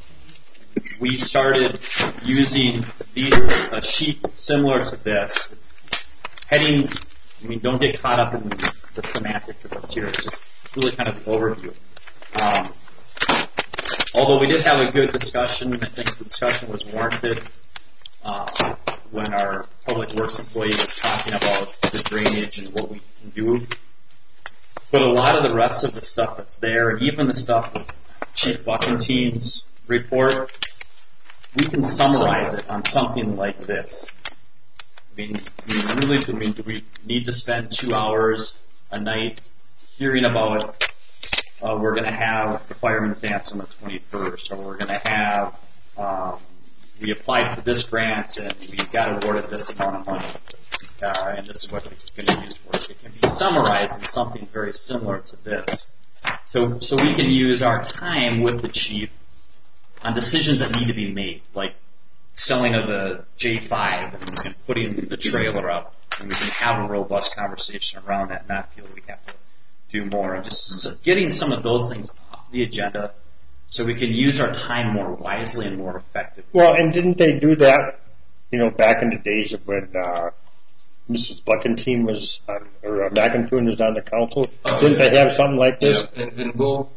we started using the, a sheet similar to this. Headings, I mean, don't get caught up in the semantics of what's here. It's just really kind of an overview. Um, although we did have a good discussion, I think the discussion was warranted uh, when our public works employee was talking about the drainage and what we can do. But a lot of the rest of the stuff that's there, and even the stuff with Chief Buckentine's report, we can summarize it on something like this. I mean, I mean, really, I mean, do we need to spend two hours a night hearing about uh, we're going to have the fireman's dance on the twenty-first, or we're going to have um, we applied for this grant and we got awarded this amount of money, uh, and this is what we're going to use for it. It can be summarized in something very similar to this, so so we can use our time with the chief on decisions that need to be made, like selling of the J five and, and putting the trailer up, and we can have a robust conversation around that and not feel we have to do more. And just getting some of those things off the agenda so we can use our time more wisely and more effectively. Well, and didn't they do that, you know, back in the days of when uh, Missus Buckentine was on, or uh, McIntoon was on the council? Oh, didn't yeah. they have something like this? Yeah, and, and we'll,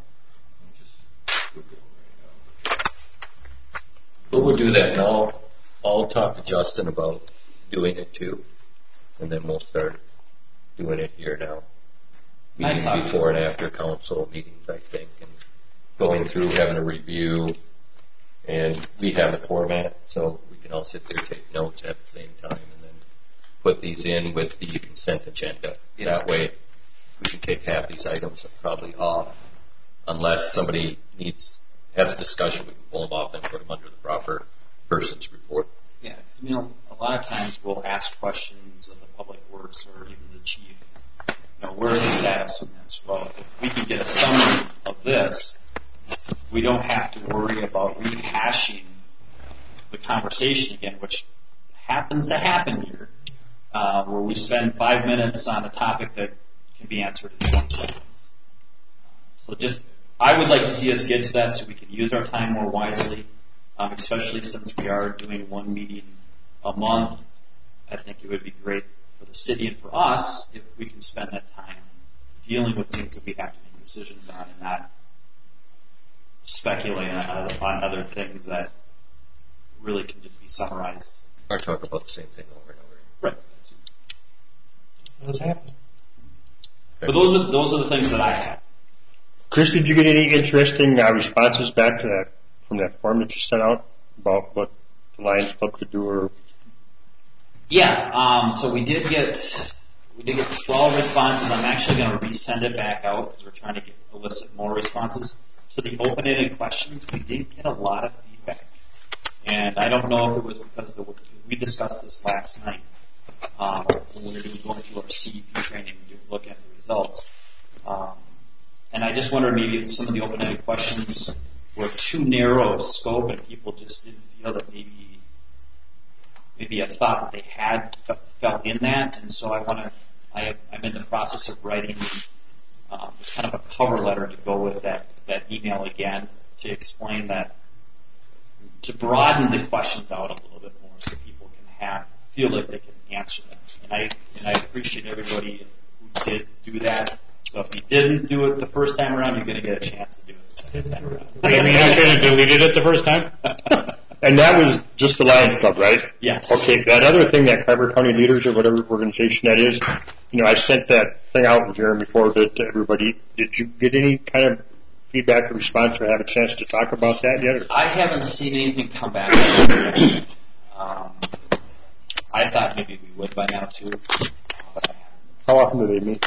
but we'll do that, and I'll, I'll talk to Justin about doing it too, and then we'll start doing it here now. Meetings before and after council meetings, I think, and going through, having a review, and we have a format, so we can all sit there, take notes at the same time, and then put these in with the consent agenda. That way, we can take half these items probably off, unless somebody needs has a discussion, we can pull them off and put them under the proper person's report. Yeah, because you know, a lot of times we'll ask questions of the public works or even the chief. You know, where's the status in this? Well, if we can get a summary of this, we don't have to worry about rehashing the conversation again, which happens to happen here, uh, where we spend five minutes on a topic that can be answered in twenty seconds. So just, I would like to see us get to that so we can use our time more wisely, um, especially since we are doing one meeting a month. I think it would be great for the city and for us if we can spend that time dealing with things that we have to make decisions on and not speculate on, on other things that really can just be summarized. Or talk about the same thing over and over. Right. What's happening? But those are those are the things that I have. Chris, did you get any interesting uh, responses back to that from that form that you sent out about what the Lions Club could do? Or Yeah, um, so we did get we did get twelve responses. I'm actually going to resend it back out because we're trying to get, elicit more responses. To the open-ended questions, we did get a lot of feedback, and I don't know if it was because the, we discussed this last night um, when we were doing, going through our C E P training and looking at the results. just wondered maybe if some of the open-ended questions were too narrow of scope and people just didn't feel that maybe maybe a thought that they had f- felt in that. And so I want to, I, I'm in the process of writing um, kind of a cover letter to go with that, that email again to explain that, to broaden the questions out a little bit more so people can have, feel like they can answer them. And I, and I appreciate everybody who did do that. So if you didn't do it the first time around, you're going to get a chance to do it the second time around. You mean I could have deleted it the first time? And that was just the Lions Club, right? Yes. Okay, that other thing, that Carver County Leaders or whatever organization that is, you know, I sent that thing out and Jeremy forwarded it to everybody. Did you get any kind of feedback or response or have a chance to talk about that yet? Or? I haven't seen anything come back. um, I thought maybe we would by now too. But I haven't. How often do they meet?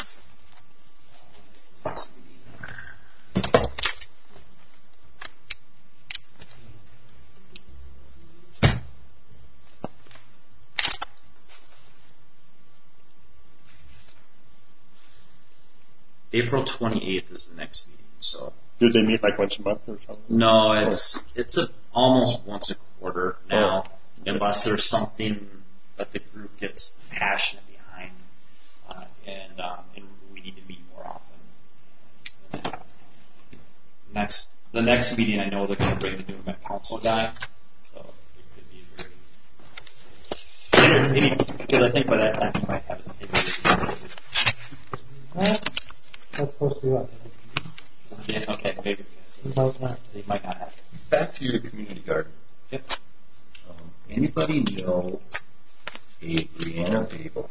April twenty-eighth is the next meeting. So. Do they meet like once a month or something? No, it's it's a, almost once a quarter now, oh. unless there's something that the group gets passionate behind, uh, and, um, and we need to meet more often. And next, the next meeting, I know they're going to bring the new Met Council guy, so it could be very entertaining. Because I think by that time he might have his opinion. That's supposed to be what? Yeah, okay, maybe. No, not. They might not have it. Back to your community garden. Yep. Um, anybody know a Brianna Babel?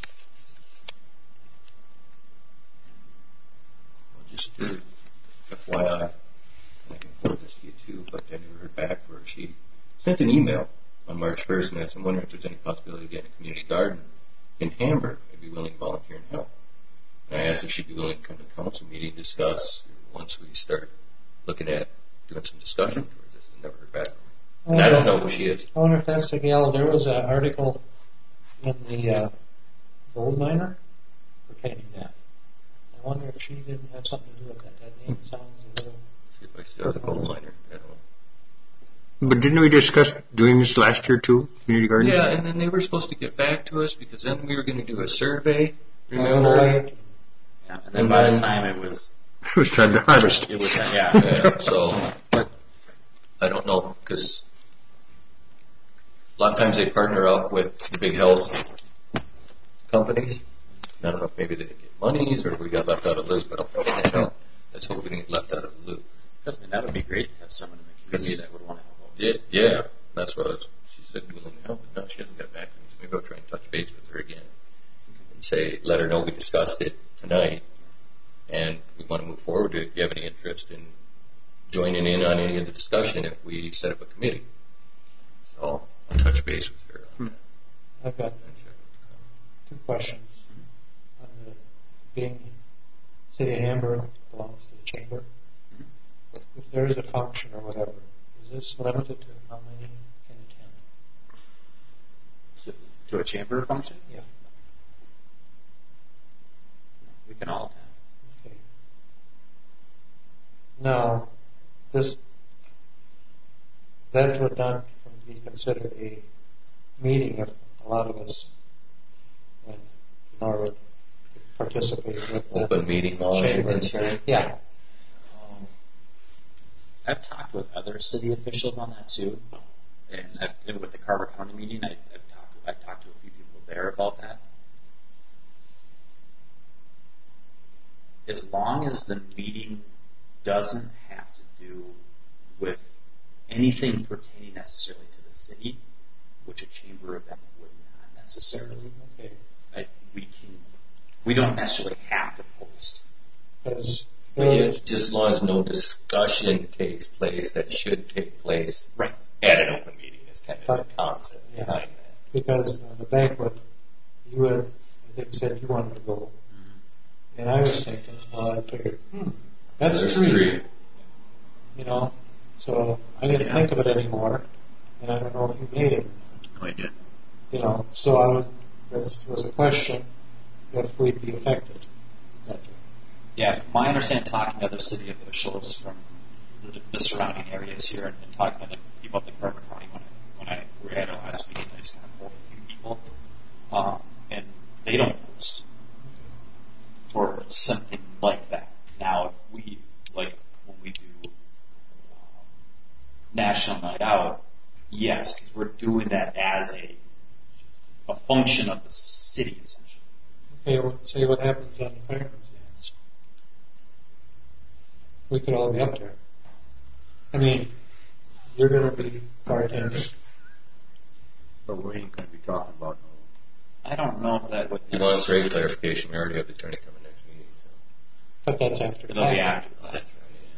Well, just for F Y I, and I can forward this to you too, but I never heard back from her. She sent an email on March first and asked, I'm wondering if there's any possibility of getting a community garden in Hamburg. I'd be willing to volunteer and help. And I asked if she'd be willing to come to the council meeting and discuss once we start looking at doing some discussion towards this, and never heard back from her. And I don't know who she is. I wonder if that's the gal. There was an article in the uh, Gold Miner pertaining to that. I wonder if she didn't have something to do with that. That name sounds a little. Let's see if I still have the Gold Miner. I don't know. But didn't we discuss doing this last year too, community gardens? Yeah, and then they were supposed to get back to us because then we were going to do a survey. Remember? Yeah, and then and by then, the time it was. It was time to harvest. It was, yeah. yeah so, but I don't know because a lot of times they partner up with the big health companies. I don't know if maybe they didn't get monies or we got left out of the loop, but I don't think that. Let's hope we didn't get left out of the loop. Because I mean, that would be great to have someone in the community that would want to help. Yeah, yeah, that's what I was, she said willing to help, but no, she hasn't got back to me. So maybe I'll try and touch base with her again and say, let her know we discussed it tonight. And we want to move forward. If you have any interest in joining in on any of the discussion, if we set up a committee, so I'll touch base with her. On that. I've got two questions. Mm-hmm. On the being City of Hamburg belongs to the chamber. Mm-hmm. If there is a function or whatever, is this limited to how many can attend? To, to a chamber function? Yeah. We can all attend. Now, this that would not be considered a meeting if a lot of us went would participate with the open meeting law. Yeah. Um, I've talked with other city officials on that too, and I've, with the Carver County meeting, I, I've talked. I've talked to a few people there about that. As long as the meeting doesn't have to do with anything pertaining necessarily to the city, which a chamber event would not necessarily. Okay. I, we can. We don't necessarily have to post. Because but yet, just as long as no discussion takes place that should take place right. at an open meeting is kind of but, the concept yeah. behind that. Because uh, the banquet, you had, I think, said you wanted to go, mm-hmm. and I was thinking, well, I figured, hmm. That's three. three. You know, so I didn't yeah. think of it anymore, and I don't know if you made it or not. No, I did. You know, so I was. This was a question if we'd be affected that way. Yeah, from my understanding, talking to other city officials from the, the surrounding areas here, and, and talking to the people at the Carver County when I, when I we had our last meeting, I just kind of pulled a few people, um, and they don't post for something like that. Now, if we like when we do um, National Night Out, yes, because we're doing that as a a function of the city, essentially. Okay, well, say what happens on the fireman's dance. We could all be up there. I mean, you're going to be bartending. But we ain't going to be talking about no. I don't know if that would. You want great clarification? We already have the attorney coming next meeting. So. But that's after. It'll be after. That's right.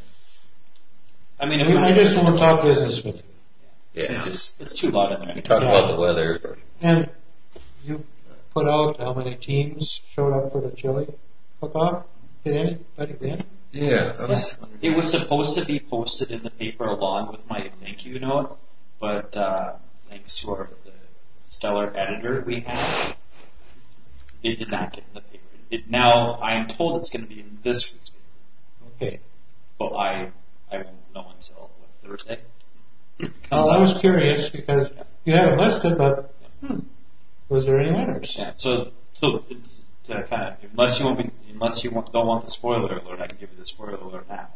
I mean, if I, we, I just want to talk business with you. Yeah, yeah, just it's too loud in there. we talk Yeah. about the weather. And you put out how many teams showed up for the chili cook-off? Did anybody win? Yeah, I was. It was supposed to be posted in the paper along with my thank you note, but uh, thanks to our the stellar editor we had, it did not get in the paper. It, now I am told it's going to be in this week's paper. Okay. But I I won't know until what, Thursday. Well, I was curious because you had it listed, but hmm, was there any winners? Yeah. So so it's, to kind of unless you want me, unless you want, don't want the spoiler alert, I can give you the spoiler alert now.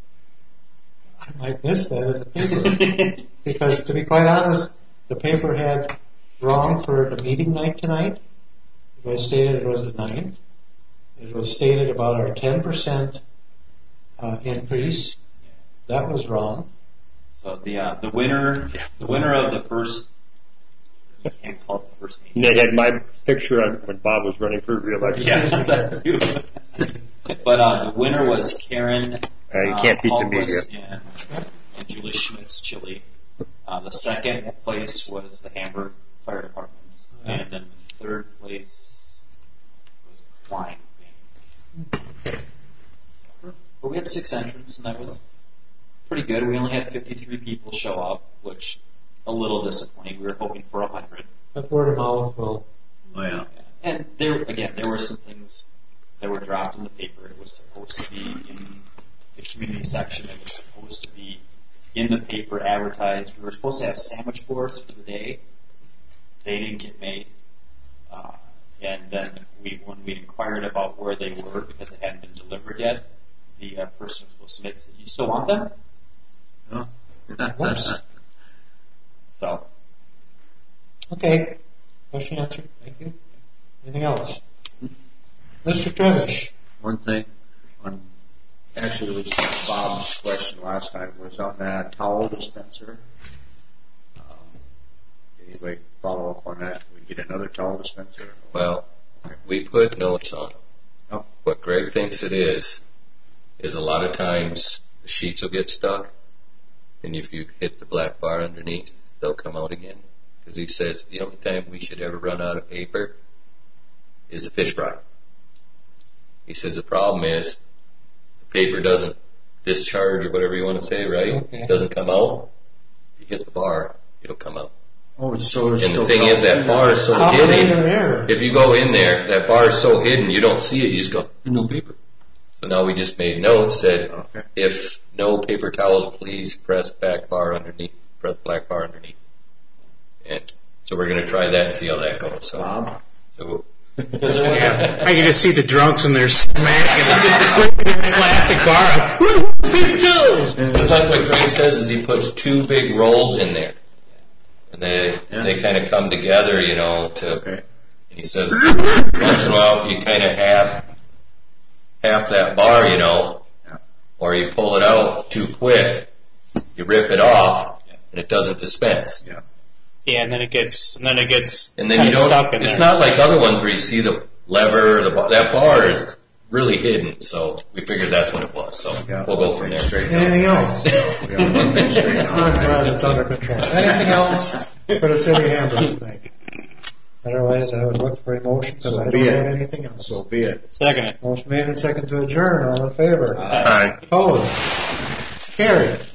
I might miss that in the paper because, to be quite honest, the paper had wrong for the meeting night tonight. It was stated it was the ninth. It was stated about our ten percent uh, increase. That was wrong. So the uh, the winner the winner of the first you can't call it the first meeting. And they had my picture on when Bob was running for re-election. Yeah, that too. But uh, the winner was Karen. Uh, you can't beat the Hallquist media. And, and Julie Schmidt's Chili. Uh, the second place was the Hamburg Fire Department, Yeah. and then the third place was Klein Bank. But we had six entrants, and that was pretty good. We only had fifty-three people show up, which a little disappointing. We were hoping for one hundred. But word of mouth will. Oh, yeah. And there, again, there were some things that were dropped in the paper. It was supposed to be in the community section. It was supposed to be in the paper advertised. We were supposed to have sandwich boards for the day. They didn't get made. Uh, and then we, when we inquired about where they were because they hadn't been delivered yet, the uh, person was supposed to say, "You still want them?" No. Whoops. So. Okay. Question answered. Thank you. Anything else? Mister Trevish. One thing, on actually it was Bob's question last time was on that towel dispenser. Um, did anybody follow up on that? Can we get another towel dispenser? Well, we put notes on them. Oh. What Greg thinks it is, is a lot of times the sheets will get stuck, and if you hit the black bar underneath, they'll come out again. Because he says the only time we should ever run out of paper is the fish fry. He says the problem is the paper doesn't discharge or whatever you want to say, right? Okay. It doesn't come out. If you hit the bar, it'll come out. Oh, it's so it's And the still thing is, that bar is so How hidden. many are there? If you go in there, that bar is so hidden, you don't see it. You just go, no paper. So now we just made notes that Okay. if no paper towels, please press back bar underneath, press black bar underneath. And so we're going to try that and see how that goes. So, Bob? so Because there was Yeah, I can just see the drunks in there smacking the plastic bar. Paper towels. it's like what Greg says is he puts two big rolls in there. And they Yeah. they kind of come together, you know, to, Okay. and he says once in a while if you kind of half, half that bar, you know, Yeah. or you pull it out too quick, you rip it off, and it doesn't dispense. Yeah. Yeah, and then it gets, and then it gets And then kind you of don't, stuck in it's there. not like other ones where you see the lever, the bar, that bar is really hidden, so we figured that's what it was, so Yeah. we'll go from there. Straight Anything else? We got one thing straight I'm glad it's under control. Anything else for the city handbook tonight? Otherwise, I would look for a motion because So I don't be it. have anything else. So be it. Second it. Motion made and second to adjourn. All in favor? Aye. Opposed? Carried.